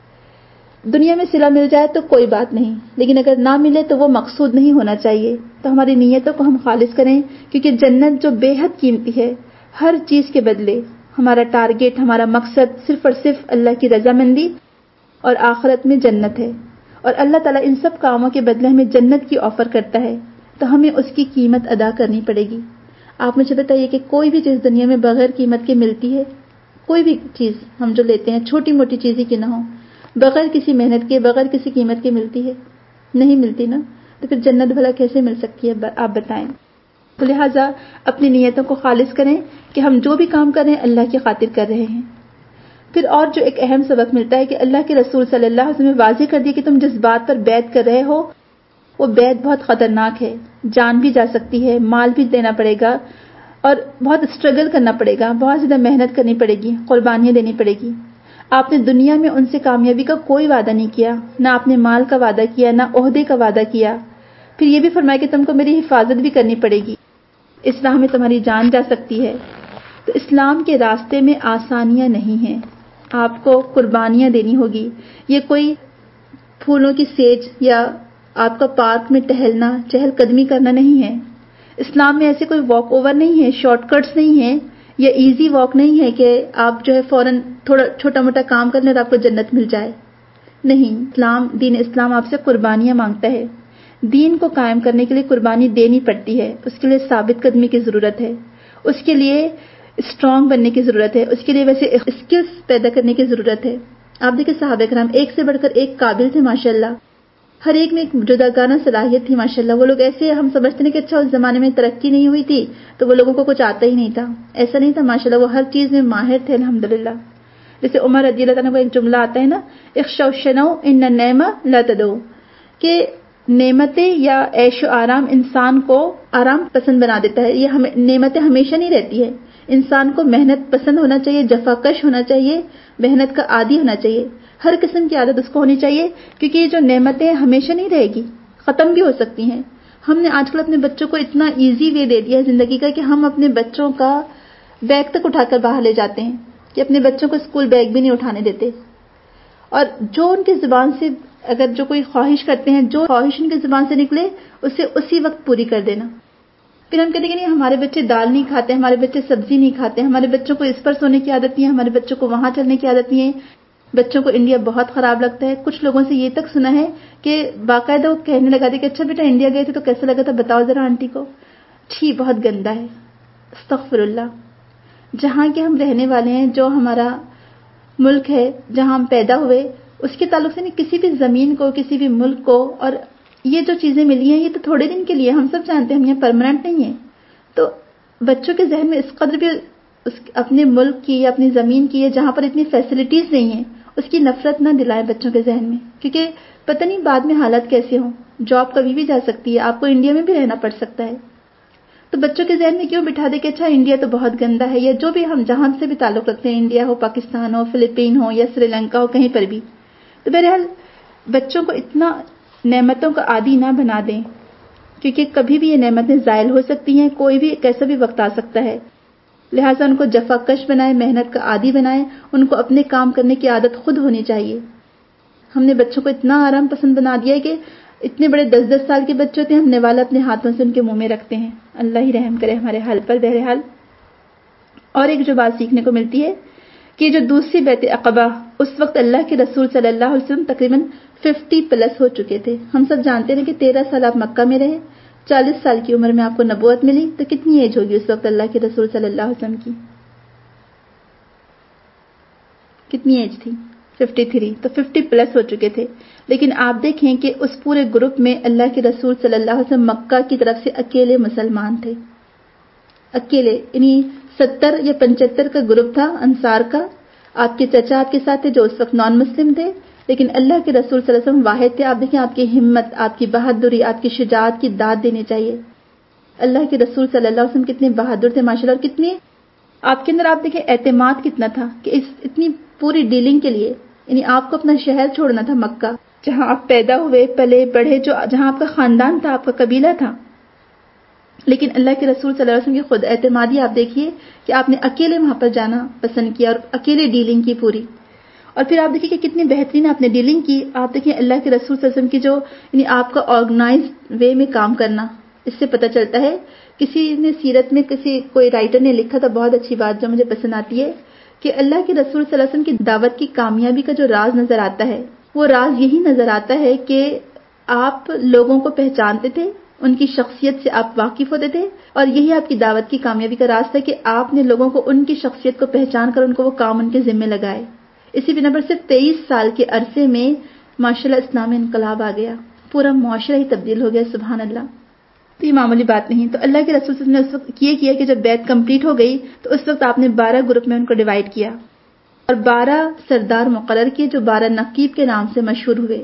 دنیا میں صلہ مل جائے تو کوئی بات نہیں، لیکن اگر نہ ملے تو وہ مقصود نہیں ہونا چاہیے۔ تو ہماری نیتوں کو ہم خالص کریں، کیونکہ جنت جو بے حد قیمتی ہے، ہر چیز کے بدلے ہمارا ٹارگٹ، ہمارا مقصد صرف اور صرف اللہ کی رضامندی اور آخرت میں جنت ہے، اور اللہ تعالیٰ ان سب کاموں کے بدلے ہمیں جنت کی آفر کرتا ہے، تو ہمیں اس کی قیمت ادا کرنی پڑے گی۔ آپ مجھے بتائیے کہ کوئی بھی چیز دنیا میں بغیر قیمت کے ملتی ہے؟ کوئی بھی چیز ہم جو لیتے ہیں، چھوٹی موٹی چیزیں کی نہ ہو، بغیر کسی محنت کے، بغیر کسی قیمت کے ملتی ہے؟ نہیں ملتی نا، تو پھر جنت بھلا کیسے مل سکتی ہے، آپ بتائیں۔ تو لہٰذا اپنی نیتوں کو خالص کریں کہ ہم جو بھی کام کر رہے ہیں اللہ کی خاطر کر رہے ہیں۔ پھر اور جو ایک اہم سبق ملتا ہے کہ اللہ کے رسول صلی اللہ علیہ وسلم نے واضح کر دیا کہ تم جس بات پر بیعت کر رہے ہو وہ بیعت بہت خطرناک ہے، جان بھی جا سکتی ہے، مال بھی دینا پڑے گا، اور بہت اسٹرگل کرنا پڑے گا، بہت زیادہ محنت کرنی پڑے گی، قربانیاں دینی پڑے گی۔ آپ نے دنیا میں ان سے کامیابی کا کوئی وعدہ نہیں کیا، نہ آپ نے مال کا وعدہ کیا، نہ عہدے کا وعدہ کیا، پھر یہ بھی فرمایا کہ تم کو میری حفاظت بھی کرنی پڑے گی، اس راہ میں تمہاری جان جا سکتی ہے۔ تو اسلام کے راستے میں آسانیاں نہیں ہیں، آپ کو قربانیاں دینی ہوگی۔ یہ کوئی پھولوں کی سیج یا آپ کا پارک میں ٹہلنا، چہل قدمی کرنا نہیں ہے۔ اسلام میں ایسے کوئی واک اوور نہیں ہے، شارٹ کٹس نہیں ہیں، یا ایزی واک نہیں ہے کہ آپ جو ہے فوراً تھوڑا چھوٹا موٹا کام کر لیں اور آپ کو جنت مل جائے۔ نہیں، اسلام، دین اسلام آپ سے قربانیاں مانگتا ہے۔ دین کو قائم کرنے کے لیے قربانی دینی پڑتی ہے، اس کے لیے ثابت قدمی کی ضرورت ہے، اس کے لیے اسٹرانگ بننے کی ضرورت ہے، اس کے لیے ویسے اسکلز پیدا کرنے کی ضرورت ہے۔ آپ دیکھیں صحابہ کرام ایک سے بڑھ کر ایک قابل تھے ماشاءاللہ، ہر ایک میں ایک جداگانہ صلاحیت تھی ماشاءاللہ۔ وہ لوگ ایسے ہم سمجھتے ہیں کہ اچھا اس زمانے میں ترقی نہیں ہوئی تھی تو وہ لوگوں کو کچھ آتا ہی نہیں تھا، ایسا نہیں تھا ماشاءاللہ، وہ ہر چیز میں ماہر تھے الحمدللہ۔ جیسے عمر رضی اللہ عنہ کا ایک جملہ آتا ہے نا، اخشوا الشنو ان النعمہ لا تدو، کہ نعمتیں یا عیش و آرام انسان کو آرام پسند بنا دیتا ہے۔ یہ ہم نعمتیں ہمیشہ نہیں رہتی ہے، انسان کو محنت پسند ہونا چاہیے، جفاکش ہونا چاہیے، محنت کا عادی ہونا چاہیے۔ ہر قسم کی عادت اس کو ہونی چاہیے، کیونکہ یہ جو نعمتیں ہمیشہ نہیں رہے گی، ختم بھی ہو سکتی ہیں. ہم نے آج کل اپنے بچوں کو اتنا ایزی وے دے دیا ہے زندگی کا کہ ہم اپنے بچوں کا بیگ تک اٹھا کر باہر لے جاتے ہیں، کہ اپنے بچوں کو اسکول بیگ بھی نہیں اٹھانے دیتے. اور جو ان کی زبان سے اگر جو کوئی خواہش کرتے ہیں، جو خواہش ان کی زبان سے نکلے اسے اسی وقت پوری کر دینا. پھر ہم کہتے ہیں کہ نہیں ہمارے بچے دال نہیں کھاتے، ہمارے بچے سبزی نہیں کھاتے، ہمارے بچوں کو اس پر سونے کی عادت نہیں ہے، ہمارے بچوں کو وہاں چلنے کی عادت نہیں ہے، بچوں کو انڈیا بہت خراب لگتا ہے. کچھ لوگوں سے یہ تک سنا ہے کہ باقاعدہ وہ کہنے لگا تھے کہ اچھا بیٹا انڈیا گئے تھے تو کیسا لگا تھا بتاؤ ذرا آنٹی کو. چھی بہت گندا ہے، استغفر اللہ. جہاں کے ہم رہنے والے ہیں، جو ہمارا ملک ہے جہاں ہم پیدا ہوئے، اس کے تعلق سے نہیں کسی بھی زمین کو، کسی بھی ملک کو، اور یہ جو چیزیں ملی ہیں یہ تو تھوڑے دن کے لیے، ہم سب جانتے ہیں ہم یہ پرماننٹ نہیں ہیں. تو بچوں کے ذہن میں اس قدر بھی اس اپنے ملک کی یا اپنی زمین کی، جہاں پر اتنی فیسلٹیز نہیں ہیں، اس کی نفرت نہ دلائیں بچوں کے ذہن میں، کیونکہ پتہ نہیں بعد میں حالات کیسے ہوں. جاب کبھی بھی جا سکتی ہے، آپ کو انڈیا میں بھی رہنا پڑ سکتا ہے. تو بچوں کے ذہن میں کیوں بٹھا دے کہ اچھا انڈیا تو بہت گندا ہے، یا جو بھی ہم جہاں سے بھی تعلق رکھتے ہیں، انڈیا ہو، پاکستان ہو، فلپین ہو یا سری لنکا ہو، کہیں پر بھی. تو بہرحال بچوں کو اتنا نعمتوں کا عادی نہ بنا دیں، کیونکہ کبھی بھی یہ نعمتیں زائل ہو سکتی ہیں، کوئی بھی کیسا بھی وقت آ سکتا ہے. لہٰذا ان کو جفا کش بنائیں، محنت کا عادی بنائیں، ان کو اپنے کام کرنے کی عادت خود ہونی چاہیے. ہم نے بچوں کو اتنا آرام پسند بنا دیا ہے کہ اتنے بڑے دس دس سال کے بچے ہوتے ہیں، ہم نوالا اپنے ہاتھوں سے ان کے منہ میں رکھتے ہیں. اللہ ہی رحم کرے ہمارے حال پر. بہرحال اور ایک جو بات سیکھنے کو ملتی ہے کہ جو دوسری بیعت عقبہ، اس وقت اللہ کے رسول صلی اللہ علیہ وسلم تقریباً ففٹی پلس ہو چکے تھے. ہم سب جانتے ہیں کہ تیرہ سال آپ مکہ میں رہے، چالیس سال کی عمر میں آپ کو نبوت ملی، تو کتنی ایج ہوگی اس وقت اللہ کے رسول صلی اللہ علیہ وسلم کی؟ کتنی ایج تھی؟ Fifty three. تو ففٹی پلس ہو چکے تھے. لیکن آپ دیکھیں کہ اس پورے گروپ میں اللہ کے رسول صلی اللہ علیہ وسلم مکہ کی طرف سے اکیلے مسلمان تھے. اکیلے، یعنی ستر یا پچہتر کا گروپ تھا انصار کا. آپ کے چچا آپ کے ساتھ تھے جو اس وقت نان مسلم تھے، لیکن اللہ کے رسول صلی اللہ علیہ وسلم واحد تھے. آپ دیکھیں آپ کی ہمت، آپ کی بہادری، آپ کی شجاعت کی داد دینی چاہیے. اللہ کے رسول صلی اللہ علیہ وسلم کتنے بہادر تھے ماشاءاللہ، اور کتنے آپ کے اندر آپ دیکھیں اعتماد کتنا تھا کہ اس اتنی پوری ڈیلنگ کے لیے، یعنی آپ کو اپنا شہر چھوڑنا تھا مکہ، جہاں آپ پیدا ہوئے پلے بڑھے، جو جہاں آپ کا خاندان تھا، آپ کا قبیلہ تھا. لیکن اللہ کے رسول صلی اللہ علیہ وسلم کی خود اعتمادی آپ دیکھیے کہ آپ نے اکیلے وہاں پر جانا پسند کیا اور اکیلے ڈیلنگ کی پوری. اور پھر آپ دیکھیے کہ کتنی بہترین آپ نے ڈیلنگ کی. آپ دیکھیں اللہ کے رسول صلی اللہ علیہ وسلم کی جو یعنی آپ کا آرگنائزڈ وے میں کام کرنا، اس سے پتہ چلتا ہے. کسی نے سیرت میں کسی کوئی رائٹر نے لکھا تھا بہت اچھی بات جو مجھے پسند آتی ہے کہ اللہ کے رسول صلی اللہ علیہ وسلم کی دعوت کی کامیابی کا جو راز نظر آتا ہے، وہ راز یہی نظر آتا ہے کہ آپ لوگوں کو پہچانتے تھے، ان کی شخصیت سے آپ واقف ہوتے تھے، اور یہی آپ کی دعوت کی کامیابی کا راز تھا کہ آپ نے لوگوں کو ان کی شخصیت کو پہچان کر ان کو وہ کام ان کے ذمہ لگائے. اسی بنا پر صرف تیئیس سال کے عرصے میں ماشاءاللہ اسلام میں انقلاب آ گیا، پورا معاشرہ ہی تبدیل ہو گیا. سبحان اللہ. تو یہ معمولی بات نہیں. تو اللہ کے رسول صلی اللہ علیہ وسلم نے اس وقت یہ کیا کہ جب بیعت کمپلیٹ ہو گئی تو اس وقت آپ نے بارہ گروپ میں ان کو ڈیوائیڈ کیا اور بارہ سردار مقرر کیے جو بارہ نقیب کے نام سے مشہور ہوئے.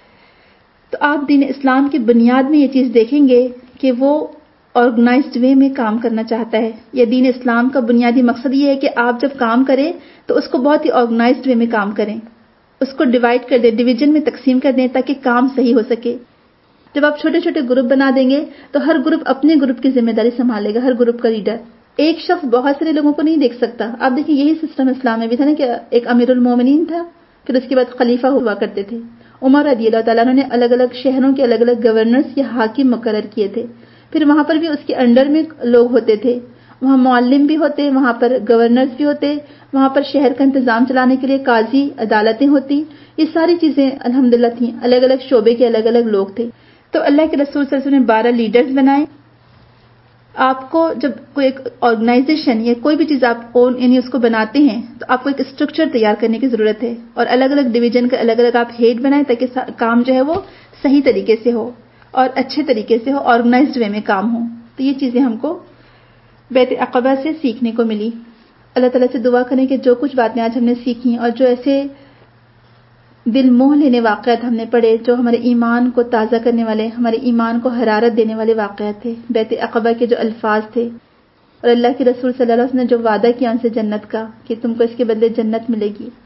تو آپ دین اسلام کی بنیاد میں یہ چیز دیکھیں گے کہ وہ آرگنائزڈ وے میں کام کرنا چاہتا ہے. یہ دین اسلام کا بنیادی مقصد یہ ہے کہ آپ جب کام کریں تو اس کو بہت ہی آرگنائزڈ وے میں کام کریں، اس کو ڈیوائیڈ کر دیں، ڈویژن میں تقسیم کر دیں تاکہ کام صحیح ہو سکے. جب آپ چھوٹے چھوٹے گروپ بنا دیں گے تو ہر گروپ اپنے گروپ کی ذمہ داری سنبھالے گا، ہر گروپ کا لیڈر. ایک شخص بہت سارے لوگوں کو نہیں دیکھ سکتا. آپ دیکھیں یہی سسٹم اسلام میں بھی تھا نا کہ ایک امیر المومنین تھا، پھر اس کے بعد خلیفہ ہوا کرتے تھے. عمر رضی اللہ تعالیٰ عنہ نے الگ الگ شہروں کے الگ الگ گورنرز یا حاکم مقرر کیے تھے. پھر وہاں پر بھی اس کے انڈر میں لوگ ہوتے تھے، وہاں معلم بھی ہوتے، وہاں پر گورنرز بھی ہوتے، وہاں پر شہر کا انتظام چلانے کے لیے قاضی، عدالتیں ہوتی. یہ ساری چیزیں الحمدللہ تھیں، الگ الگ شعبے کے الگ الگ لوگ تھے. تو اللہ کے رسول صلی اللہ علیہ وسلم نے بارہ لیڈرز بنائے. آپ کو جب کوئی ایک آرگنائزیشن یا کوئی بھی چیز آپ یعنی اس کو بناتے ہیں تو آپ کو ایک اسٹرکچر تیار کرنے کی ضرورت ہے، اور الگ الگ ڈویژن کا الگ الگ آپ ہیڈ بنائیں تاکہ کام جو ہے وہ صحیح طریقے سے ہو اور اچھے طریقے سے ہو، آرگنائزڈ وے میں کام ہو. تو یہ چیزیں ہم کو بیعت عقبہ سے سیکھنے کو ملی. اللہ تعالیٰ سے دعا کریں کہ جو کچھ باتیں آج ہم نے سیکھی اور جو ایسے دل موہ لینے واقعات ہم نے پڑھے، جو ہمارے ایمان کو تازہ کرنے والے، ہمارے ایمان کو حرارت دینے والے واقعات تھے، بیعت عقبہ کے جو الفاظ تھے، اور اللہ کے رسول صلی اللہ علیہ وسلم نے جو وعدہ کیا ان سے جنت کا کہ تم کو اس کے بدلے جنت ملے گی،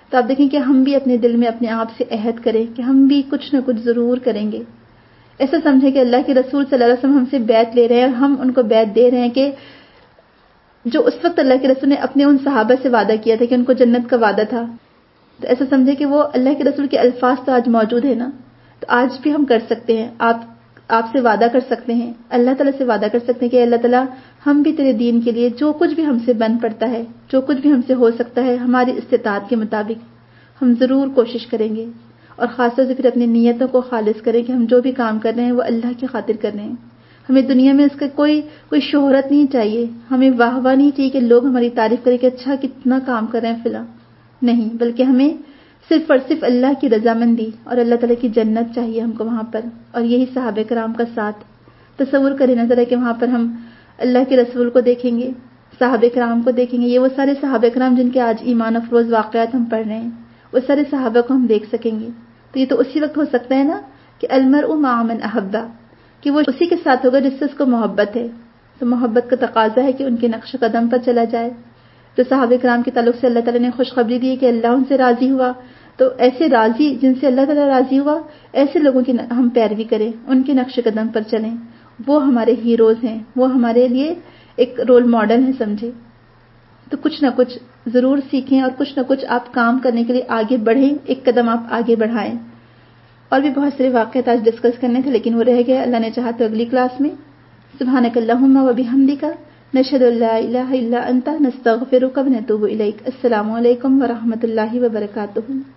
تو آپ دیکھیں کہ ہم بھی اپنے دل میں اپنے آپ سے عہد کریں کہ ہم بھی کچھ نہ کچھ ضرور کریں گے. ایسا سمجھیں کہ اللہ کے رسول صلی اللہ علیہ وسلم ہم سے بیعت لے رہے ہیں اور ہم ان کو بیعت دے رہے ہیں کہ جو اس وقت اللہ کے رسول نے اپنے ان صحابہ سے وعدہ کیا تھا کہ ان کو جنت کا وعدہ تھا، تو ایسا سمجھے کہ وہ اللہ کے رسول کے الفاظ تو آج موجود ہے نا. تو آج بھی ہم کر سکتے ہیں، آپ آپ سے وعدہ کر سکتے ہیں، اللہ تعالیٰ سے وعدہ کر سکتے ہیں کہ اللہ تعالیٰ ہم بھی تیرے دین کے لیے جو کچھ بھی ہم سے بن پڑتا ہے، جو کچھ بھی ہم سے ہو سکتا ہے ہماری استطاعت کے مطابق ہم ضرور کوشش کریں گے. اور خاص طور سے پھر اپنی نیتوں کو خالص کریں کہ ہم جو بھی کام کر رہے ہیں وہ اللہ کی خاطر کر رہے ہیں. ہمیں دنیا میں اس کا کوئی کوئی شہرت نہیں چاہیے، ہمیں واہ واہ نہیں چاہیے کہ لوگ ہماری تعریف کریں کہ اچھا کتنا کام کر رہے ہیں فلاں. نہیں، بلکہ ہمیں صرف اور صرف اللہ کی رضامندی اور اللہ تعالیٰ کی جنت چاہیے ہم کو وہاں پر. اور یہی صحابہ کرام کا ساتھ. تصور کریں نظر ہے کہ وہاں پر ہم اللہ کے رسول کو دیکھیں گے، صحابہ کرام کو دیکھیں گے. یہ وہ سارے صحابہ کرام جن کے آج ایمان افروز واقعات ہم پڑھ رہے ہیں، وہ سارے صحابہ کو ہم دیکھ سکیں گے. تو یہ تو اسی وقت ہو سکتا ہے نا کہ المرء مع من احبہ، کہ وہ اسی کے ساتھ ہوگا جس سے اس کو محبت ہے. تو محبت کا تقاضا ہے کہ ان کے نقش قدم پر چلا جائے. تو صحابہ کرام کے تعلق سے اللہ تعالیٰ نے خوشخبری دی کہ اللہ ان سے راضی ہوا. تو ایسے راضی جن سے اللہ تعالیٰ راضی ہوا، ایسے لوگوں کی ہم پیروی کریں، ان کے نقش قدم پر چلیں. وہ ہمارے ہیروز ہیں، وہ ہمارے لیے ایک رول ماڈل ہیں سمجھے. تو کچھ نہ کچھ ضرور سیکھیں اور کچھ نہ کچھ آپ کام کرنے کے لیے آگے بڑھیں، ایک قدم آپ آگے بڑھائیں. اور بھی بہت سارے واقعات آج ڈسکس کرنے تھے لیکن وہ رہ گئے. اللہ نے چاہا تو اگلی کلاس میں. سبحانک اللہم و بحمدک نشہد ان لا الہ الا انت نستغفرک و نتوب الیک. السلام علیکم ورحمۃ اللہ وبرکاتہ.